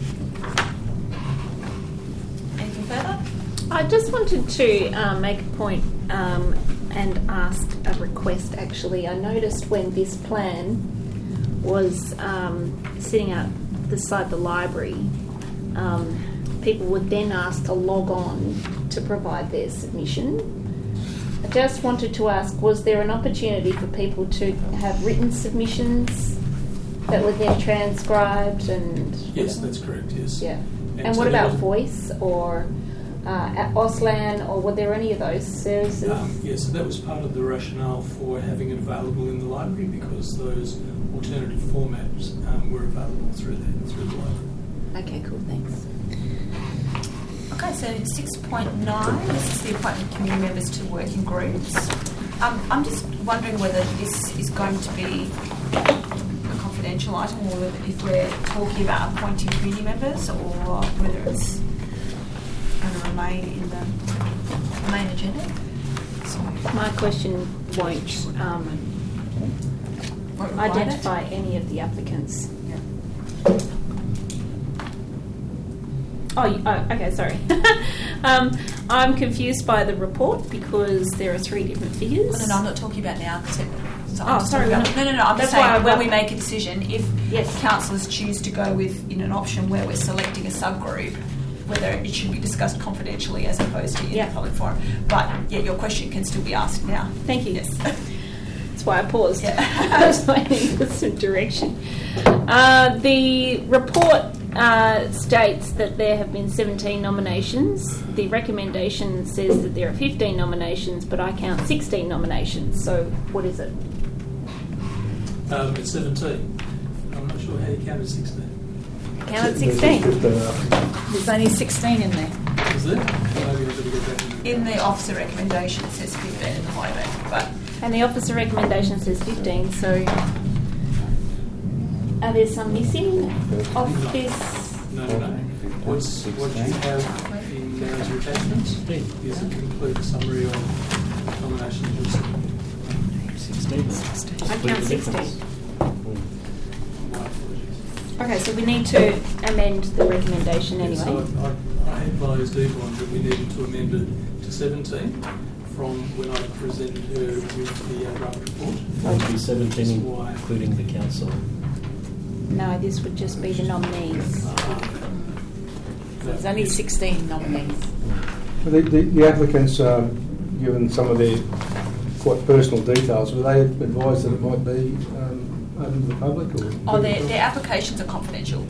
Anything further? I just wanted to make a point and ask a request, actually. I noticed when this plan was sitting out beside the library, people were then asked to log on to provide their submission. I just wanted to ask, was there an opportunity for people to have written submissions that were then transcribed? And yes, that's correct, yes. Yeah. And what about voice or at Auslan, or were there any of those services? Yes, so that was part of the rationale for having it available in the library, because those alternative formats were available through the library. Okay, cool, thanks. Okay, so 6.9, this is the appointment of committee members to working groups. I'm just wondering whether this is going to be a confidential item, or whether if we're talking about appointing committee members, or whether it's going to remain in the main agenda. So My question won't identify any of the applicants. Oh, okay, sorry. I'm confused by the report because there are 3 different figures. No, I'm not talking about now. Sorry. No. I'm That's just saying why when we make a decision, if Yes. councillors choose to go with in an option where we're selecting a subgroup, whether it should be discussed confidentially as opposed to in a public forum. But yeah, your question can still be asked now. Thank you. Yes. That's why I paused. Yeah. I was waiting for some direction. The report states that there have been 17 nominations. The recommendation says that there are 15 nominations, but I count 16 nominations. So what is it? It's 17. I'm not sure how you counted 16. Counted 16. There's only 16 in there. Is there? Maybe I've got to get that In the officer recommendation, it says 15 in the highway, but And the officer recommendation says 15, so are there some missing of this? No. What you have in your attachments is a complete summary of nominations received. 16. I count 16. My apologies. Okay, so we need to amend the recommendation Yeah, anyway. so I advised Yvonne that we needed to amend it to 17 from when I presented her with the draft report. It would be 17, including the council. No, this would just be the nominees. There's only 16 nominees. The applicants, given some of their quite personal details, were they advised that it might be open to the public? Or their applications are confidential.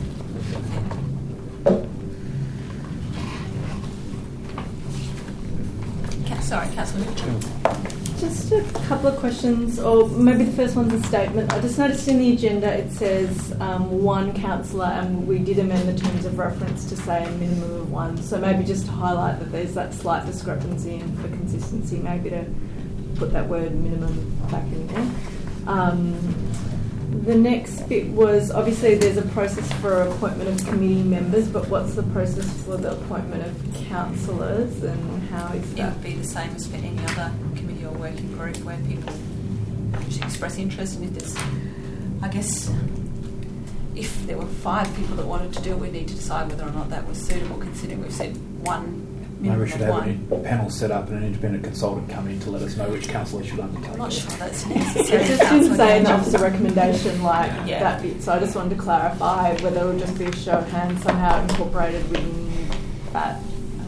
Sorry, Councillor Mitchell. Just a couple of questions, or maybe the first one's a statement. I just noticed in the agenda it says 1 councillor, and we did amend the terms of reference to say a minimum of 1. So maybe just to highlight that there's that slight discrepancy, and for consistency, maybe to put that word minimum back in there. The next bit was, obviously there's a process for appointment of committee members, but what's the process for the appointment of councillors, and how is It that? would be the same as for any other committee or working group where people express interest, and if there's, I guess, if there were 5 people that wanted to do it, we need to decide whether or not that was suitable, considering we've said one Maybe minimum we should of have one. a panel set up and an independent consultant come in to let us know which councillor should undertake I'm not it. sure that's It necessary. just didn't say in the officer recommendation Yeah. that bit, so I just wanted to clarify whether it would just be a show of hands somehow incorporated within that.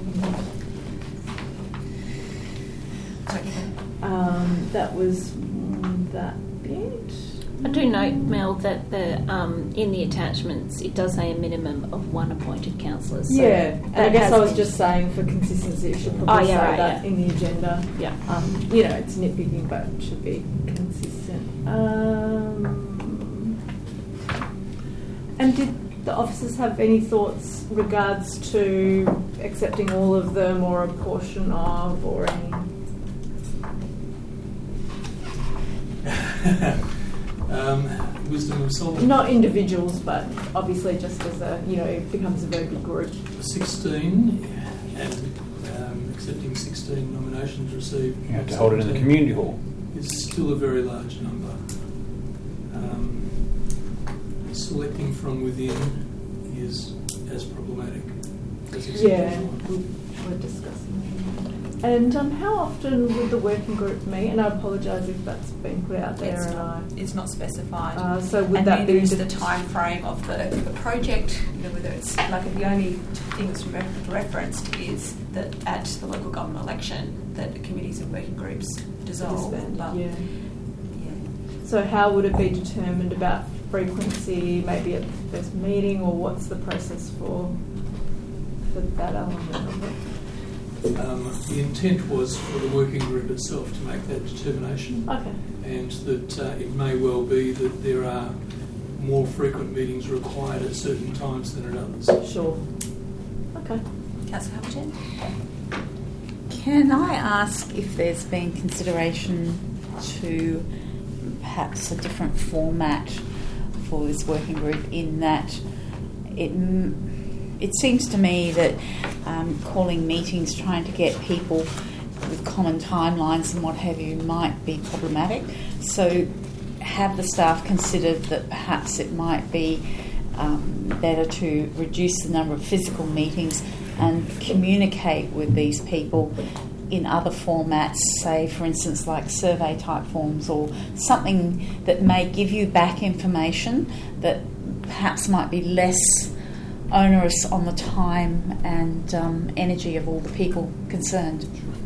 That was that bit. I do note, Mel, that in the attachments it does say a minimum of 1 appointed councillor. So Yeah, and I that guess has I was been- just saying for consistency it should probably say that in the agenda. Yeah. It's nitpicking, but it should be consistent. And did the officers have any thoughts regards to accepting all of them or a portion of, or any? Wisdom of Solomon. Not individuals, but obviously just as it becomes a very big group. 16, and accepting 16 nominations received. You have to hold it in the community hall. It's still a very large number. Selecting from within is as problematic as accepting. We're discussing. And how often would the working group meet? And I apologise if that's been put out there. It's not specified. So would and that neither be is the time frame of the project? Whether it's like the only thing that's referenced is that at the local government election that the committees and working groups dissolve. So how would it be determined about frequency? Maybe at the first meeting, or what's the process for that element of it? The intent was for the working group itself to make that determination. Okay. And that it may well be that there are more frequent meetings required at certain times than at others. Sure. Okay. Councillor Hamilton? Can I ask if there's been consideration to perhaps a different format for this working group, in that it seems to me that calling meetings, trying to get people with common timelines and what have you might be problematic. So have the staff considered that perhaps it might be better to reduce the number of physical meetings and communicate with these people in other formats, say for instance like survey type forms or something that may give you back information that perhaps might be less onerous on the time and energy of all the people concerned?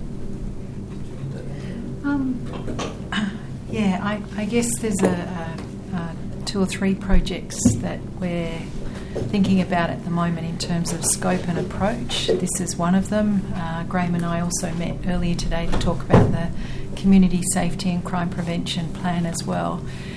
I guess there's a 2 or 3 projects that we're thinking about at the moment in terms of scope and approach. This is one of them. Graham and I also met earlier today to talk about the Community Safety and Crime Prevention Plan as well.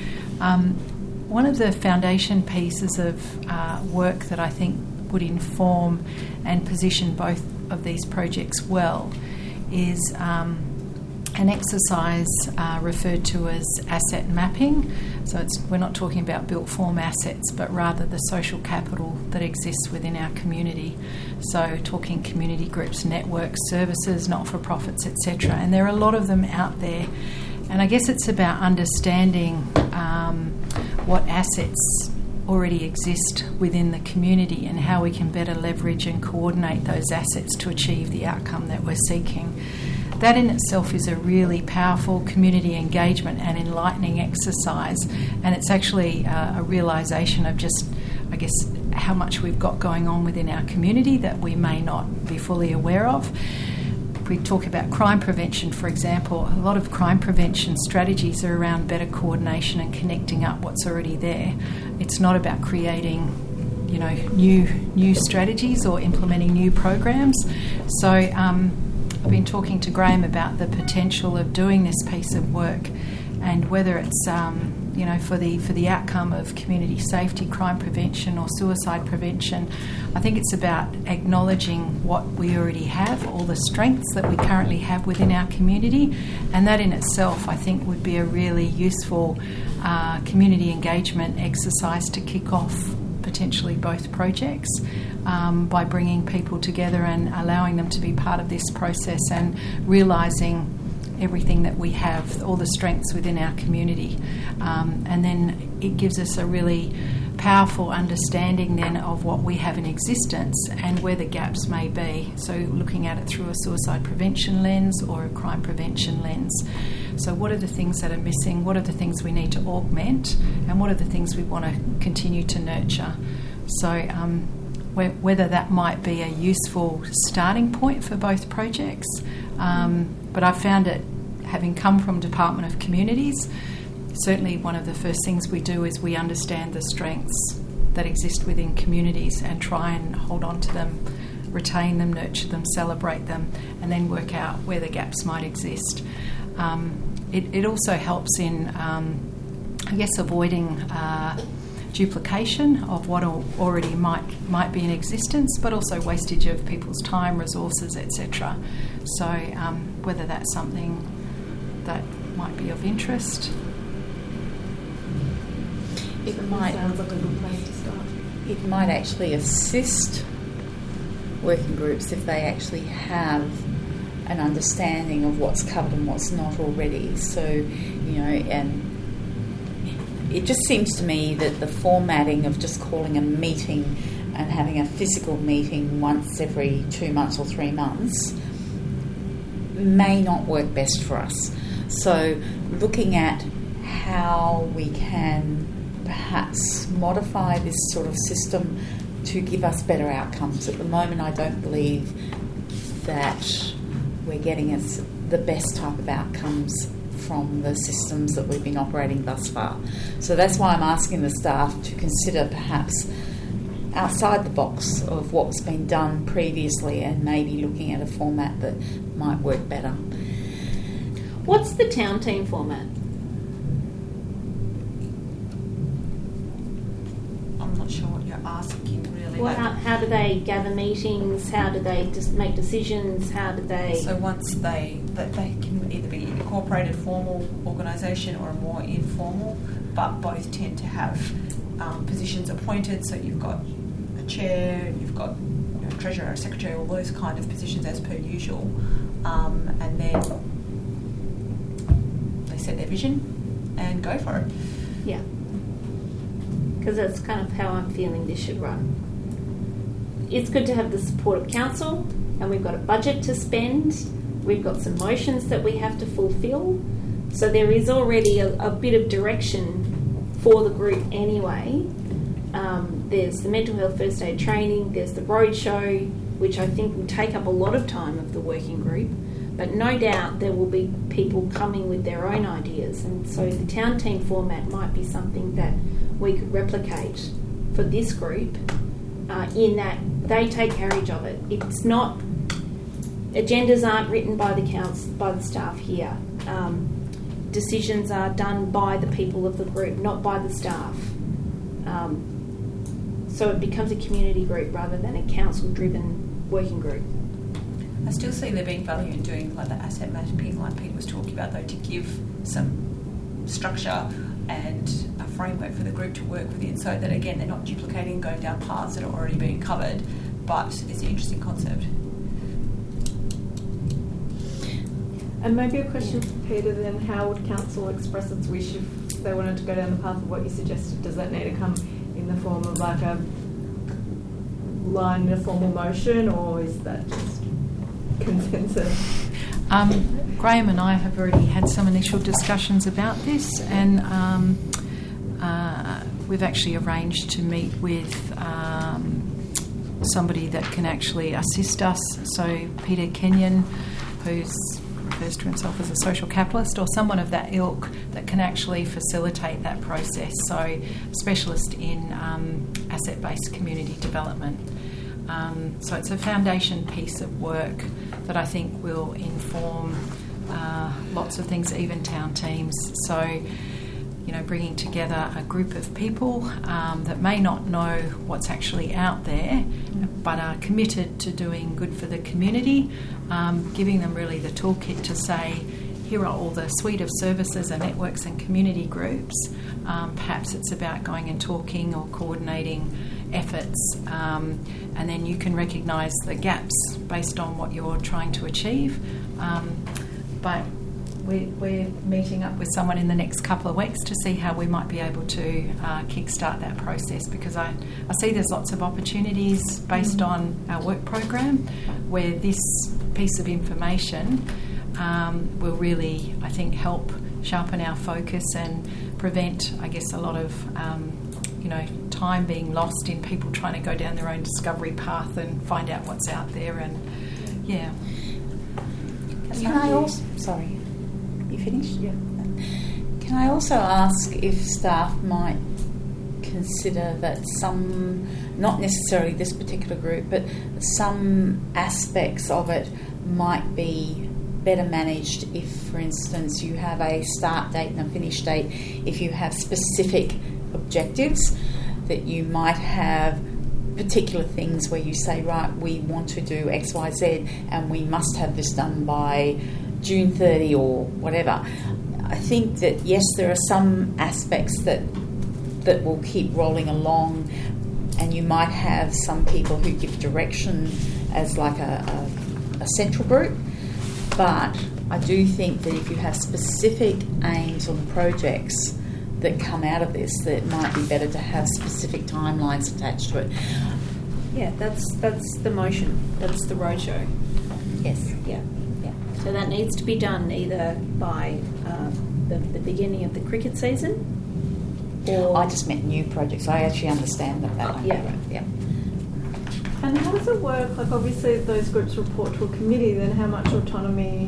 One of the foundation pieces of work that I think would inform and position both of these projects well is an exercise referred to as asset mapping. So we're not talking about built form assets, but rather the social capital that exists within our community. So talking community groups, networks, services, not-for-profits, etc. And there are a lot of them out there. And I guess it's about understanding what assets already exist within the community and how we can better leverage and coordinate those assets to achieve the outcome that we're seeking. That in itself is a really powerful community engagement and enlightening exercise, and it's actually a realisation of just, I guess, how much we've got going on within our community that we may not be fully aware of. If we talk about crime prevention, for example, a lot of crime prevention strategies are around better coordination and connecting up what's already there. It's not about creating, new strategies or implementing new programs. So I've been talking to Graham about the potential of doing this piece of work, and whether it's for the outcome of community safety, crime prevention or suicide prevention. I think it's about acknowledging what we already have, all the strengths that we currently have within our community, and that in itself I think would be a really useful community engagement exercise to kick off potentially both projects, by bringing people together and allowing them to be part of this process and realising everything that we have, all the strengths within our community. And then it gives us a really powerful understanding then of what we have in existence and where the gaps may be. So looking at it through a suicide prevention lens or a crime prevention lens. So what are the things that are missing? What are the things we need to augment? And what are the things we want to continue to nurture? So whether that might be a useful starting point for both projects. But I found it, having come from Department of Communities, certainly one of the first things we do is we understand the strengths that exist within communities and try and hold on to them, retain them, nurture them, celebrate them, and then work out where the gaps might exist. It also helps in, avoiding duplication of what already might be in existence, but also wastage of people's time, resources, etc. So whether that's something that might be of interest. It might actually assist working groups if they actually have an understanding of what's covered and what's not already. So, and it just seems to me that the formatting of just calling a meeting and having a physical meeting once every 2 months or 3 months may not work best for us. So looking at how we can perhaps modify this sort of system to give us better outcomes. At the moment, I don't believe that we're getting us the best type of outcomes from the systems that we've been operating thus far. So that's why I'm asking the staff to consider perhaps outside the box of what's been done previously and maybe looking at a format that might work better. What's the town team format? I'm not sure what you're asking really. Well, how do they gather meetings? How do they just make decisions? How do they? So once they can either be incorporated formal organisation or a more informal, but both tend to have positions appointed. So you've got a chair, you've got treasurer, a secretary, all those kind of positions as per usual, and then they set their vision and go for it. Yeah. Because that's kind of how I'm feeling this should run. It's good to have the support of council, and we've got a budget to spend. We've got some motions that we have to fulfil. So there is already a bit of direction for the group anyway. There's the mental health first aid training, there's the roadshow, which I think will take up a lot of time of the working group. But no doubt there will be people coming with their own ideas, and so the town team format might be something that we could replicate for this group, in that they take carriage of it. It's not, agendas aren't written by the council, by the staff here. Decisions are done by the people of the group, not by the staff. So it becomes a community group rather than a council-driven working group. I still see there being value in doing like the asset mapping, like Pete was talking about, though, to give some structure and a framework for the group to work within, so that again they're not duplicating and going down paths that are already being covered. But it's an interesting concept. And maybe a question for Peter then, how would council express its wish if they wanted to go down the path of what you suggested? Does that need to come in the form of like a line in a formal motion, or is that just consensus? Graham and I have already had some initial discussions about this, and we've actually arranged to meet with somebody that can actually assist us. So Peter Kenyon, who's refers to himself as a social capitalist, or someone of that ilk that can actually facilitate that process. So specialist in asset-based community development. So it's a foundation piece of work that I think will inform lots of things, even town teams. So, bringing together a group of people that may not know what's actually out there, but are committed to doing good for the community, giving them really the toolkit to say, here are all the suite of services and networks and community groups. Perhaps it's about going and talking or coordinating efforts, and then you can recognise the gaps based on what you're trying to achieve. But we're meeting up with someone in the next couple of weeks to see how we might be able to kickstart that process, because I see there's lots of opportunities based on our work program where this piece of information will really, I think, help sharpen our focus and prevent, I guess, a lot of time being lost in people trying to go down their own discovery path and find out what's out there. And yeah. Can I also, sorry, you finished? Yeah. Can I also ask if staff might consider that some, not necessarily this particular group, but some aspects of it might be better managed if, for instance, you have a start date and a finish date, if you have specific objectives, that you might have particular things where you say, right, we want to do X, Y, Z, and we must have this done by June 30 or whatever. I think that, yes, there are some aspects that will keep rolling along, and you might have some people who give direction as like a central group, but I do think that if you have specific aims on projects that come out of this, that it might be better to have specific timelines attached to it. Yeah, that's the motion. That's the roadshow. Yes. Yeah. So that needs to be done either by the beginning of the cricket season, or I just meant new projects. I actually understand that. Yeah. And how does it work? Like, obviously, if those groups report to a committee, then how much autonomy?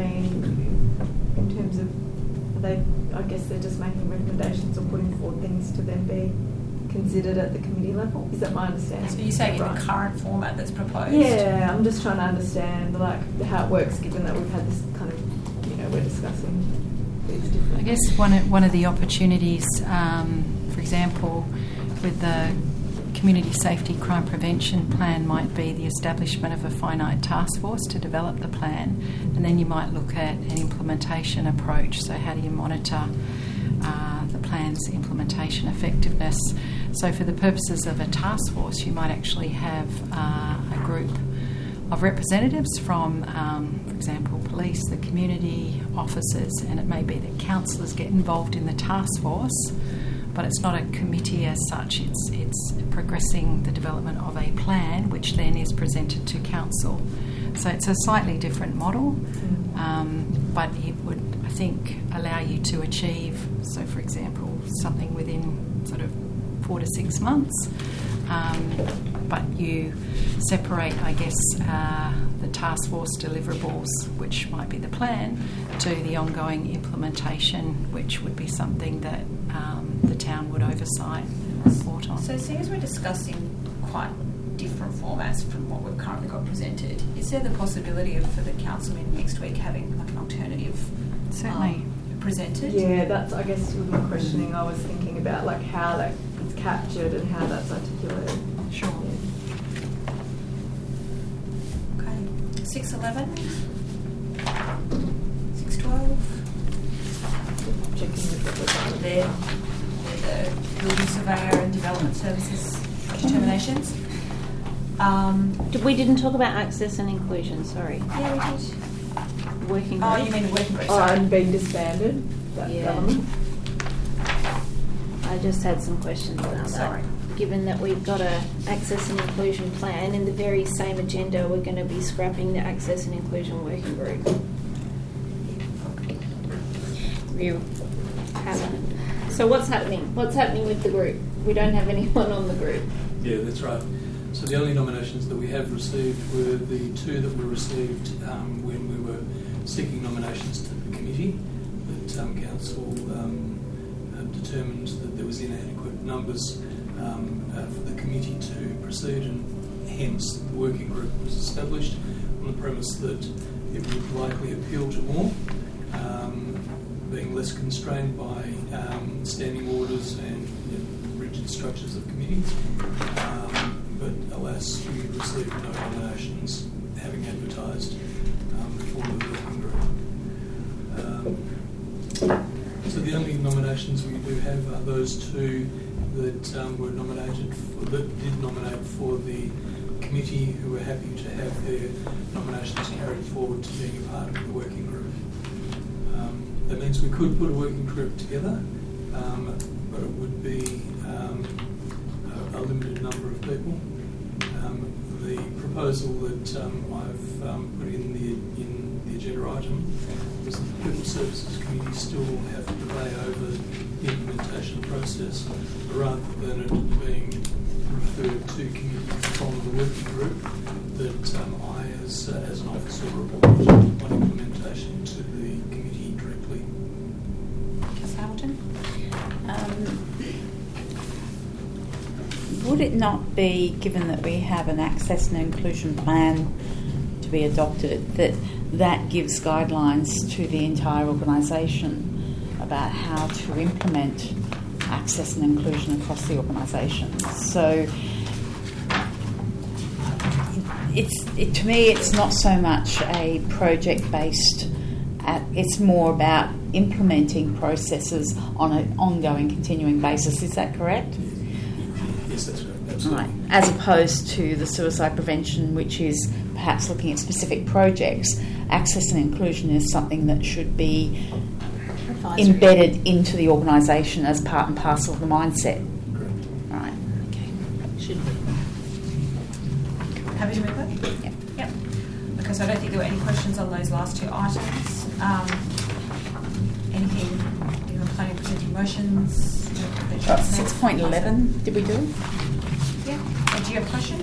In terms of, are they? I guess they're just making recommendations or putting forward things to then be considered at the committee level. Is that my understanding? So you're saying in right? the current format that's proposed? Yeah, I'm just trying to understand like how it works, given that we've had this kind of, we're discussing these different. I guess one of the opportunities, for example, with the Community Safety Crime Prevention Plan might be the establishment of a finite task force to develop the plan, and then you might look at an implementation approach. So how do you monitor the plan's implementation effectiveness? So for the purposes of a task force, you might actually have a group of representatives from, for example, police, the community, officers, and it may be that councillors get involved in the task force, but it's not a committee as such. It's progressing the development of a plan, which then is presented to council. So it's a slightly different model, but it would, I think, allow you to achieve, so for example, something within sort of 4 to 6 months, but you separate, I guess, the task force deliverables, which might be the plan, to the ongoing implementation, which would be something that the town would oversight and report on. So seeing as we're discussing quite different formats from what we've currently got presented, is there the possibility of, for the council in next week, having like an alternative Certainly. Presented? Yeah, that's, I guess, with my questioning, I was thinking about like how that is captured and how that's articulated. Sure. Yeah. Okay. 6:11? 6:12? Checking with the They're the building surveyor and development services determinations. We didn't talk about access and inclusion, sorry. Yeah, we did. Working Oh, group. you mean the working group, Oh, sorry. and being disbanded, that Yeah. element. I just had some questions about that. Sorry. Given that we've got a access and inclusion plan, in the very same agenda, we're going to be scrapping the access and inclusion working group. You Haven't. So what's happening? What's happening with the group? We don't have anyone on the group. Yeah, that's right. So the only nominations that we have received were the two that were received when we were seeking nominations to the committee. That council determined that there was inadequate numbers for the committee to proceed, and hence the working group was established on the premise that it would likely appeal to more, being less constrained by standing orders and rigid structures of committees. But alas, we received no nominations, having advertised for the working group. So the only nominations we do have are those two that were nominated for, that did nominate for the committee, who were happy to have their nominations carried forward to being a part of the working group. That means we could put a working group together, but it would be a limited number of people. The proposal that I've put in the agenda item was that the People Services Committee still have to debate over the implementation process, rather than it being referred to committee from the working group, that I, as an officer, report on implementation to the committee directly. Councillor Hamilton? Would it not be, given that we have an access and inclusion plan to be adopted, that gives guidelines to the entire organisation about how to implement access and inclusion across the organisation? So to me, it's not so much a project-based, it's more about implementing processes on an ongoing, continuing basis. Is that correct? Yes, that's right. Absolutely. Right. As opposed to the suicide prevention, which is perhaps looking at specific projects. Access and inclusion is something that should be embedded into the organisation as part and parcel of the mindset. Correct. Right. Okay. Should be. Happy to move that? Yep. Yep. Okay, so I don't think there were any questions on those last two items. Anything, anyone planning to present motions? 6.11, did we do it? Yeah. Do you have a question?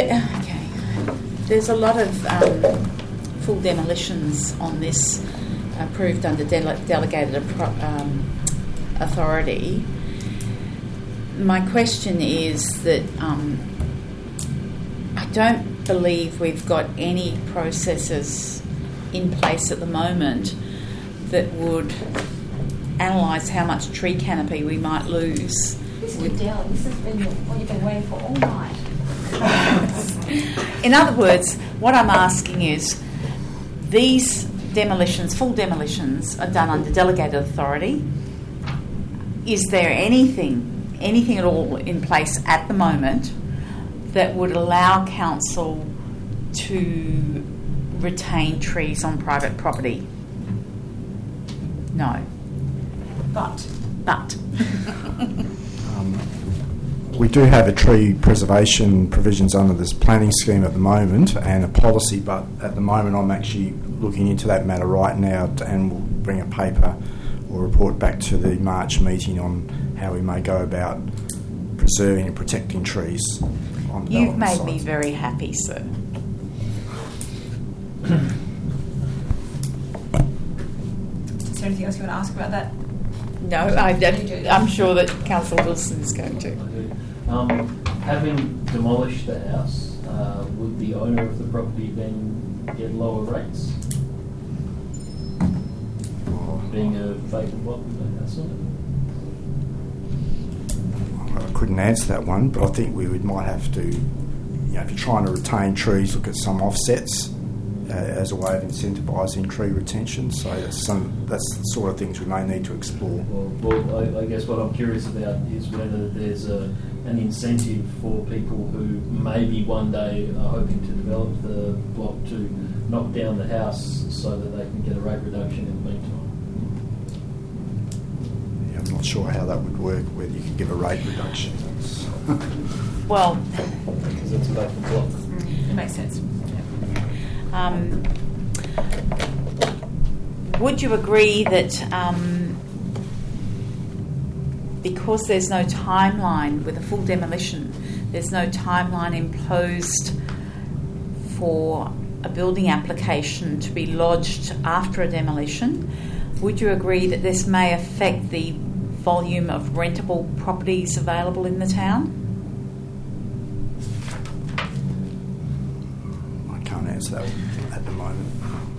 There's a lot of full demolitions on this approved under delegated authority. My question is that I don't believe we've got any processes in place at the moment that would analyse how much tree canopy we might lose. Mr. Dowling, this has been what you've been waiting for all night. In other words, what I'm asking is, these demolitions, full demolitions, are done under delegated authority. Is there anything at all in place at the moment that would allow council to retain trees on private property? No. But. We do have a tree preservation provisions under this planning scheme at the moment and a policy, but at the moment I'm actually looking into that matter right now and we'll bring a paper or report back to the March meeting on how we may go about preserving and protecting trees on development You've made sites. me very happy, sir. Is there anything else you want to ask about that? No, I'm sure that Councillor Wilson is going to. Having demolished the house, would the owner of the property then get lower rates? Being a vacant block with no house on it? I couldn't answer that one, but I think we might have to, if you're trying to retain trees, look at some offsets as a way of incentivising tree retention. So that's the sort of things we may need to explore. Well, I guess what I'm curious about is whether there's an incentive for people who maybe one day are hoping to develop the block to knock down the house so that they can get a rate reduction in the meantime. Yeah, I'm not sure how that would work, whether you could give a rate reduction. Well, because it's a vacant block. It makes sense. Would you agree that because there's no timeline with a full demolition, there's no timeline imposed for a building application to be lodged after a demolition, would you agree that this may affect the volume of rentable properties available in the town? I can't answer that at the moment.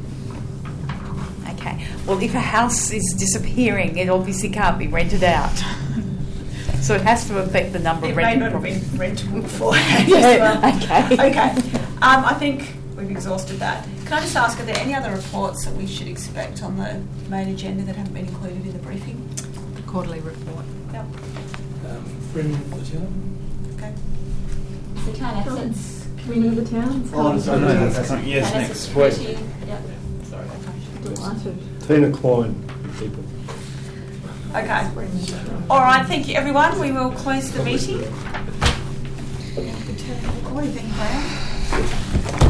Okay. Well, if a house is disappearing, it obviously can't be rented out. So it has to affect the number of rented properties. It may not have been rentable before. Okay. I think we've exhausted that. Can I just ask, are there any other reports that we should expect on the main agenda that haven't been included in the briefing? The quarterly report. Yep. Brendan Latilla. Okay. The town assets Community of the town. That's not yes next week. Yep. Sorry. Delighted. Tina Klein, people. Okay. All right. Thank you, everyone. We will close the meeting. Thank you, Graham.